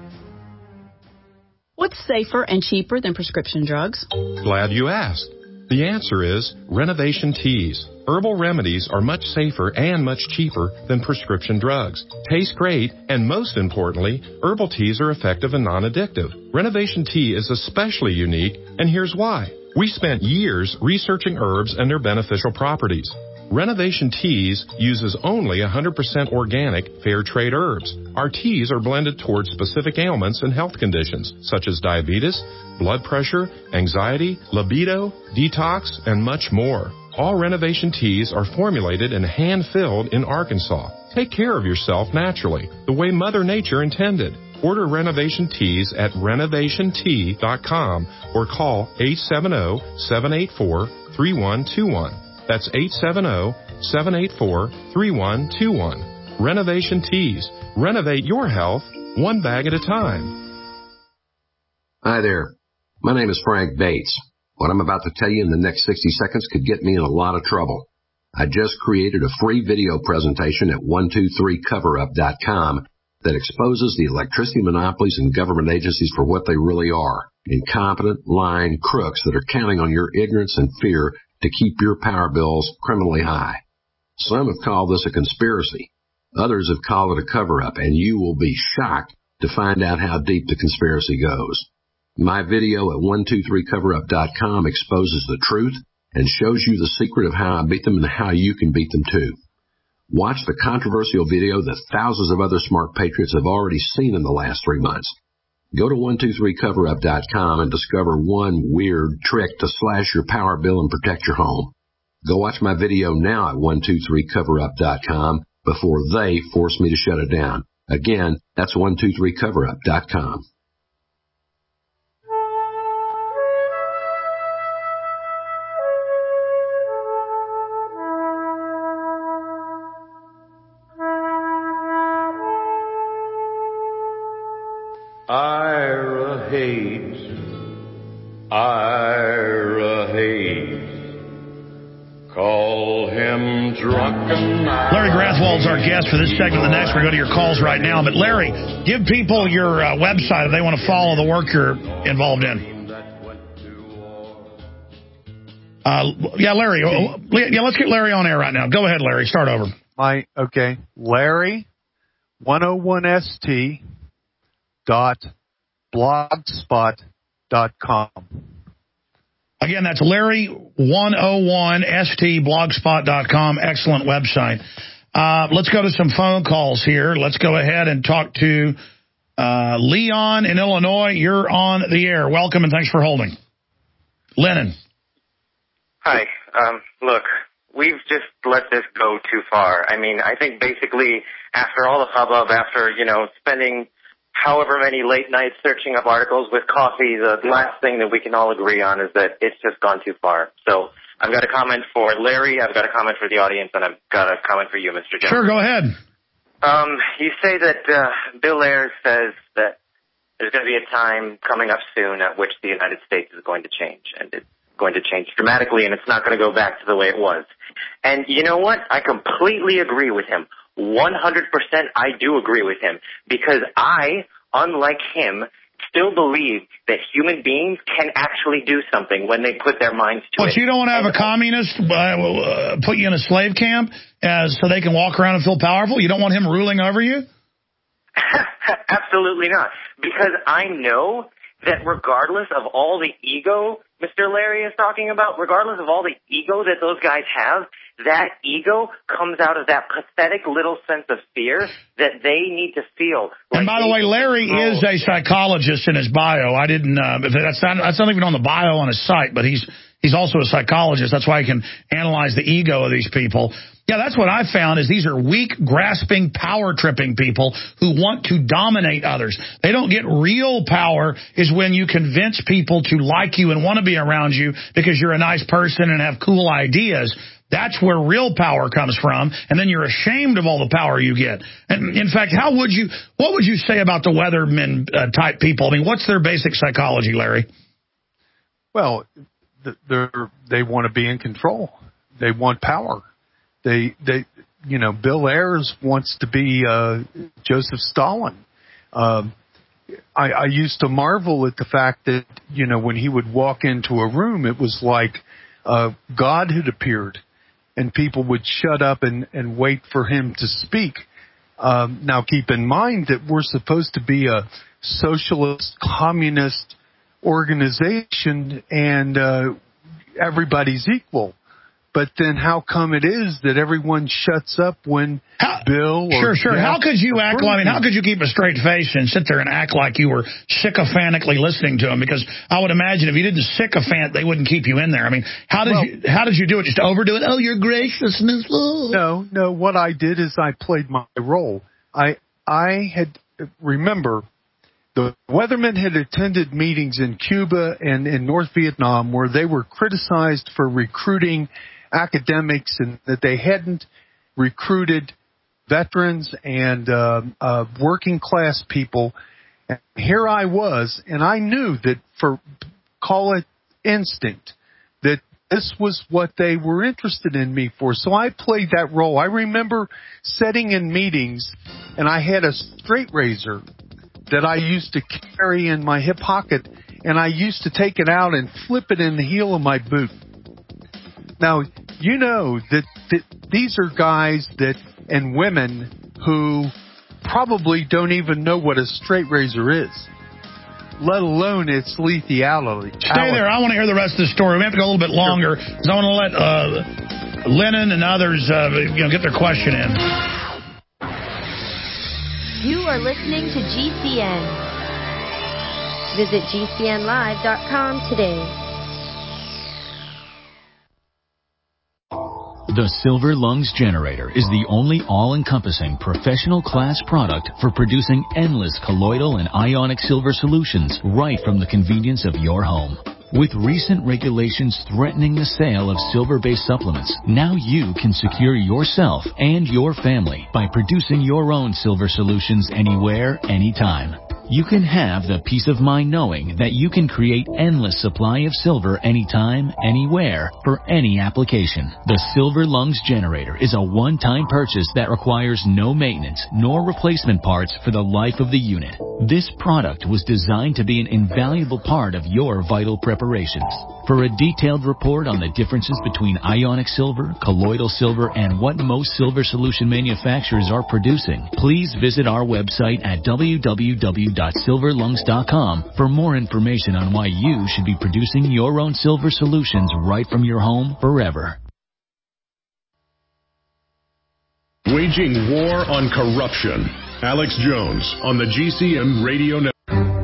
What's safer and cheaper than prescription drugs? Glad you asked. The answer is Renovation Teas. Herbal remedies are much safer and much cheaper than prescription drugs. Taste great, and most importantly, herbal teas are effective and non-addictive. Renovation Tea is especially unique, and here's why. We spent years researching herbs and their beneficial properties. Renovation Teas uses only 100% organic, fair trade herbs. Our teas are blended towards specific ailments and health conditions, such as diabetes, blood pressure, anxiety, libido, detox, and much more. All Renovation Teas are formulated and hand-filled in Arkansas. Take care of yourself naturally, the way Mother Nature intended. Order Renovation Teas at renovationtea.com or call 870-784-3121. That's 870-784-3121. Renovation Teas. Renovate your health one bag at a time. Hi there. My name is Frank Bates. What I'm about to tell you in the next 60 seconds could get me in a lot of trouble. I just created a free video presentation at 123coverup.com that exposes the electricity monopolies and government agencies for what they really are. Incompetent, lying crooks that are counting on your ignorance and fear to keep your power bills criminally high. Some have called this a conspiracy. Others have called it a cover-up, and you will be shocked to find out how deep the conspiracy goes. My video at 123coverup.com exposes the truth and shows you the secret of how I beat them and how you can beat them too. Watch the controversial video that thousands of other smart patriots have already seen in the last 3 months. Go to 123coverup.com and discover one weird trick to slash your power bill and protect your home. Go watch my video now at 123coverup.com before they force me to shut it down. Again, that's 123coverup.com. Ira Hayes, call him drunken. Larry Grathwold's our guest for this segment. The next, we're going to go to your calls right now. But Larry, give people your website if they want to follow the work you're involved in. Larry. Let's get Larry on air right now. Go ahead, Larry. Start over. Larry 101st.blogspot.com. Again, that's Larry101stblogspot.com. Excellent website. Let's go to some phone calls here. Let's go ahead and talk to Leon in Illinois. You're on the air. Welcome and thanks for holding. Lennon. Hi. Look, we've just let this go too far. I mean, I think basically after all the hubbub, after, spending however many late nights searching up articles with coffee, the last thing that we can all agree on is that it's just gone too far. So I've got a comment for Larry, I've got a comment for the audience, and I've got a comment for you, Mr. Jones. Sure, go ahead. You say that Bill Ayers says that there's going to be a time coming up soon at which the United States is going to change, and it's going to change dramatically, and it's not going to go back to the way it was. And you know what? I completely agree with him. 100% I do agree with him, because I, unlike him, still believe that human beings can actually do something when they put their minds to it. But you don't want to have a communist put you in a slave camp so they can walk around and feel powerful? You don't want him ruling over you? Absolutely not. Because I know that regardless of all the ego Mr. Larry is talking about, regardless of all the ego that those guys have, that ego comes out of that pathetic little sense of fear that they need to feel. And by the way, Larry is a psychologist in his bio. I didn't. That's not even on the bio on his site, but he's also a psychologist. That's why he can analyze the ego of these people. Yeah, that's what I found is these are weak, grasping, power-tripping people who want to dominate others. They don't get real power is when you convince people to like you and want to be around you because you're a nice person and have cool ideas. That's where real power comes from, and then you're ashamed of all the power you get. And in fact, what would you say about the Weatherman type people? I mean, what's their basic psychology, Larry? Well, they want to be in control. They want power. Bill Ayers wants to be Joseph Stalin. I used to marvel at the fact that, when he would walk into a room, it was like God had appeared and people would shut up and wait for him to speak. Now, keep in mind that we're supposed to be a socialist, communist organization and everybody's equal. But then how come it is that everyone shuts up when Bill or Sure. How could you act like, how could you keep a straight face and sit there and act like you were sycophantically listening to him? Because I would imagine if you didn't sycophant, they wouldn't keep you in there. I mean, how did you do it? Just overdo it? Oh, your graciousness. Oh. No. What I did is I played my role. Remember, the Weathermen had attended meetings in Cuba and in North Vietnam where they were criticized for recruiting academics and that they hadn't recruited veterans and working class people. And here I was, and I knew that call it instinct, that this was what they were interested in me for. So I played that role. I remember sitting in meetings, and I had a straight razor that I used to carry in my hip pocket, and I used to take it out and flip it in the heel of my boot. Now, you know that these are guys and women who probably don't even know what a straight razor is, let alone its lethality. Stay there. I want to hear the rest of the story. We have to go a little bit longer because I want to let Lennon and others get their question in. You are listening to GCN. Visit GCNlive.com today. The Silver Lungs Generator is the only all-encompassing professional class product for producing endless colloidal and ionic silver solutions right from the convenience of your home. With recent regulations threatening the sale of silver-based supplements, now you can secure yourself and your family by producing your own silver solutions anywhere, anytime. You can have the peace of mind knowing that you can create endless supply of silver anytime, anywhere, for any application. The Silver Lungs Generator is a one-time purchase that requires no maintenance nor replacement parts for the life of the unit. This product was designed to be an invaluable part of your vital preparations. For a detailed report on the differences between ionic silver, colloidal silver, and what most silver solution manufacturers are producing, please visit our website at www.silverlungs.com for more information on why you should be producing your own silver solutions right from your home forever. Waging war on corruption. Alex Jones on the GCN Radio Network.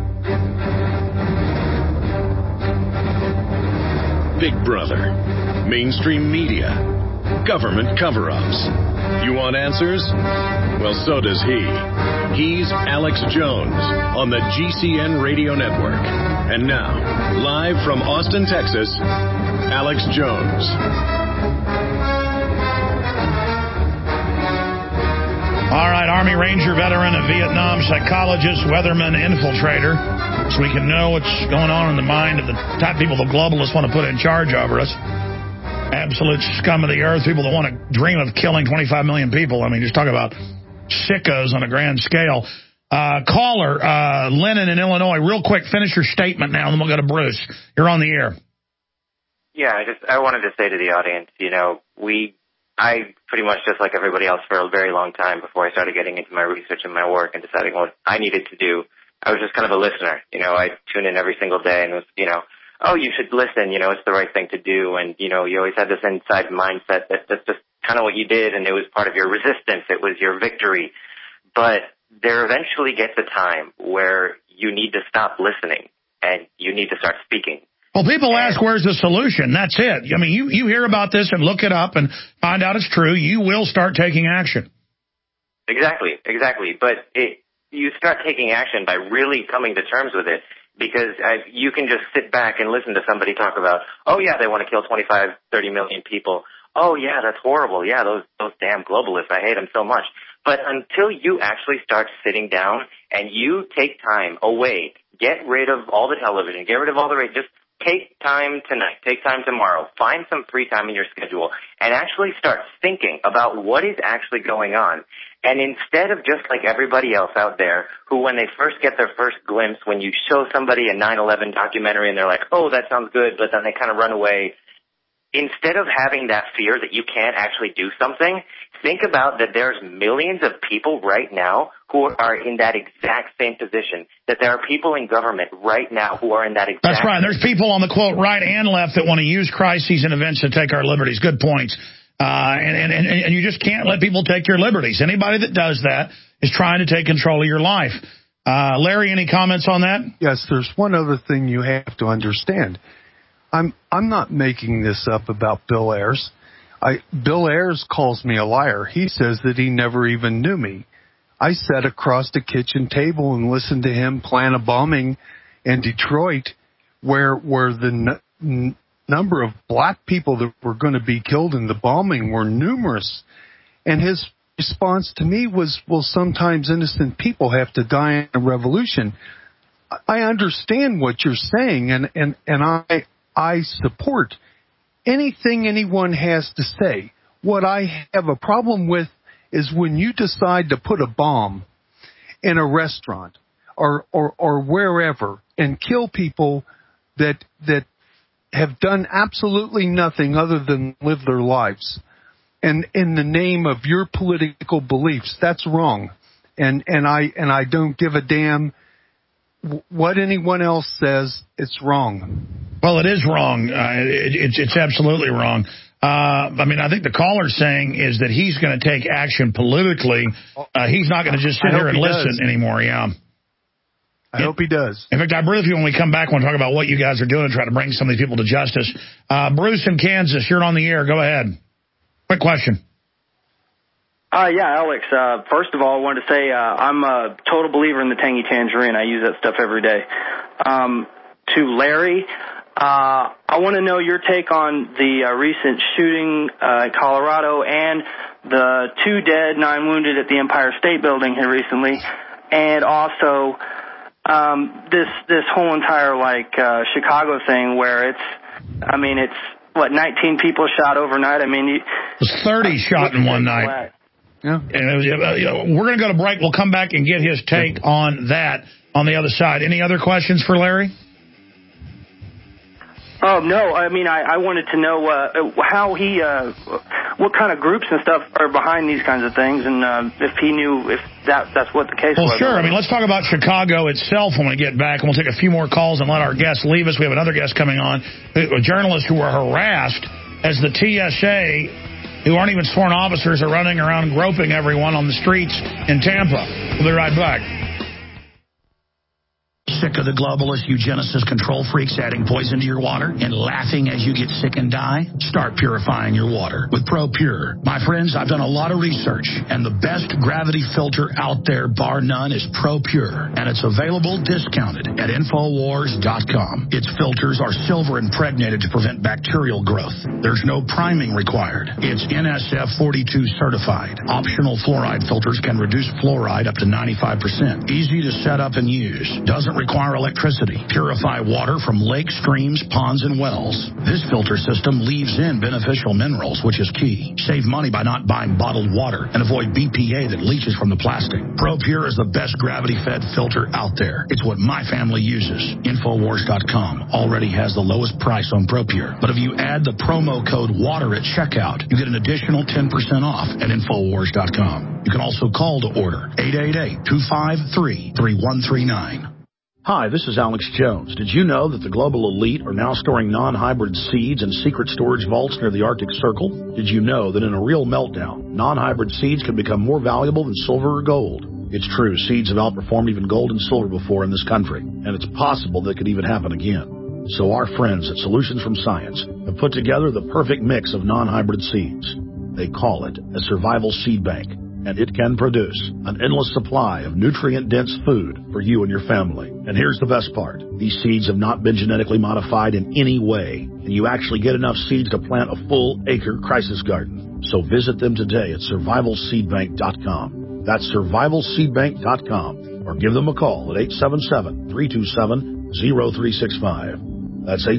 Big Brother, mainstream media, government cover-ups. You want answers? Well, so does he. He's Alex Jones on the GCN Radio Network. And now, live from Austin, Texas, Alex Jones. All right, Army Ranger veteran, a Vietnam psychologist, weatherman, infiltrator, so we can know what's going on in the mind of the type of people the globalists want to put in charge over us. Absolute scum of the earth, people that want to dream of killing 25 million people. I mean, just talk about sickos on a grand scale. Caller, Lennon in Illinois, real quick, finish your statement now, and then we'll go to Bruce. You're on the air. Yeah, I wanted to say to the audience, I pretty much, just like everybody else, for a very long time before I started getting into my research and my work and deciding what I needed to do, I was just kind of a listener. I'd tune in every single day and was, oh, you should listen, it's the right thing to do. And, you always had this inside mindset that that's just kind of what you did, and it was part of your resistance. It was your victory. But there eventually gets a time where you need to stop listening and you need to start speaking. Well, people ask, where's the solution? That's it. I mean, you hear about this and look it up and find out it's true. You will start taking action. Exactly. But you start taking action by really coming to terms with it, because you can just sit back and listen to somebody talk about, oh, yeah, they want to kill 25, 30 million people. Oh, yeah, that's horrible. Yeah, those damn globalists. I hate them so much. But until you actually start sitting down and you take time away, get rid of all the television, get rid of all the radio, just take time tonight, take time tomorrow, find some free time in your schedule, and actually start thinking about what is actually going on. And instead of just like everybody else out there who, when they first get their first glimpse, when you show somebody a 9/11 documentary and they're like, oh, that sounds good, but then they kind of run away, instead of having that fear that you can't actually do something, think about that there's millions of people right now who are in that exact same position, that there are people in government right now who are in that exact That's right. There's people on the, quote, right and left that want to use crises and events to take our liberties. Good points. And you just can't let people take your liberties. Anybody that does that is trying to take control of your life. Larry, any comments on that? Yes, there's one other thing you have to understand. I'm not making this up about Bill Ayers. Bill Ayers calls me a liar. He says that he never even knew me. I sat across the kitchen table and listened to him plan a bombing in Detroit where the number of black people that were going to be killed in the bombing were numerous. And his response to me was, well, sometimes innocent people have to die in a revolution. I understand what you're saying, and I support anything anyone has to say. What I have a problem with is when you decide to put a bomb in a restaurant or wherever and kill people that have done absolutely nothing other than live their lives. And in the name of your political beliefs, that's wrong. And I don't give a damn what anyone else says. It's wrong. Well, it is wrong. It's absolutely wrong. I mean, I think the caller's saying is that he's going to take action politically. He's not going to just sit here and listen anymore. Yeah. I hope he does. In fact, I really feel when we come back, we'll talk about what you guys are doing to try to bring some of these people to justice. Bruce in Kansas, you're on the air. Go ahead. Quick question. Yeah, Alex. First of all, I wanted to say I'm a total believer in the Tangy Tangerine. I use that stuff every day. To Larry, I want to know your take on the recent shooting in Colorado and the 2 dead, 9 wounded at the Empire State Building here recently, and also this whole entire Chicago thing where it's 19 people shot overnight. It was 30 shot in one night. Yeah. And we're going to go to break. We'll come back and get his take on that on the other side. Any other questions for Larry? Oh, no. I wanted to know how he, what kind of groups and stuff are behind these kinds of things, and if he knew if that's what the case was. Well, sure. Let's talk about Chicago itself when we get back, and we'll take a few more calls and let our guests leave us. We have another guest coming on, journalists who were harassed as the TSA, who aren't even sworn officers, are running around groping everyone on the streets in Tampa. We'll be right back. Sick of the globalist eugenicist control freaks adding poison to your water and laughing as you get sick and die? Start purifying your water with ProPure. My friends, I've done a lot of research, and the best gravity filter out there, bar none, is ProPure, and it's available discounted at Infowars.com. Its filters are silver impregnated to prevent bacterial growth. There's no priming required. It's NSF 42 certified. Optional fluoride filters can reduce fluoride up to 95%. Easy to set up and use. Doesn't require electricity. Purify water from lakes, streams, ponds, and wells. This filter system leaves in beneficial minerals, which is key. Save money by not buying bottled water and avoid BPA that leaches from the plastic. ProPure is the best gravity-fed filter out there. It's what my family uses. Infowars.com already has the lowest price on ProPure. But if you add the promo code WATER at checkout, you get an additional 10% off at Infowars.com. You can also call to order 888-253-3139. Hi, this is Alex Jones. Did you know that the global elite are now storing non-hybrid seeds in secret storage vaults near the Arctic Circle? Did you know that in a real meltdown, non-hybrid seeds can become more valuable than silver or gold? It's true, seeds have outperformed even gold and silver before in this country, and it's possible that could even happen again. So our friends at Solutions from Science have put together the perfect mix of non-hybrid seeds. They call it a survival seed bank, and it can produce an endless supply of nutrient-dense food for you and your family. And here's the best part. These seeds have not been genetically modified in any way, and you actually get enough seeds to plant a full-acre crisis garden. So visit them today at survivalseedbank.com. That's survivalseedbank.com, or give them a call at 877-327-0365. That's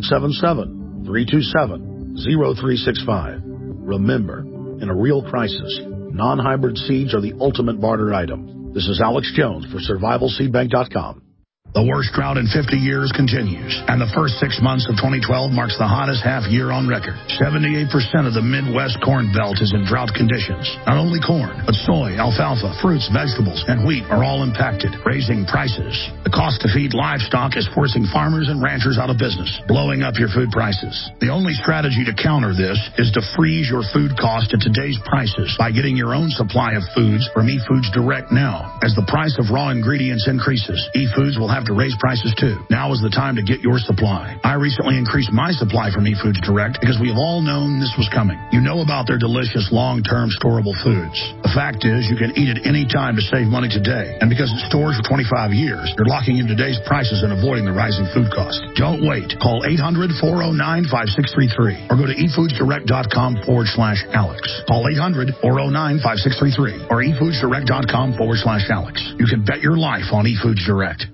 877-327-0365. Remember, in a real crisis, non-hybrid seeds are the ultimate barter item. This is Alex Jones for survivalseedbank.com. The worst drought in 50 years continues, and the first 6 months of 2012 marks the hottest half year on record. 78% of the Midwest Corn Belt is in drought conditions. Not only corn, but soy, alfalfa, fruits, vegetables, and wheat are all impacted, raising prices. The cost to feed livestock is forcing farmers and ranchers out of business, blowing up your food prices. The only strategy to counter this is to freeze your food cost at today's prices by getting your own supply of foods from eFoods Direct now. As the price of raw ingredients increases, eFoods will have to raise prices too. Now is the time to get your supply. I recently increased my supply from eFoods Direct because we have all known this was coming. You know about their delicious long-term storable foods. The fact is you can eat it any time to save money today. And because it stores for 25 years, you're locking in today's prices and avoiding the rising food cost. Don't wait. Call 800-409-5633 or go to efoodsdirect.com/Alex. Call 800-409-5633 or efoodsdirect.com/Alex. You can bet your life on eFoods Direct.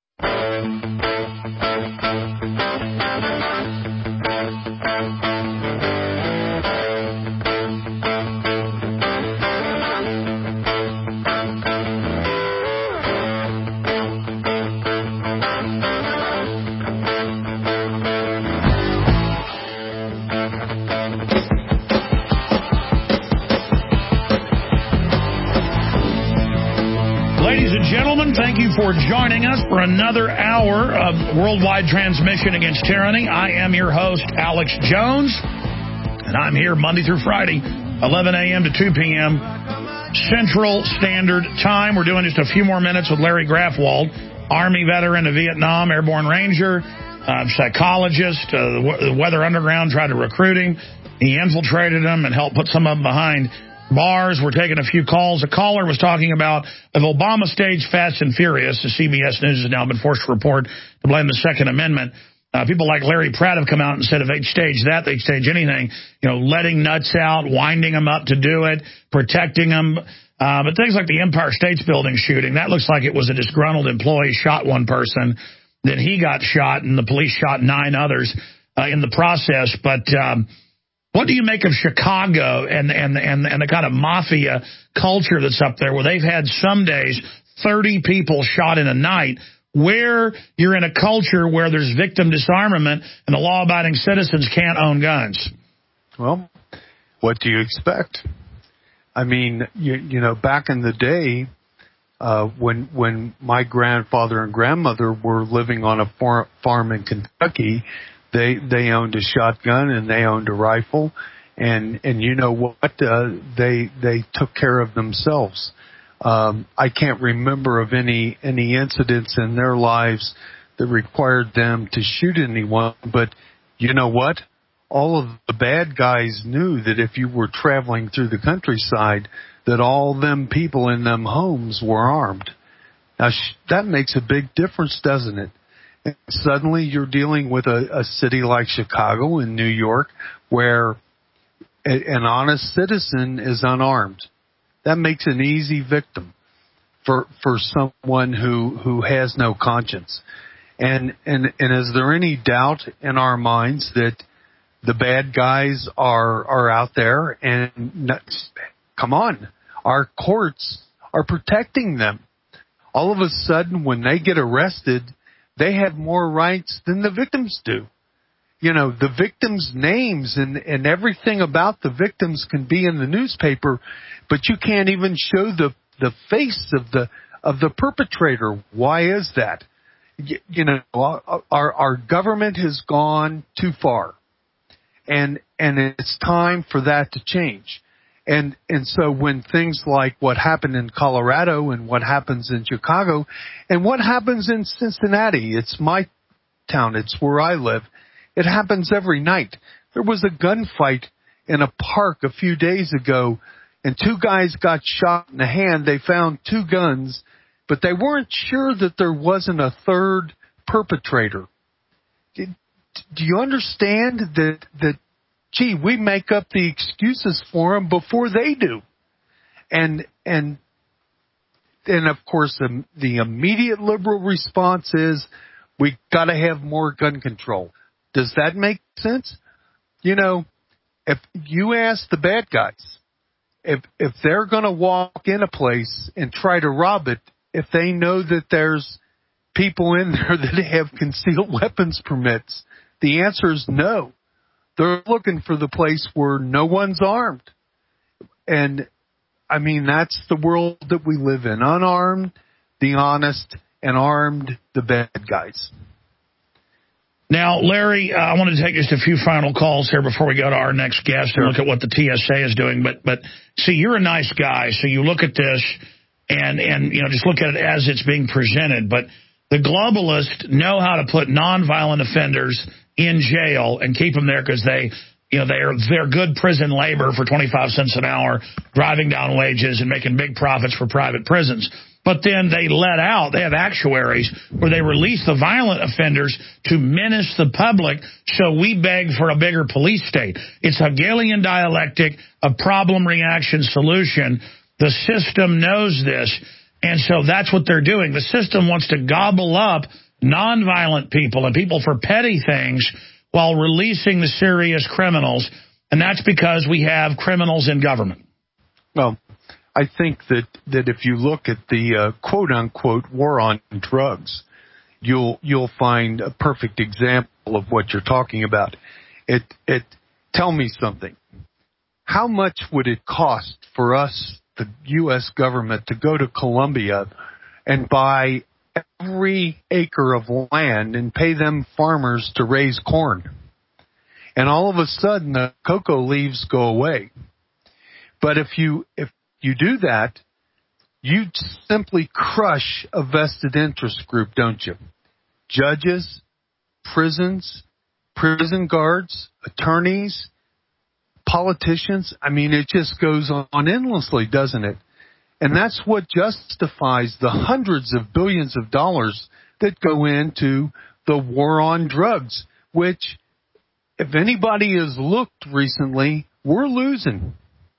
Thank you for joining us for another hour of worldwide transmission against tyranny. I am your host, Alex Jones, and I'm here Monday through Friday, 11 a.m. to 2 p.m. Central Standard Time. We're doing just a few more minutes with Larry Grafwald, Army veteran of Vietnam, Airborne Ranger, psychologist. The Weather Underground tried to recruit him. He infiltrated them and helped put some of them behind bars. We're taking a few calls. A caller was talking about if Obama staged Fast and Furious, the CBS News has now been forced to report to blame the Second Amendment. People like Larry Pratt have come out and said if they'd stage that, they'd stage anything. Letting nuts out, winding them up to do it, protecting them. But things like the Empire State Building shooting, that looks like it was a disgruntled employee shot one person. Then he got shot, and the police shot 9 others in the process. But what do you make of Chicago and the kind of mafia culture that's up there, where they've had some days 30 people shot in a night, where you're in a culture where there's victim disarmament and the law-abiding citizens can't own guns? Well, what do you expect? I mean, you know, back in the day, when my grandfather and grandmother were living on a farm in Kentucky, they owned a shotgun and they owned a rifle, and you know what? They took care of themselves. I can't remember of any incidents in their lives that required them to shoot anyone, but you know what? All of the bad guys knew that if you were traveling through the countryside, that all them people in them homes were armed. Now, that makes a big difference, doesn't it? And suddenly you're dealing with a city like Chicago and New York where an honest citizen is unarmed. That makes an easy victim for someone who has no conscience. And is there any doubt in our minds that the bad guys are out there? And come on, our courts are protecting them. All of a sudden, when they get arrested, they have more rights than the victims do. You know, the victims' names and everything about the victims can be in the newspaper, but you can't even show the face of the perpetrator. Why is that? You know, our government has gone too far, and it's time for that to change. And so when things like what happened in Colorado and what happens in Chicago and what happens in Cincinnati, it's my town, it's where I live, it happens every night. There was a gunfight in a park a few days ago, and 2 guys got shot in the hand. They found 2 guns, but they weren't sure that there wasn't a third perpetrator. Do you understand that gee, we make up the excuses for them before they do? And of course, the immediate liberal response is, we got to have more gun control. Does that make sense? You know, if you ask the bad guys, if they're going to walk in a place and try to rob it, if they know that there's people in there that have concealed weapons permits, the answer is no. They're looking for the place where no one's armed. And, I mean, that's the world that we live in. Unarmed, the honest, and armed, the bad guys. Now, Larry, I want to take just a few final calls here before we go to our next guest and look at what the TSA is doing. But see, you're a nice guy, so you look at this and you know, just look at it as it's being presented. But the globalists know how to put nonviolent offenders in jail and keep them there because they're good prison labor for 25 cents an hour, driving down wages and making big profits for private prisons. But then they have actuaries where they release the violent offenders to menace the public, so we beg for a bigger police state. It's Hegelian dialectic of problem, reaction, solution. The system knows this, and so that's what they're doing. The system wants to gobble up nonviolent people and people for petty things while releasing the serious criminals, and that's because we have criminals in government. Well, I think that if you look at the quote-unquote war on drugs, you'll find a perfect example of what you're talking about. Tell me something. How much would it cost for us, the U.S. government, to go to Colombia and buy every acre of land and pay them farmers to raise corn? And all of a sudden, the cocoa leaves go away. But if you do that, you simply crush a vested interest group, don't you? Judges, prisons, prison guards, attorneys, politicians. I mean, it just goes on endlessly, doesn't it? And that's what justifies the hundreds of billions of dollars that go into the war on drugs, which, if anybody has looked recently, we're losing.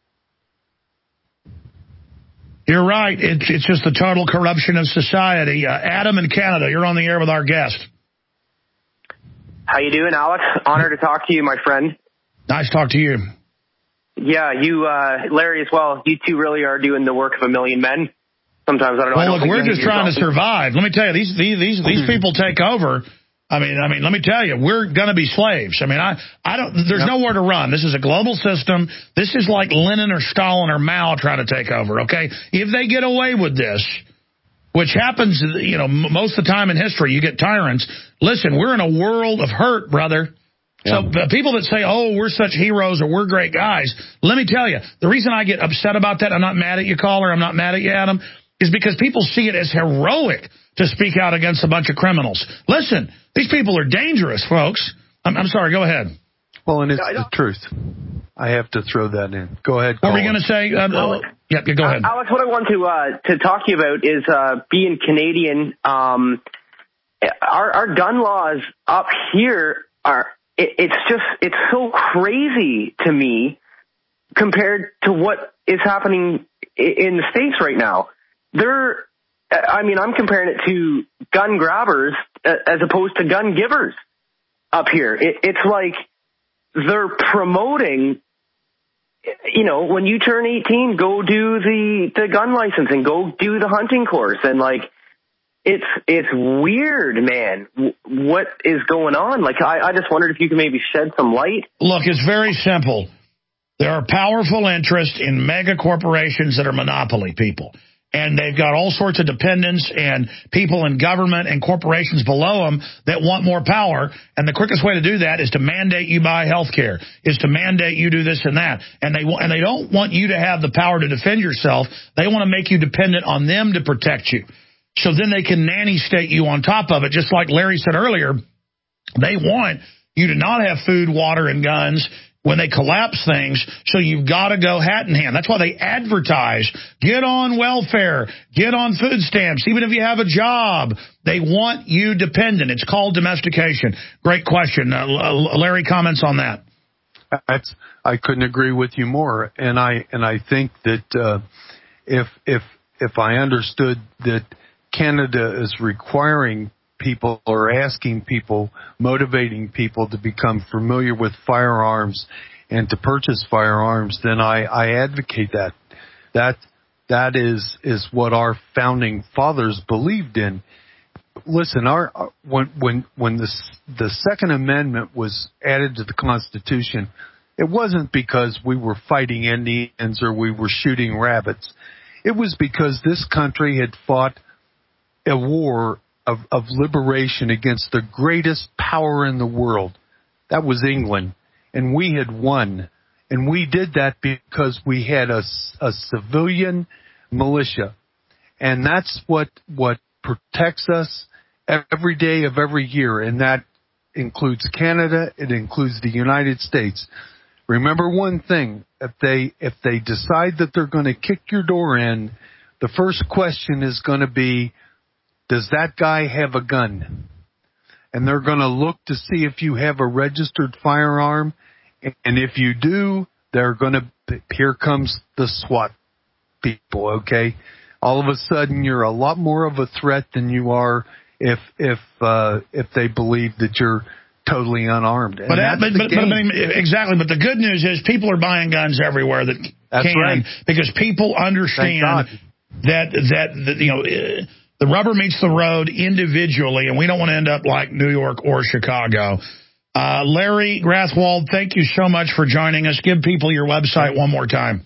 You're right. It's just the total corruption of society. Adam in Canada, you're on the air with our guest. How you doing, Alex? Honor to talk to you, my friend. Nice to talk to you. Yeah, you, Larry, as well. You two really are doing the work of a million men. Sometimes I don't know. Well, look, we're just trying to survive. Let me tell you, these people take over. I mean, let me tell you, we're going to be slaves. I mean, I don't. There's nowhere to run. This is a global system. This is like Lenin or Stalin or Mao trying to take over. Okay, if they get away with this, which happens, you know, most of the time in history, you get tyrants. Listen, we're in a world of hurt, brother. So people that say, oh, we're such heroes or we're great guys, let me tell you, the reason I get upset about that, I'm not mad at you, caller, I'm not mad at you, Adam, is because people see it as heroic to speak out against a bunch of criminals. Listen, these people are dangerous, folks. I'm sorry, go ahead. Well, and it's the truth. I have to throw that in. Go ahead. What were you going to say? Yeah, go ahead. Alex, what I want to talk to you about is being Canadian. Our gun laws up here are, it's so crazy to me compared to what is happening in the States right now. I'm comparing it to gun grabbers as opposed to gun givers up here. It's like they're promoting, you know, when you turn 18, go do the gun licensing, go do the hunting course. And like, it's weird, man, what is going on. Like, I just wondered if you could maybe shed some light. Look, it's very simple. There are powerful interests in mega corporations that are monopoly people. And they've got all sorts of dependents and people in government and corporations below them that want more power. And the quickest way to do that is to mandate you buy health care, is to mandate you do this and that. And they don't want you to have the power to defend yourself. They want to make you dependent on them to protect you. So then they can nanny state you on top of it. Just like Larry said earlier, they want you to not have food, water, and guns when they collapse things, so you've got to go hat in hand. That's why they advertise, get on welfare, get on food stamps, even if you have a job. They want you dependent. It's called domestication. Great question. Larry, comments on that? I couldn't agree with you more. And I think that if I understood that Canada is requiring people or asking people, motivating people to become familiar with firearms and to purchase firearms, then I advocate that. That is what our founding fathers believed in. Listen, when the Second Amendment was added to the Constitution, it wasn't because we were fighting Indians or we were shooting rabbits. It was because this country had fought a war of liberation against the greatest power in the world. That was England. And we had won. And we did that because we had a civilian militia. And that's what protects us every day of every year. And that includes Canada. It includes the United States. Remember one thing. If they decide that they're going to kick your door in, the first question is going to be, does that guy have a gun? And they're going to look to see if you have a registered firearm. And if you do, they're going to, here comes the SWAT people, okay? All of a sudden, you're a lot more of a threat than you are if they believe that you're totally unarmed. But exactly. But the good news is people are buying guns everywhere that can, right. Because people understand that you know, the rubber meets the road individually, and we don't want to end up like New York or Chicago. Larry Grathwold, thank you so much for joining us. Give people your website one more time.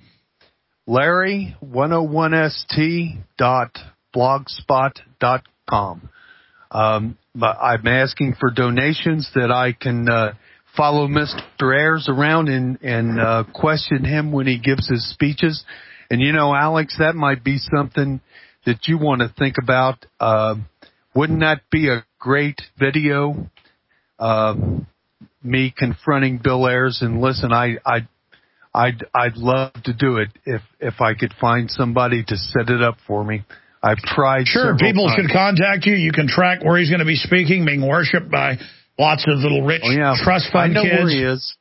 Larry101st.blogspot.com. But I'm asking for donations that I can follow Mr. Ayers around and question him when he gives his speeches. And, you know, Alex, that might be something that you want to think about. Wouldn't that be a great video me confronting Bill Ayers, and listen, I'd love to do it if I could find somebody to set it up for me. I've tried. Sure, people should contact you. You can track where he's going to be speaking, being worshipped by lots of little rich trust fund kids. I know where he is.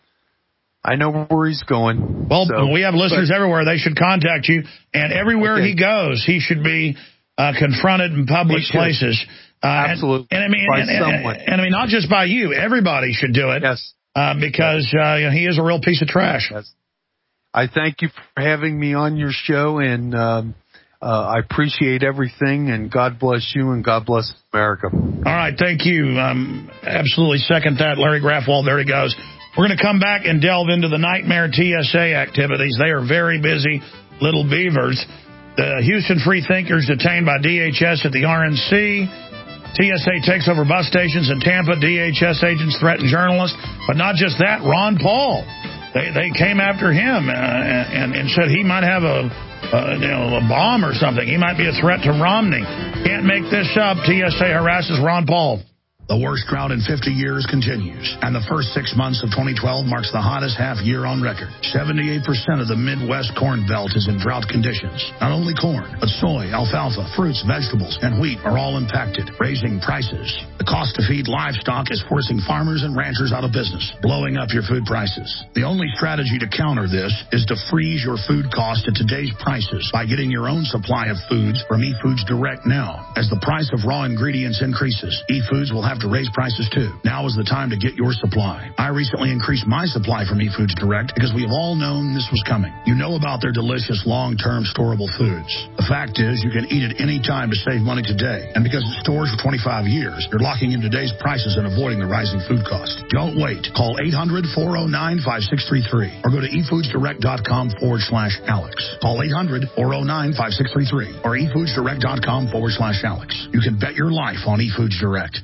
I know where he's going. Well, we have listeners everywhere. They should contact you. And everywhere he goes, he should be confronted in public places. Absolutely. And I mean, not just by you. Everybody should do it. Yes. Because he is a real piece of trash. Yes. I thank you for having me on your show, and I appreciate everything, and God bless you, and God bless America. All right, thank you. Absolutely second that. Larry Grafwald, there he goes. We're going to come back and delve into the nightmare TSA activities. They are very busy little beavers. The Houston Free Thinkers detained by DHS at the RNC. TSA takes over bus stations in Tampa. DHS agents threaten journalists. But not just that, Ron Paul. They came after him and said he might have a bomb or something. He might be a threat to Romney. Can't make this up. TSA harasses Ron Paul. The worst drought in 50 years continues, and the first 6 months of 2012 marks the hottest half year on record. 78% of the Midwest corn belt is in drought conditions. Not only corn, but soy, alfalfa, fruits, vegetables, and wheat are all impacted, raising prices. The cost to feed livestock is forcing farmers and ranchers out of business, blowing up your food prices. The only strategy to counter this is to freeze your food cost at today's prices by getting your own supply of foods from eFoods Direct now. As the price of raw ingredients increases, eFoods will have to raise prices too. Now is the time to get your supply. I recently increased my supply from eFoods Direct because we have all known this was coming. You know about their delicious long-term storable foods. The fact is you can eat it any time to save money today. And because it stores for 25 years, you're locking in today's prices and avoiding the rising food cost. Don't wait. Call 800-409-5633 or go to efoodsdirect.com/Alex. Call 800-409-5633 or efoodsdirect.com/Alex. You can bet your life on eFoods Direct.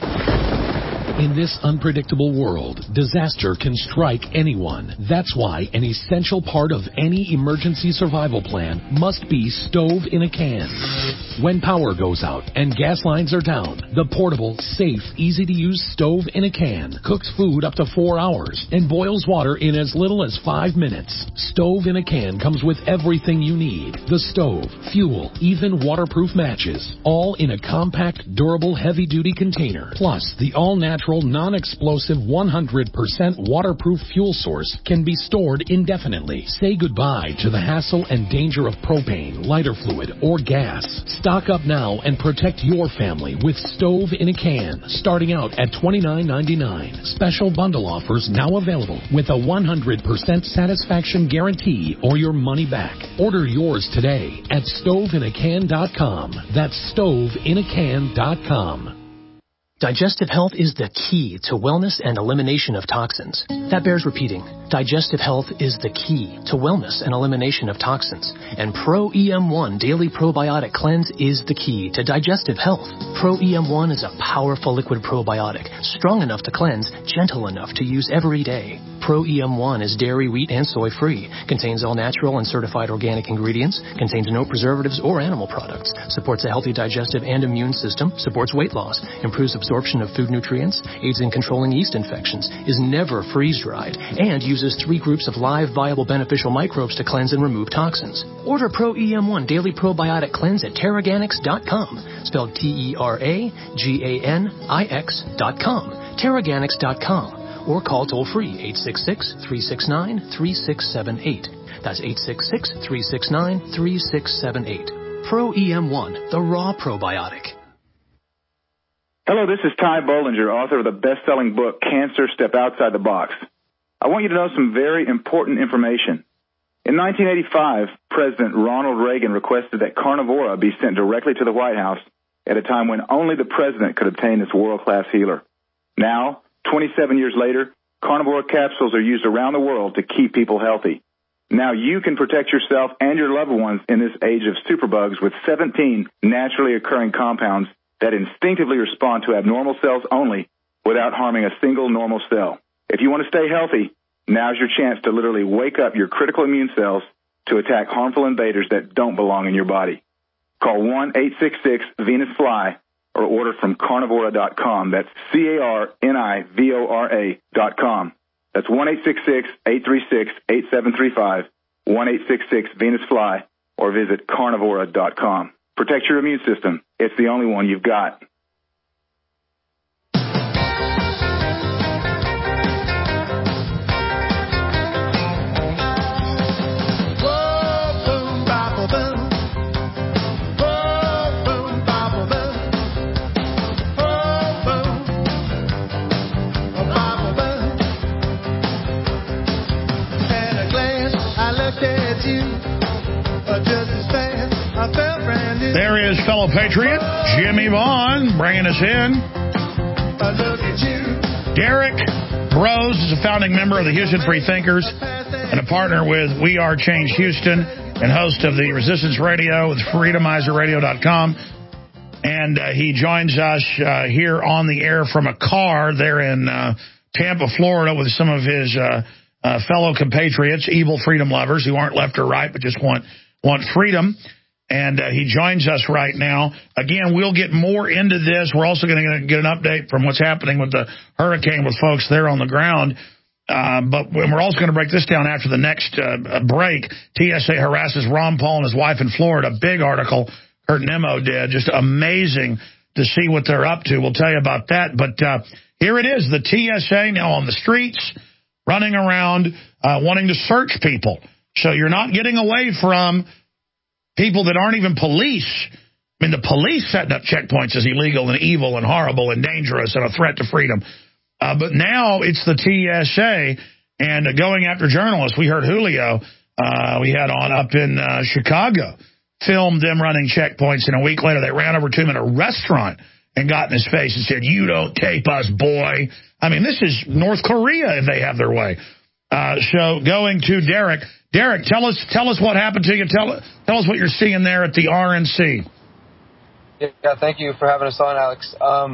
In this unpredictable world, disaster can strike anyone. That's why an essential part of any emergency survival plan must be stove in a can. When power goes out and gas lines are down, the portable, safe, easy-to-use stove in a can cooks food up to 4 hours and boils water in as little as 5 minutes. Stove in a can comes with everything you need. The stove, fuel, even waterproof matches, all in a compact, durable, heavy-duty container. Plus, the all-natural, non-explosive, 100% waterproof fuel source can be stored indefinitely. Say goodbye to the hassle and danger of propane, lighter fluid, or gas. Stock up now and protect your family with stove in a can, starting out at $29.99. Special bundle offers now available with a 100% satisfaction guarantee or your money back. Order yours today at stoveinacan.com. That's stoveinacan.com. Digestive health is the key to wellness and elimination of toxins. That bears repeating. Digestive health is the key to wellness and elimination of toxins. And Pro EM1 Daily Probiotic Cleanse is the key to digestive health. Pro EM1 is a powerful liquid probiotic, strong enough to cleanse, gentle enough to use every day. Pro EM1 is dairy, wheat, and soy free, contains all natural and certified organic ingredients, contains no preservatives or animal products, supports a healthy digestive and immune system, supports weight loss, improves absorption of food nutrients, aids in controlling yeast infections, is never freeze-dried, and uses 3 groups of live, viable, beneficial microbes to cleanse and remove toxins. Order Pro EM1 Daily Probiotic Cleanse at Teraganix.com, spelled TERAGANIX.com, Teraganix.com, or call toll-free 866-369-3678. That's 866-369-3678. Pro EM1, the raw probiotic. Hello, this is Ty Bollinger, author of the best-selling book, Cancer, Step Outside the Box. I want you to know some very important information. In 1985, President Ronald Reagan requested that Carnivora be sent directly to the White House at a time when only the president could obtain this world-class healer. Now, 27 years later, Carnivora capsules are used around the world to keep people healthy. Now you can protect yourself and your loved ones in this age of superbugs with 17 naturally occurring compounds that instinctively respond to abnormal cells only without harming a single normal cell. If you want to stay healthy, now's your chance to literally wake up your critical immune cells to attack harmful invaders that don't belong in your body. Call 1-866-VENUS-FLY or order from Carnivora.com. That's CARNIVORA.com. That's 1-866-836-8735, 1-866-VENUS-FLY, or visit Carnivora.com. Protect your immune system. It's the only one you've got. There is fellow patriot Jimmy Vaughn bringing us in. Derek Broze is a founding member of the Houston Free Thinkers and a partner with We Are Change Houston and host of the Resistance Radio with FreedomizerRadio.com. And he joins us here on the air from a car there in Tampa, Florida, with some of his fellow compatriots, evil freedom lovers who aren't left or right but just want freedom. And he joins us right now. Again, we'll get more into this. We're also going to get an update from what's happening with the hurricane with folks there on the ground. But we're also going to break this down after the next break. TSA harasses Ron Paul and his wife in Florida. Big article Kurt Nimmo did. Just amazing to see what they're up to. We'll tell you about that. But here it is, the TSA now on the streets, running around wanting to search people. So you're not getting away from people that aren't even police. I mean, the police setting up checkpoints is illegal and evil and horrible and dangerous and a threat to freedom. But now it's the TSA and going after journalists. We heard Julio, we had on up in Chicago, filmed them running checkpoints, and a week later they ran over to him in a restaurant and got in his face and said, "You don't tape us, boy." I mean, this is North Korea if they have their way. So going to Derek. Derek, tell us what happened to you. Tell us what you're seeing there at the RNC. Yeah, thank you for having us on, Alex.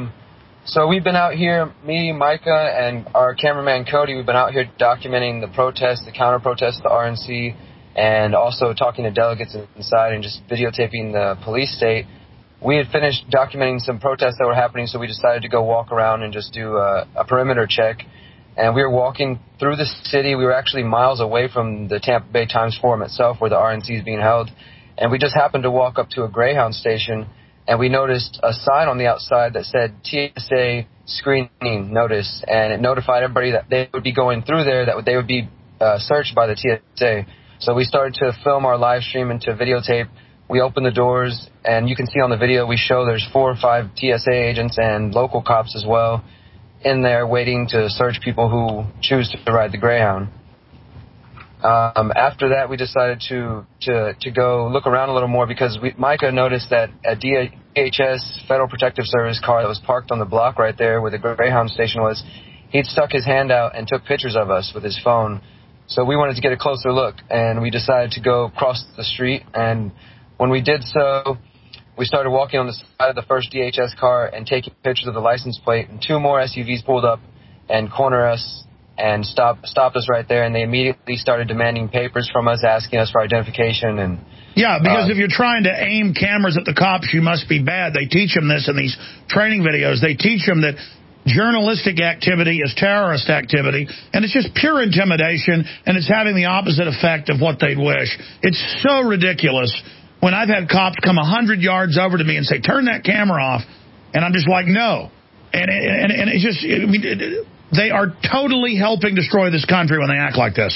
So we've been out here, me, Micah, and our cameraman Cody, we've been out here documenting the protest, the counter-protest at the RNC, and also talking to delegates inside and just videotaping the police state. We had finished documenting some protests that were happening, so we decided to go walk around and just do a perimeter check. And we were walking through the city. We were actually miles away from the Tampa Bay Times Forum itself where the RNC is being held. And we just happened to walk up to a Greyhound station, and we noticed a sign on the outside that said TSA screening notice. And it notified everybody that they would be going through there, that they would be searched by the TSA. So we started to film our live stream and to videotape. We opened the doors, and you can see on the video we show there's 4 or 5 TSA agents and local cops as well in there waiting to search people who choose to ride the Greyhound. After that, we decided to go look around a little more because Micah noticed that a DHS Federal Protective Service car that was parked on the block right there where the Greyhound station was, he'd stuck his hand out and took pictures of us with his phone. So we wanted to get a closer look, and we decided to go across the street. And when we did so, we started walking on the side of the first DHS car and taking pictures of the license plate, and 2 more SUVs pulled up and cornered us and stopped us right there, and they immediately started demanding papers from us, asking us for identification. And yeah, because if you're trying to aim cameras at the cops, you must be bad. They teach them this in these training videos. They teach them that journalistic activity is terrorist activity, and it's just pure intimidation, and it's having the opposite effect of what they'd wish. It's so ridiculous. When I've had cops come 100 yards over to me and say, "Turn that camera off," and I'm just like, "No," and it's just, I mean, they are totally helping destroy this country when they act like this.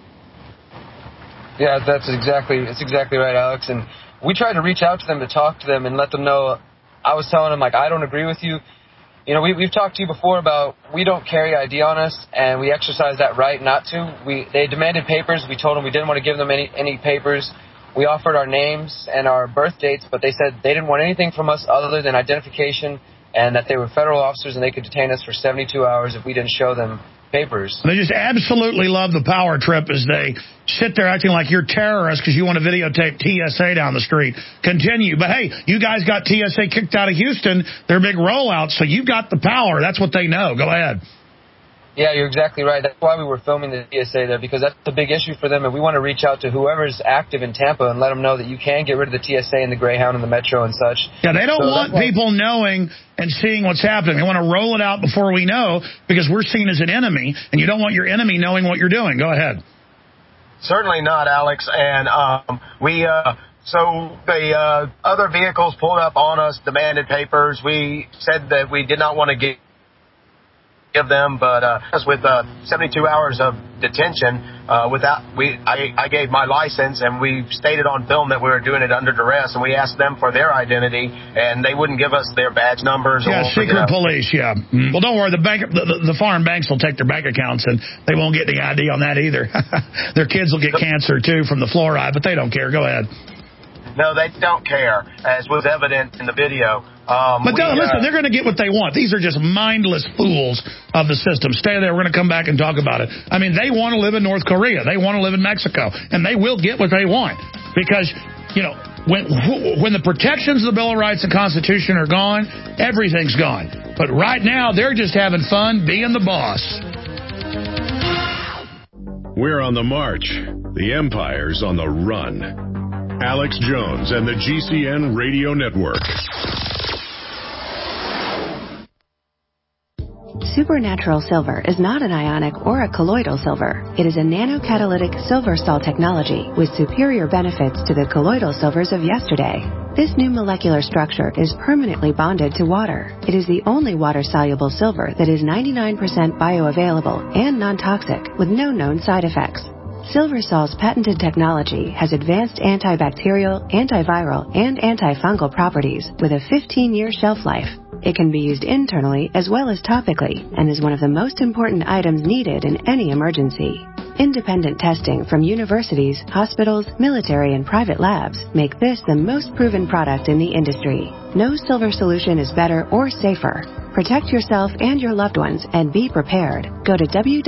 Yeah, it's exactly right, Alex. And we tried to reach out to them to talk to them and let them know. I was telling them, like, I don't agree with you. You know, we've talked to you before about we don't carry ID on us, and we exercise that right not to. They demanded papers. We told them we didn't want to give them any papers. We offered our names and our birth dates, but they said they didn't want anything from us other than identification and that they were federal officers and they could detain us for 72 hours if we didn't show them papers. They just absolutely love the power trip as they sit there acting like you're terrorists because you want to videotape TSA down the street. Continue. But, hey, you guys got TSA kicked out of Houston. Their big rollout, so you got the power. That's what they know. Go ahead. Yeah, you're exactly right. That's why we were filming the TSA there, because that's the big issue for them, and we want to reach out to whoever's active in Tampa and let them know that you can get rid of the TSA and the Greyhound and the Metro and such. Yeah, they don't want people knowing and seeing what's happening. They want to roll it out before we know, because we're seen as an enemy, and you don't want your enemy knowing what you're doing. Go ahead. Certainly not, Alex. And so the other vehicles pulled up on us, demanded papers. We said that we did not want to give them, but with 72 hours of detention, I gave my license, and we stated on film that we were doing it under duress, and we asked them for their identity, and they wouldn't give us their badge numbers. Yeah, secret police. Yeah. Well, don't worry. The foreign banks will take their bank accounts, and they won't get the ID on that either. Their kids will get cancer too from the fluoride, but they don't care. Go ahead. No, they don't care, as was evident in the video. Listen, they're going to get what they want. These are just mindless fools of the system. Stay there. We're going to come back and talk about it. I mean, they want to live in North Korea. They want to live in Mexico. And they will get what they want. Because, you know, when the protections of the Bill of Rights and Constitution are gone, everything's gone. But right now, they're just having fun being the boss. We're on the march. The empire's on the run. Alex Jones and the GCN Radio Network. Supernatural silver is not an ionic or a colloidal silver. It is a nanocatalytic silver sol technology with superior benefits to the colloidal silvers of yesterday. This new molecular structure is permanently bonded to water. It is the only water-soluble silver that is 99% bioavailable and non-toxic with no known side effects. SilverSol's patented technology has advanced antibacterial, antiviral, and antifungal properties with a 15-year shelf life. It can be used internally as well as topically and is one of the most important items needed in any emergency. Independent testing from universities, hospitals, military, and private labs make this the most proven product in the industry. No silver solution is better or safer. Protect yourself and your loved ones and be prepared. Go to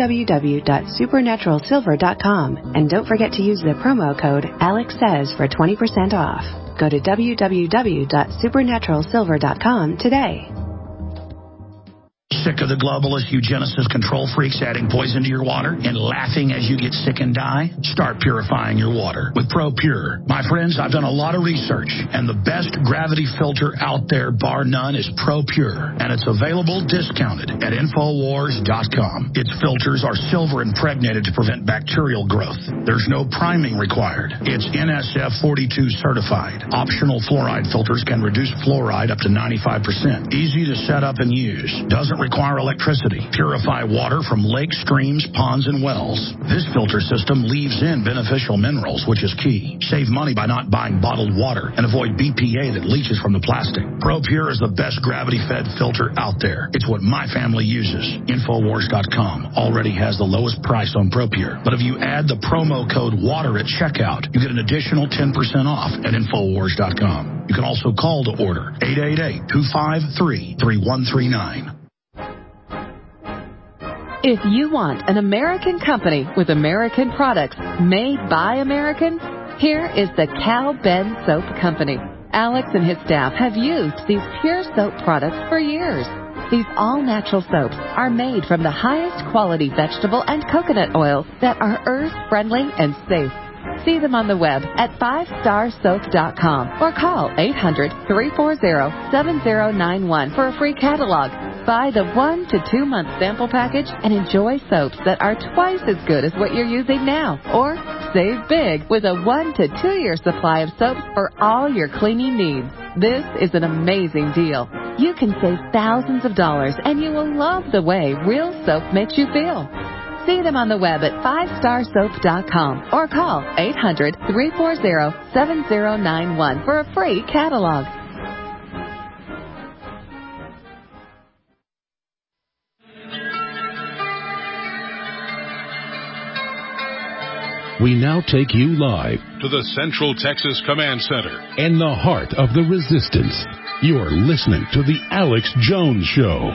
www.supernaturalsilver.com and don't forget to use the promo code AlexSays for 20% off. Go to www.supernaturalsilver.com today. Sick of the globalist eugenicist control freaks adding poison to your water and laughing as you get sick and die? Start purifying your water with ProPure. My friends, I've done a lot of research, and the best gravity filter out there, bar none, is ProPure, and it's available discounted at Infowars.com. Its filters are silver impregnated to prevent bacterial growth. There's no priming required. It's NSF 42 certified. Optional fluoride filters can reduce fluoride up to 95%. Easy to set up and use. Doesn't require electricity. Purify water from lakes, streams, ponds, and wells. This filter system leaves in beneficial minerals, which is key. Save money by not buying bottled water and avoid BPA that leaches from the plastic. ProPure is the best gravity-fed filter out there. It's what my family uses. Infowars.com already has the lowest price on ProPure. But if you add the promo code WATER at checkout, you get an additional 10% off at Infowars.com. You can also call to order 888-253-3139. If you want an American company with American products made by Americans, here is the Cal Ben Soap Company. Alex and his staff have used these pure soap products for years. These all-natural soaps are made from the highest quality vegetable and coconut oils that are earth-friendly and safe. See them on the web at 5starsoap.com or call 800-340-7091 for a free catalog. Buy the 1 to 2 month sample package and enjoy soaps that are twice as good as what you're using now. Or save big with a 1 to 2 year supply of soaps for all your cleaning needs. This is an amazing deal. You can save thousands of dollars and you will love the way real soap makes you feel. See them on the web at 5starsoap.com or call 800-340-7091 for a free catalog. We now take you live to the Central Texas Command Center in the heart of the resistance. You are listening to The Alex Jones Show.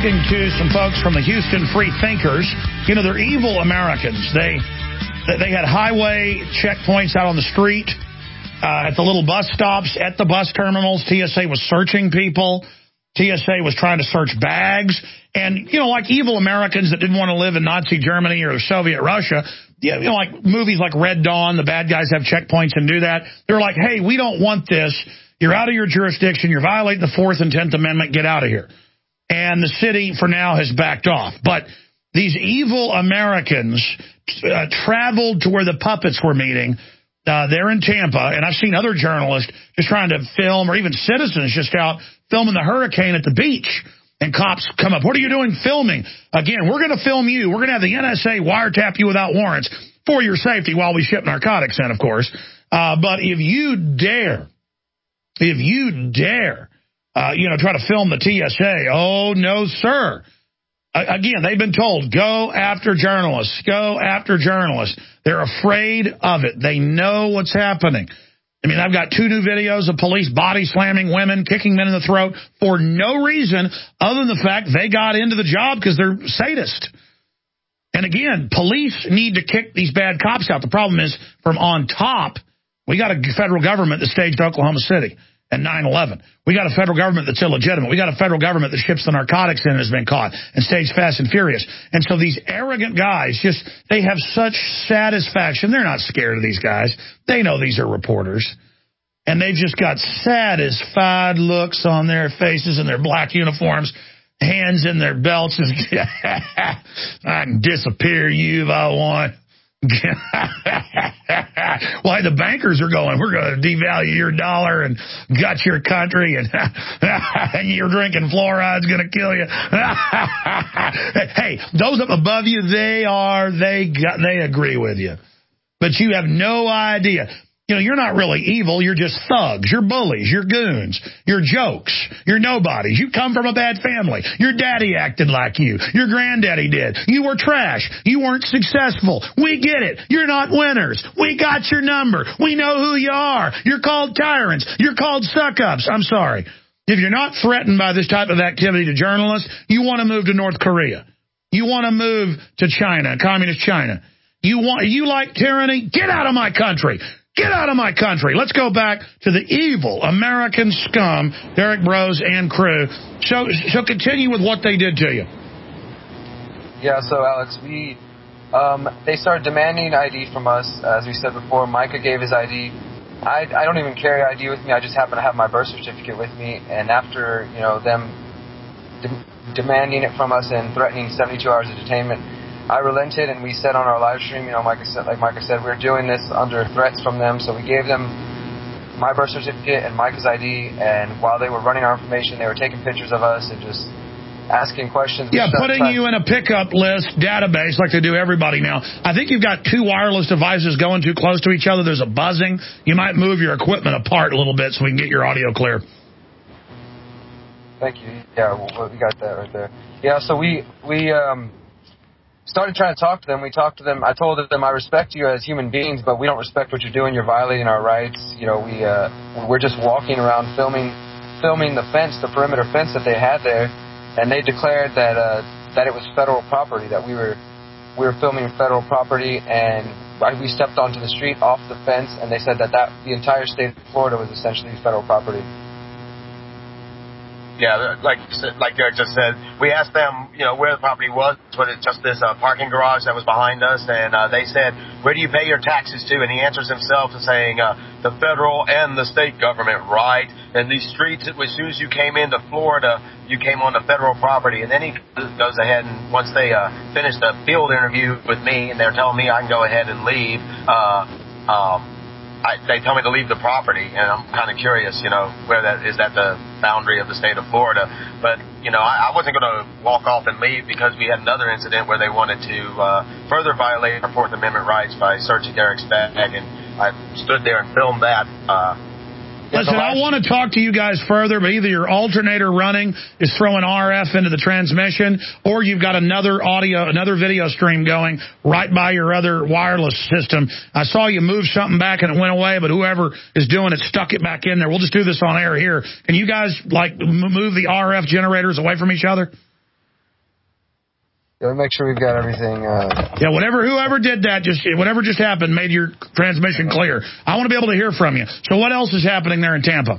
talking to some folks from the Houston Free Thinkers. You know, they're evil Americans. They had highway checkpoints out on the street, at the little bus stops, at the bus terminals. TSA was searching people. TSA was trying to search bags. And, you know, like evil Americans that didn't want to live in Nazi Germany or Soviet Russia, you know, like movies like Red Dawn, the bad guys have checkpoints and do that. They're like, hey, we don't want this. You're out of your jurisdiction. You're violating the 4th and 10th Amendment. Get out of here. And the city, for now, has backed off. But these evil Americans traveled to where the puppets were meeting. They're in Tampa, and I've seen other journalists just trying to film, or even citizens just out filming the hurricane at the beach. And cops come up. What are you doing filming? Again, we're going to film you. We're going to have the NSA wiretap you without warrants for your safety while we ship narcotics in, of course. But if you dare, try to film the TSA, oh, no, sir. Again, they've been told, go after journalists. Go after journalists. They're afraid of it. They know what's happening. I mean, I've got 2 new videos of police body slamming women, kicking men in the throat for no reason other than the fact they got into the job because they're sadists. And again, police need to kick these bad cops out. The problem is, from on top, we got a federal government that staged Oklahoma City and 9/11. We got a federal government that's illegitimate. We got a federal government that ships the narcotics in and has been caught and staged Fast and Furious. And so these arrogant guys, they have such satisfaction. They're not scared of these guys. They know these are reporters. And they've just got satisfied looks on their faces in their black uniforms, hands in their belts. I can disappear you if I want. Why the bankers are going, we're going to devalue your dollar and gut your country, and you're drinking fluoride's going to kill you. Hey, those up above you, they agree with you, but you have no idea. You know, you're not really evil. You're just thugs. You're bullies. You're goons. You're jokes. You're nobodies. You come from a bad family. Your daddy acted like you. Your granddaddy did. You were trash. You weren't successful. We get it. You're not winners. We got your number. We know who you are. You're called tyrants. You're called suck-ups. I'm sorry. If you're not threatened by this type of activity to journalists, you want to move to North Korea. You want to move to China, communist China. You like tyranny? Get out of my country. Get out of my country. Let's go back to the evil American scum, Derek Broze and crew. So continue with what they did to you. Yeah, so Alex, they started demanding ID from us. As we said before, Micah gave his ID. I don't even carry ID with me. I just happen to have my birth certificate with me. And after, them demanding it from us and threatening 72 hours of detainment, I relented, and we said on our live stream, like Micah said, we were doing this under threats from them. So we gave them my birth certificate and Micah's ID, and while they were running our information, they were taking pictures of us and just asking questions. Yeah, putting you in a pickup list database like they do everybody now. I think you've got 2 wireless devices going too close to each other. There's a buzzing. You might move your equipment apart a little bit so we can get your audio clear. Thank you. Yeah, we got that right there. Yeah, so we started trying to talk to them. We talked to them. I told them, I respect you as human beings, but we don't respect what you're doing. You're violating our rights. We're just walking around filming the fence, the perimeter fence that they had there, and they declared that it was federal property, that we were filming federal property, and we stepped onto the street off the fence, and they said that the entire state of Florida was essentially federal property. Yeah, like Derek just said, we asked them, where the property was it just this parking garage that was behind us? And they said, where do you pay your taxes to? And he answers himself to saying, the federal and the state government, right? And these streets, as soon as you came into Florida, you came on the federal property. And then he goes ahead, and once they finish the field interview with me, and they're telling me I can go ahead and leave, they tell me to leave the property, and I'm kind of curious, where that is, that the boundary of the state of Florida. But, I wasn't going to walk off and leave because we had another incident where they wanted to further violate our 4th Amendment rights by searching Derek's bag, and I stood there and filmed that. Listen, I want to talk to you guys further, but either your alternator running is throwing RF into the transmission, or you've got another video stream going right by your other wireless system. I saw you move something back and it went away, but whoever is doing it stuck it back in there. We'll just do this on air here. Can you guys move the RF generators away from each other? We'll make sure we've got everything. Yeah, whoever did that, whatever just happened made your transmission clear. I want to be able to hear from you. So what else is happening there in Tampa?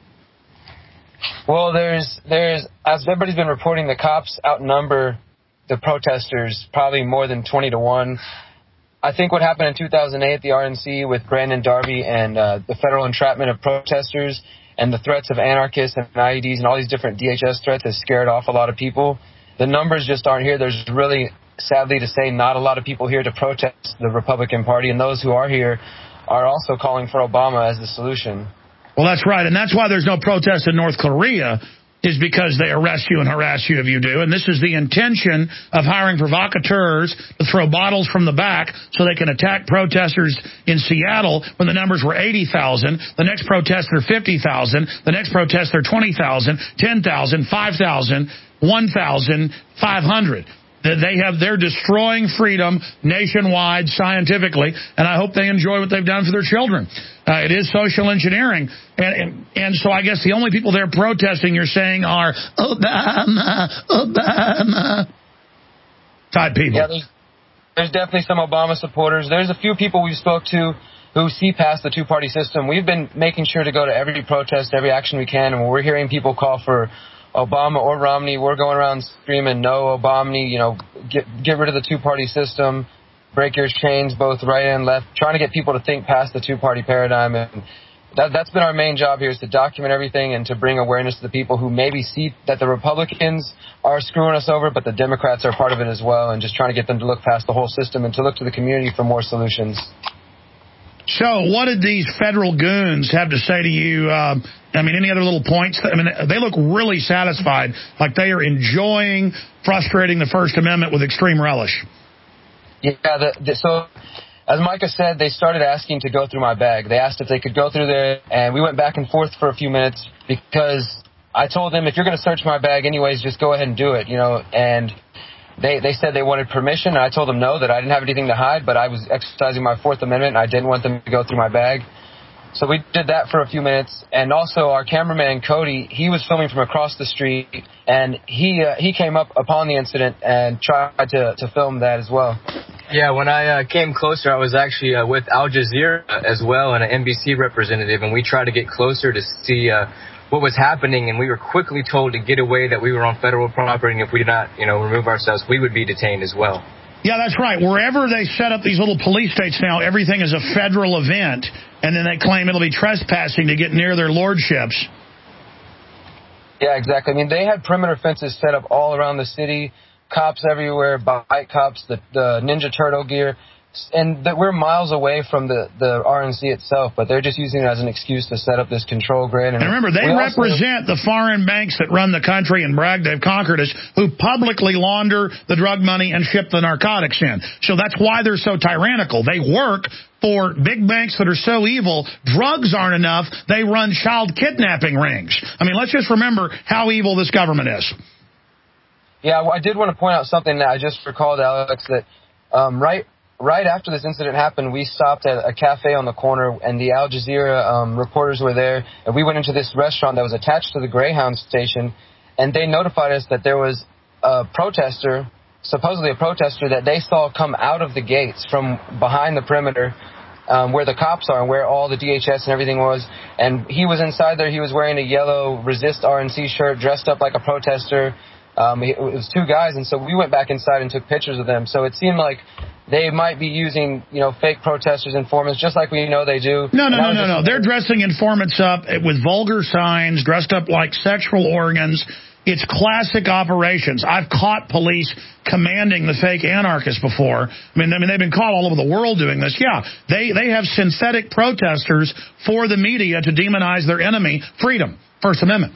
Well, there's as everybody's been reporting, the cops outnumber the protesters probably more than 20-1. I think what happened in 2008 at the RNC with Brandon Darby and the federal entrapment of protesters and the threats of anarchists and IEDs and all these different DHS threats has scared off a lot of people. The numbers just aren't here. There's really, sadly to say, not a lot of people here to protest the Republican Party, and those who are here are also calling for Obama as the solution. Well, that's right, and that's why there's no protest in North Korea, is because they arrest you and harass you if you do. And this is the intention of hiring provocateurs to throw bottles from the back so they can attack protesters in Seattle when the numbers were 80,000. The next protest, they're 50,000. The next protest, they're 20,000, 10,000, 5,000, 1,500. They're destroying freedom nationwide, scientifically, and I hope they enjoy what they've done for their children. It is social engineering, and so I guess the only people they're protesting, you're saying, are Obama type people. Yeah, there's definitely some Obama supporters. There's a few people we spoke to who see past the two-party system. We've been making sure to go to every protest, every action we can, and when we're hearing people call for Obama or Romney, we're going around screaming, no, Obama, get rid of the two-party system, break your chains both right and left, trying to get people to think past the two-party paradigm. And that's been our main job here, is to document everything and to bring awareness to the people who maybe see that the Republicans are screwing us over, but the Democrats are part of it as well, and just trying to get them to look past the whole system and to look to the community for more solutions. So what did these federal goons have to say to you? Any other little points? They look really satisfied, like they are enjoying frustrating the First Amendment with extreme relish. Yeah, so as Micah said, they started asking to go through my bag. They asked if they could go through there, and we went back and forth for a few minutes because I told them, if you're going to search my bag anyways, just go ahead and do it, and They said they wanted permission, and I told them no, that I didn't have anything to hide, but I was exercising my Fourth Amendment, and I didn't want them to go through my bag. So we did that for a few minutes, and also our cameraman, Cody, he was filming from across the street, and he came up upon the incident and tried to film that as well. Yeah, when I came closer, I was actually with Al Jazeera as well, and an NBC representative, and we tried to get closer to see what was happening, and we were quickly told to get away, that we were on federal property, and if we did not, remove ourselves, we would be detained as well. Yeah, that's right. Wherever they set up these little police states now, everything is a federal event, and then they claim it'll be trespassing to get near their lordships. Yeah, exactly. They had perimeter fences set up all around the city, cops everywhere, bike cops, the Ninja Turtle gear. And that we're miles away from the RNC itself, but they're just using it as an excuse to set up this control grid. And remember, they represent the foreign banks that run the country and brag they've conquered us, who publicly launder the drug money and ship the narcotics in. So that's why they're so tyrannical. They work for big banks that are so evil, drugs aren't enough, they run child kidnapping rings. Let's just remember how evil this government is. Yeah, well, I did want to point out something that I just recalled, Alex, that right after this incident happened, we stopped at a cafe on the corner, and the Al Jazeera reporters were there, and we went into this restaurant that was attached to the Greyhound station, and they notified us that there was a protester, supposedly a protester, that they saw come out of the gates from behind the perimeter, where the cops are and where all the DHS and everything was, and he was inside there. He was wearing a yellow Resist RNC shirt, dressed up like a protester. It was two guys, and so we went back inside and took pictures of them. So it seemed like they might be using, fake protesters, informants, just like we know they do. No. They're dressing informants up with vulgar signs, dressed up like sexual organs. It's classic operations. I've caught police commanding the fake anarchists before. They've been caught all over the world doing this. Yeah, they have synthetic protesters for the media to demonize their enemy, freedom, First Amendment.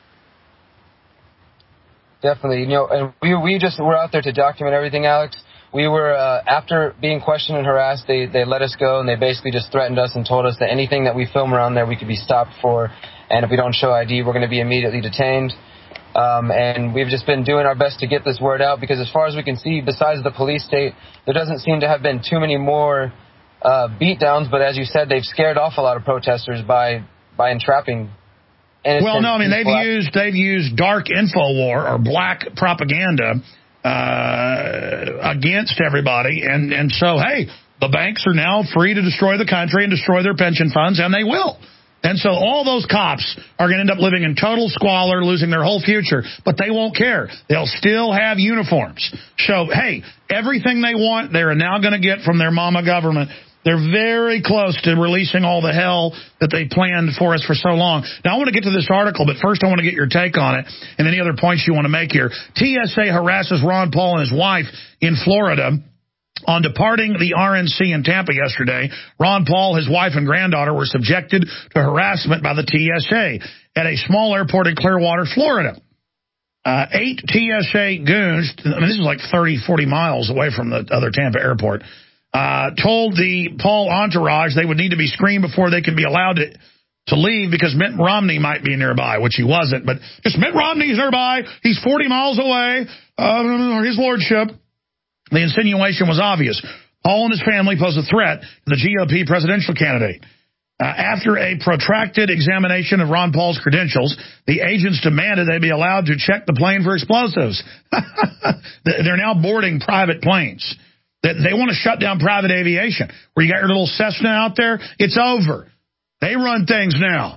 Definitely. And we just were out there to document everything, Alex. We were, after being questioned and harassed, they let us go, and they basically just threatened us and told us that anything that we film around there we could be stopped for, and if we don't show ID, we're going to be immediately detained. And we've just been doing our best to get this word out, because as far as we can see, besides the police state, there doesn't seem to have been too many more beatdowns, but as you said, they've scared off a lot of protesters by entrapping. Well, no, they've used dark info war or black propaganda against everybody. And so, hey, the banks are now free to destroy the country and destroy their pension funds, and they will. And so all those cops are going to end up living in total squalor, losing their whole future, but they won't care. They'll still have uniforms. So, hey, everything they want, they're now going to get from their mama government. They're very close to releasing all the hell that they planned for us for so long. Now, I want to get to this article, but first I want to get your take on it and any other points you want to make here. TSA harasses Ron Paul and his wife in Florida. On departing the RNC in Tampa yesterday, Ron Paul, his wife, and granddaughter were subjected to harassment by the TSA at a small airport in Clearwater, Florida. 8 TSA goons, this is like 30, 40 miles away from the other Tampa airport, told the Paul entourage they would need to be screened before they could be allowed to leave because Mitt Romney might be nearby, which he wasn't. But just Mitt Romney's nearby. He's 40 miles away. His lordship. The insinuation was obvious. Paul and his family pose a threat to the GOP presidential candidate. After a protracted examination of Ron Paul's credentials, the agents demanded they be allowed to check the plane for explosives. They're now boarding private planes. They want to shut down private aviation. Where you got your little Cessna out there, it's over. They run things now.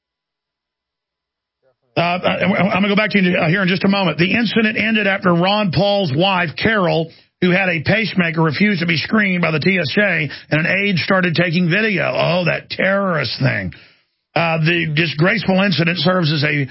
I'm going to go back to you here in just a moment. The incident ended after Ron Paul's wife, Carol, who had a pacemaker, refused to be screened by the TSA, and an aide started taking video. Oh, that terrorist thing. The disgraceful incident serves as a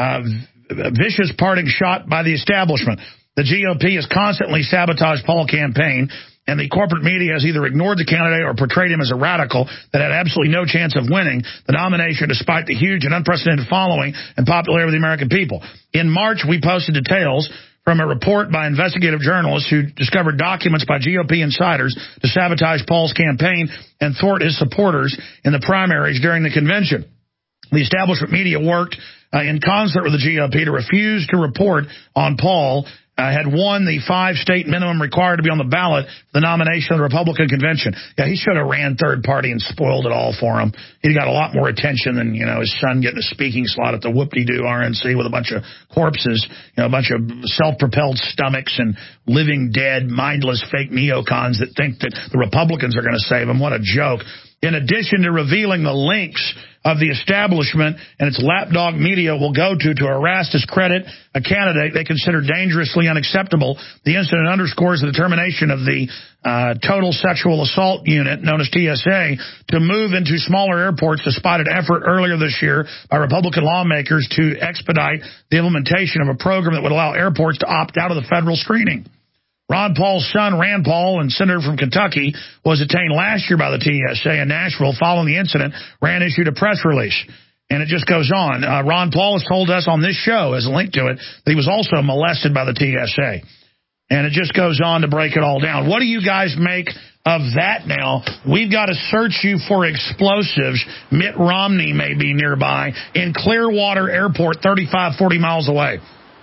vicious parting shot by the establishment. The GOP has constantly sabotaged Paul's campaign, and the corporate media has either ignored the candidate or portrayed him as a radical that had absolutely no chance of winning the nomination despite the huge and unprecedented following and popularity of the American people. In March, we posted details from a report by investigative journalists who discovered documents by GOP insiders to sabotage Paul's campaign and thwart his supporters in the primaries during the convention. The establishment media worked in concert with the GOP to refuse to report on Paul had won the 5-state minimum required to be on the ballot for the nomination of the Republican convention. Yeah, he should have ran third party and spoiled it all for him. He'd got a lot more attention than, his son getting a speaking slot at the whoop-de-doo RNC with a bunch of corpses, a bunch of self-propelled stomachs and living dead, mindless fake neocons that think that the Republicans are going to save him. What a joke. In addition to revealing the links of the establishment and its lapdog media will go to harass, discredit a candidate they consider dangerously unacceptable, the incident underscores the determination of the Total Sexual Assault Unit, known as TSA, to move into smaller airports despite an effort earlier this year by Republican lawmakers to expedite the implementation of a program that would allow airports to opt out of the federal screening. Ron Paul's son, Rand Paul, and senator from Kentucky, was detained last year by the TSA in Nashville. Following the incident, Rand issued a press release. And it just goes on. Ron Paul has told us on this show, as a link to it, that he was also molested by the TSA. And it just goes on to break it all down. What do you guys make of that now? We've got to search you for explosives. Mitt Romney may be nearby in Clearwater Airport, 35, 40 miles away.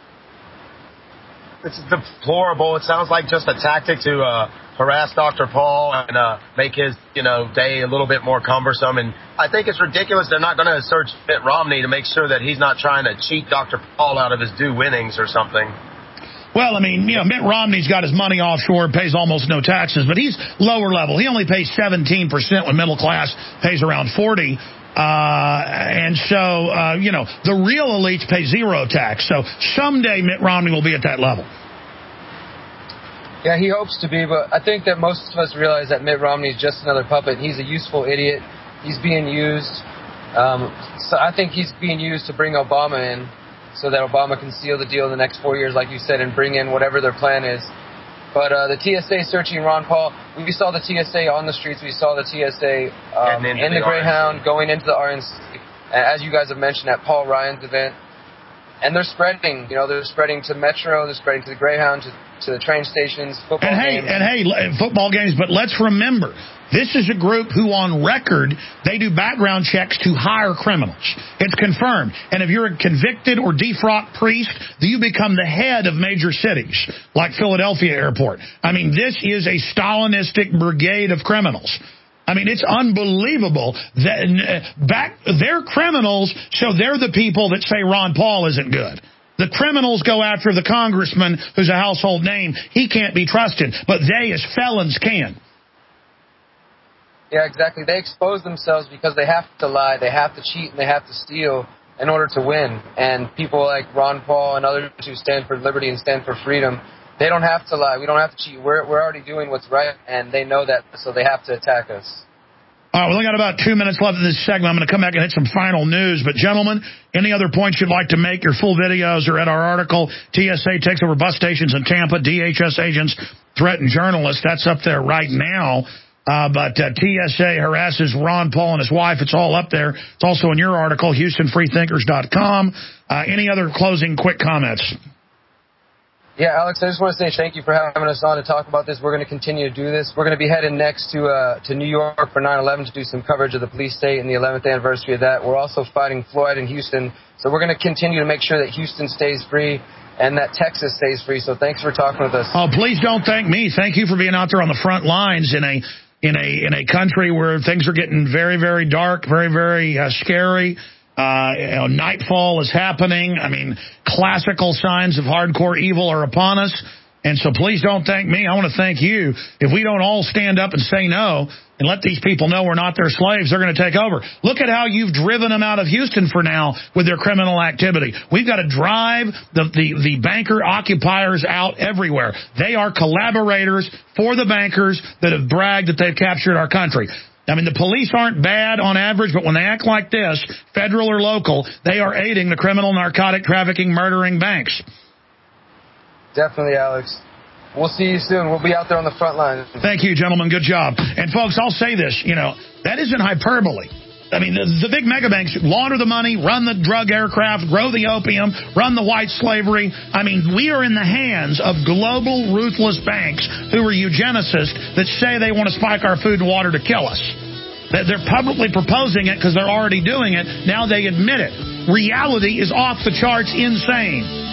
It's deplorable. It sounds like just a tactic to harass Dr. Paul and make his, day a little bit more cumbersome. And I think it's ridiculous. They're not going to search Mitt Romney to make sure that he's not trying to cheat Dr. Paul out of his due winnings or something. Well, Mitt Romney's got his money offshore, pays almost no taxes, but he's lower level. He only pays 17% when middle class pays around 40%. And so, the real elites pay zero tax. So someday Mitt Romney will be at that level. Yeah, he hopes to be, but I think that most of us realize that Mitt Romney is just another puppet. He's a useful idiot. He's being used. So I think he's being used to bring Obama in so that Obama can seal the deal in the next 4 years, like you said, and bring in whatever their plan is. But the TSA searching Ron Paul, we saw the TSA on the streets. We saw the TSA in the Greyhound going into the RNC, as you guys have mentioned, at Paul Ryan's event. And they're spreading, they're spreading to Metro, they're spreading to the Greyhound, to the train stations, football games. And football games, but let's remember, this is a group who on record, they do background checks to hire criminals. It's confirmed. And if you're a convicted or defrocked priest, you become the head of major cities, like Philadelphia Airport. This is a Stalinistic brigade of criminals. It's unbelievable that they're criminals, so they're the people that say Ron Paul isn't good. The criminals go after the congressman who's a household name. He can't be trusted, but they as felons can. Yeah, exactly. They expose themselves because they have to lie, they have to cheat, and they have to steal in order to win. And people like Ron Paul and others who stand for liberty and stand for freedom, they don't have to lie. We don't have to cheat. We're already doing what's right, and they know that, so they have to attack us. All right, we only got about 2 minutes left in this segment. I'm going to come back and hit some final news. But, gentlemen, any other points you'd like to make? Your full videos are at our article. TSA takes over bus stations in Tampa. DHS agents threaten journalists. That's up there right now. But TSA harasses Ron Paul and his wife. It's all up there. It's also in your article, HoustonFreethinkers.com. Any other closing quick comments? Yeah, Alex, I just want to say thank you for having us on to talk about this. We're going to continue to do this. We're going to be heading next to New York for 9/11 to do some coverage of the police state and the 11th anniversary of that. We're also fighting Floyd in Houston. So we're going to continue to make sure that Houston stays free and that Texas stays free. So thanks for talking with us. Oh, please don't thank me. Thank you for being out there on the front lines in a country where things are getting very, very dark, very, very scary. Nightfall is happening. I mean, classical signs of hardcore evil are upon us. And so please don't thank me. I want to thank you. If we don't all stand up and say no and let these people know we're not their slaves, they're going to take over. Look at how you've driven them out of Houston for now with their criminal activity. We've got to drive the banker occupiers out everywhere. They are collaborators for the bankers that have bragged that they've captured our country. I mean, the police aren't bad on average, but when they act like this, federal or local, they are aiding the criminal, narcotic trafficking, murdering banks. Definitely, Alex. We'll see you soon. We'll be out there on the front line. Thank you, gentlemen. Good job. And, folks, I'll say this, that isn't hyperbole. I mean, the big mega banks launder the money, run the drug aircraft, grow the opium, run the white slavery. I mean, we are in the hands of global ruthless banks who are eugenicists that say they want to spike our food and water to kill us. They're publicly proposing it because they're already doing it. Now they admit it. Reality is off the charts insane.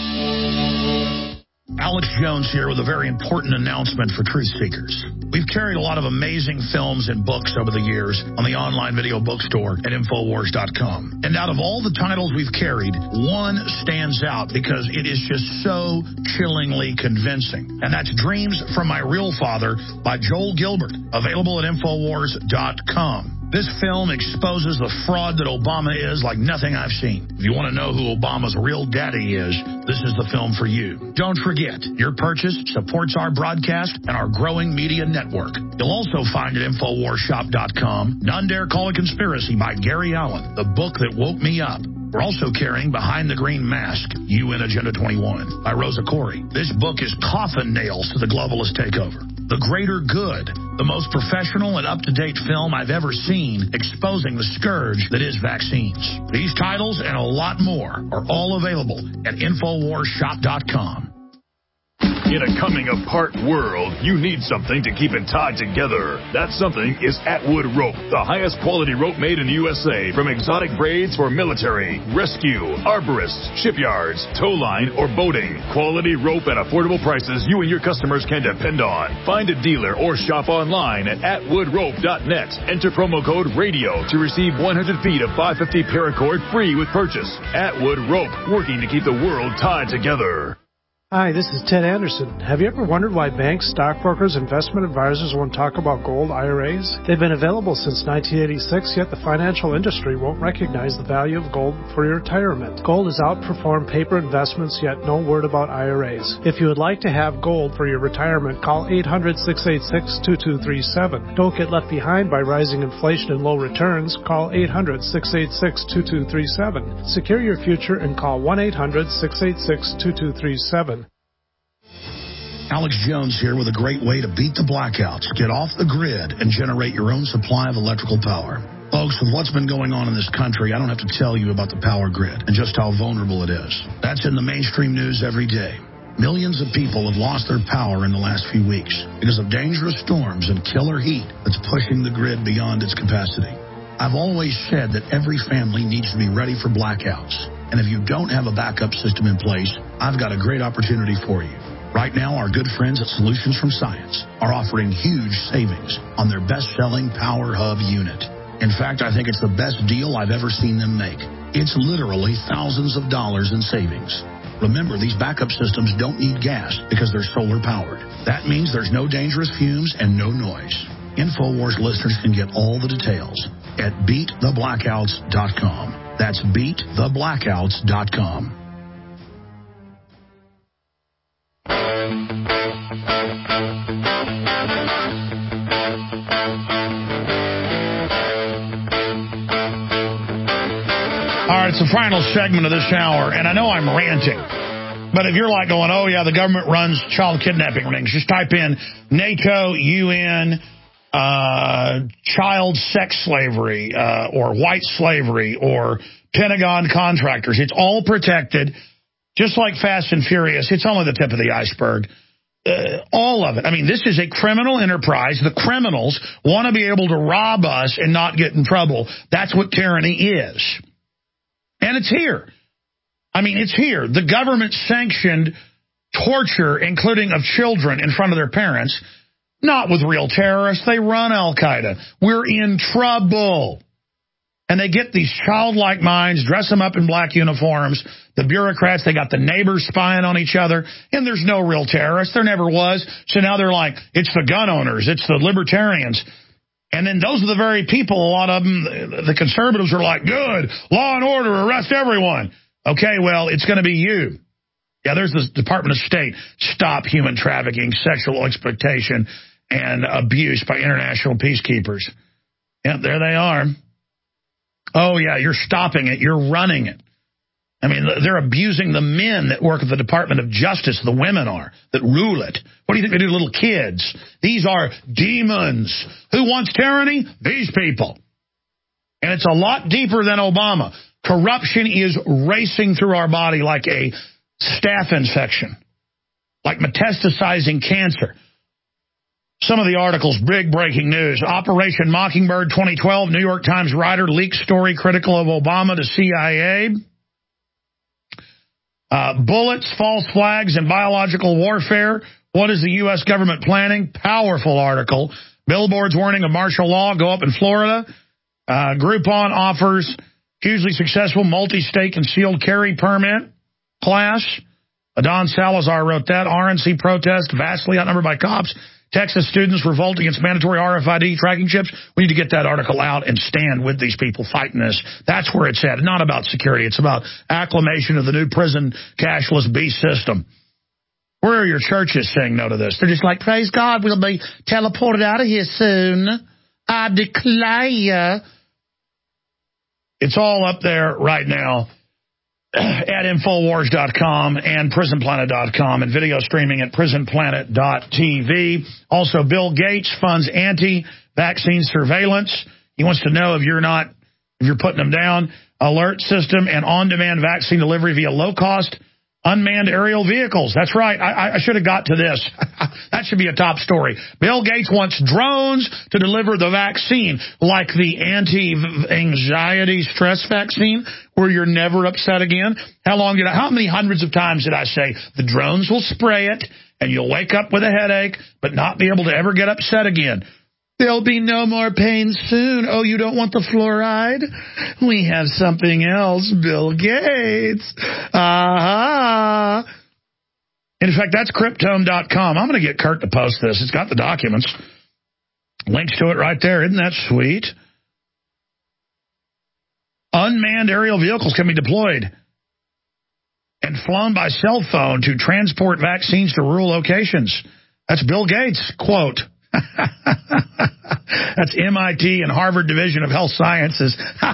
Alex Jones here with a very important announcement for truth seekers. We've carried a lot of amazing films and books over the years on the online video bookstore at Infowars.com. And out of all the titles we've carried, one stands out because it is just so chillingly convincing. And that's Dreams from My Real Father by Joel Gilbert, available at Infowars.com. This film exposes the fraud that Obama is like nothing I've seen. If you want to know who Obama's real daddy is, this is the film for you. Don't forget, your purchase supports our broadcast and our growing media network. You'll also find at InfoWarsShop.com None Dare Call a Conspiracy by Gary Allen, the book that woke me up. We're also carrying Behind the Green Mask, UN Agenda 21 by Rosa Corey. This book is coffin nails to the globalist takeover. The Greater Good, the most professional and up-to-date film I've ever seen exposing the scourge that is vaccines. These titles and a lot more are all available at InfoWarsShop.com. In a coming-apart world, you need something to keep it tied together. That something is Atwood Rope, the highest quality rope made in the USA, from exotic braids for military, rescue, arborists, shipyards, tow line, or boating. Quality rope at affordable prices you and your customers can depend on. Find a dealer or shop online at atwoodrope.net. Enter promo code RADIO to receive 100 feet of 550 paracord free with purchase. Atwood Rope, working to keep the world tied together. Hi, this is Ted Anderson. Have you ever wondered why banks, stockbrokers, investment advisors won't talk about gold IRAs? They've been available since 1986, yet the financial industry won't recognize the value of gold for your retirement. Gold has outperformed paper investments, yet no word about IRAs. If you would like to have gold for your retirement, call 800-686-2237. Don't get left behind by rising inflation and low returns. Call 800-686-2237. Secure your future and call 1-800-686-2237. Alex Jones here with a great way to beat the blackouts, get off the grid, and generate your own supply of electrical power. Folks, with what's been going on in this country, I don't have to tell you about the power grid and just how vulnerable it is. That's in the mainstream news every day. Millions of people have lost their power in the last few weeks because of dangerous storms and killer heat that's pushing the grid beyond its capacity. I've always said that every family needs to be ready for blackouts. And if you don't have a backup system in place, I've got a great opportunity for you. Right now, our good friends at Solutions from Science are offering huge savings on their best-selling Power Hub unit. In fact, I think it's the best deal I've ever seen them make. It's literally thousands of dollars in savings. Remember, these backup systems don't need gas because they're solar powered. That means there's no dangerous fumes and no noise. InfoWars listeners can get all the details at beattheblackouts.com. That's beattheblackouts.com. All right, it's the final segment of this hour, and I know I'm ranting, but if you're like going, oh, yeah, the government runs child kidnapping rings, just type in NATO, UN, child sex slavery, or white slavery, or Pentagon contractors. It's all protected, just like Fast and Furious. It's only the tip of the iceberg. All of it. I mean, this is a criminal enterprise. The criminals want to be able to rob us and not get in trouble. That's what tyranny is. And it's here. I mean, it's here. The government sanctioned torture, including of children in front of their parents, not with real terrorists. They run Al-Qaeda. We're in trouble. And they get these childlike minds, dress them up in black uniforms. The bureaucrats, they got the neighbors spying on each other. And there's no real terrorists. There never was. So now they're like, it's the gun owners. It's the libertarians. And then those are the very people, a lot of them, the conservatives are like, good, law and order, arrest everyone. Okay, well, it's going to be you. Yeah, there's the Department of State. Stop human trafficking, sexual exploitation, and abuse by international peacekeepers. Yeah, there they are. Oh, yeah, you're stopping it. You're running it. I mean, they're abusing the men that work at the Department of Justice. The women are, that rule it. What do you think they do to little kids? These are demons. Who wants tyranny? These people. And it's a lot deeper than Obama. Corruption is racing through our body like a staph infection, like metastasizing cancer. Some of the articles, big breaking news. Operation Mockingbird 2012, New York Times writer leaks story critical of Obama to CIA. Bullets, false flags, and biological warfare. What is the U.S. government planning? Powerful article. Billboards warning of martial law go up in Florida. Groupon offers hugely successful multi-state concealed carry permit class. Don Salazar wrote that. RNC protest vastly outnumbered by cops. Texas students revolt against mandatory RFID tracking chips. We need to get that article out and stand with these people fighting this. That's where it's at. Not about security. It's about acclamation of the new prison cashless beast system. Where are your churches saying no to this? They're just like, praise God, we'll be teleported out of here soon. I declare. It's all up there right now at Infowars.com and PrisonPlanet.com and video streaming at PrisonPlanet.tv. Also, Bill Gates funds anti-vaccine surveillance. He wants to know if you're putting them down. Alert system and on-demand vaccine delivery via low-cost unmanned aerial vehicles. That's right. I should have got to this. That should be a top story. Bill Gates wants drones to deliver the vaccine, like the anti-anxiety stress vaccine, where you're never upset again. How many hundreds of times did I say the drones will spray it and you'll wake up with a headache but not be able to ever get upset again? There'll be no more pain soon. Oh, you don't want the fluoride? We have something else, Bill Gates. In fact, that's Cryptome.com. I'm going to get Kurt to post this. It's got the documents. Links to it right there. Isn't that sweet? Unmanned aerial vehicles can be deployed and flown by cell phone to transport vaccines to rural locations. That's Bill Gates, quote. That's MIT and Harvard Division of Health Sciences.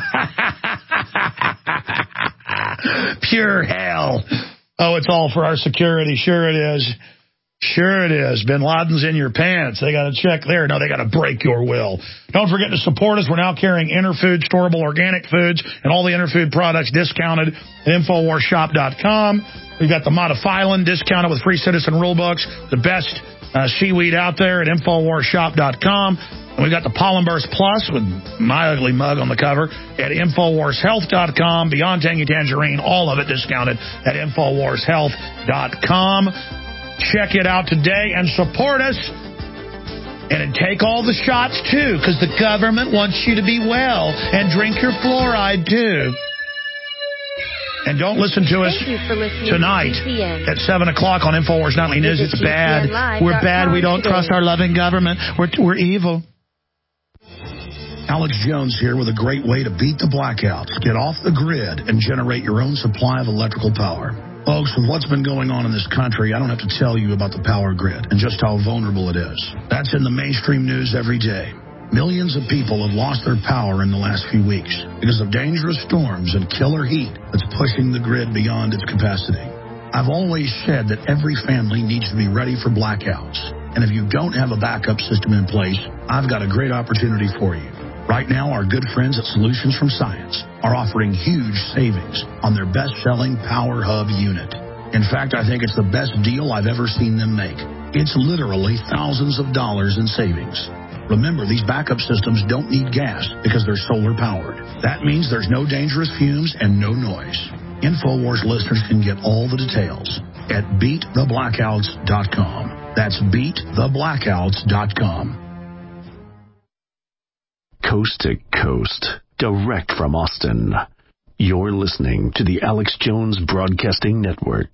Pure hell. Oh, it's all for our security. Sure it is. Sure it is. Bin Laden's in your pants. They got to check there. No, they got to break your will. Don't forget to support us. We're now carrying Interfood, storable organic foods, and all the Interfood products discounted at InfoWarsShop.com. We've got the Modifilin discounted with free citizen rule books, the best seaweed out there at InfoWarsShop.com. And we've got the Pollen Burst Plus with my ugly mug on the cover at InfoWarsHealth.com. Beyond Tangy Tangerine, all of it discounted at InfoWarsHealth.com. Check it out today and support us. And take all the shots, too, because the government wants you to be well. And drink your fluoride, too. And don't listen to us tonight at 7 o'clock on InfoWars Nightly News. It's bad. We're bad. We don't trust our loving government. We're evil. Alex Jones here with a great way to beat the blackouts, get off the grid, and generate your own supply of electrical power. Folks, with what's been going on in this country, I don't have to tell you about the power grid and just how vulnerable it is. That's in the mainstream news every day. Millions of people have lost their power in the last few weeks because of dangerous storms and killer heat that's pushing the grid beyond its capacity. I've always said that every family needs to be ready for blackouts. And if you don't have a backup system in place, I've got a great opportunity for you. Right now, our good friends at Solutions from Science are offering huge savings on their best-selling Power Hub unit. In fact, I think it's the best deal I've ever seen them make. It's literally thousands of dollars in savings. Remember, these backup systems don't need gas because they're solar-powered. That means there's no dangerous fumes and no noise. InfoWars listeners can get all the details at beattheblackouts.com. That's beattheblackouts.com. Coast to coast, direct from Austin. You're listening to the Alex Jones Broadcasting Network.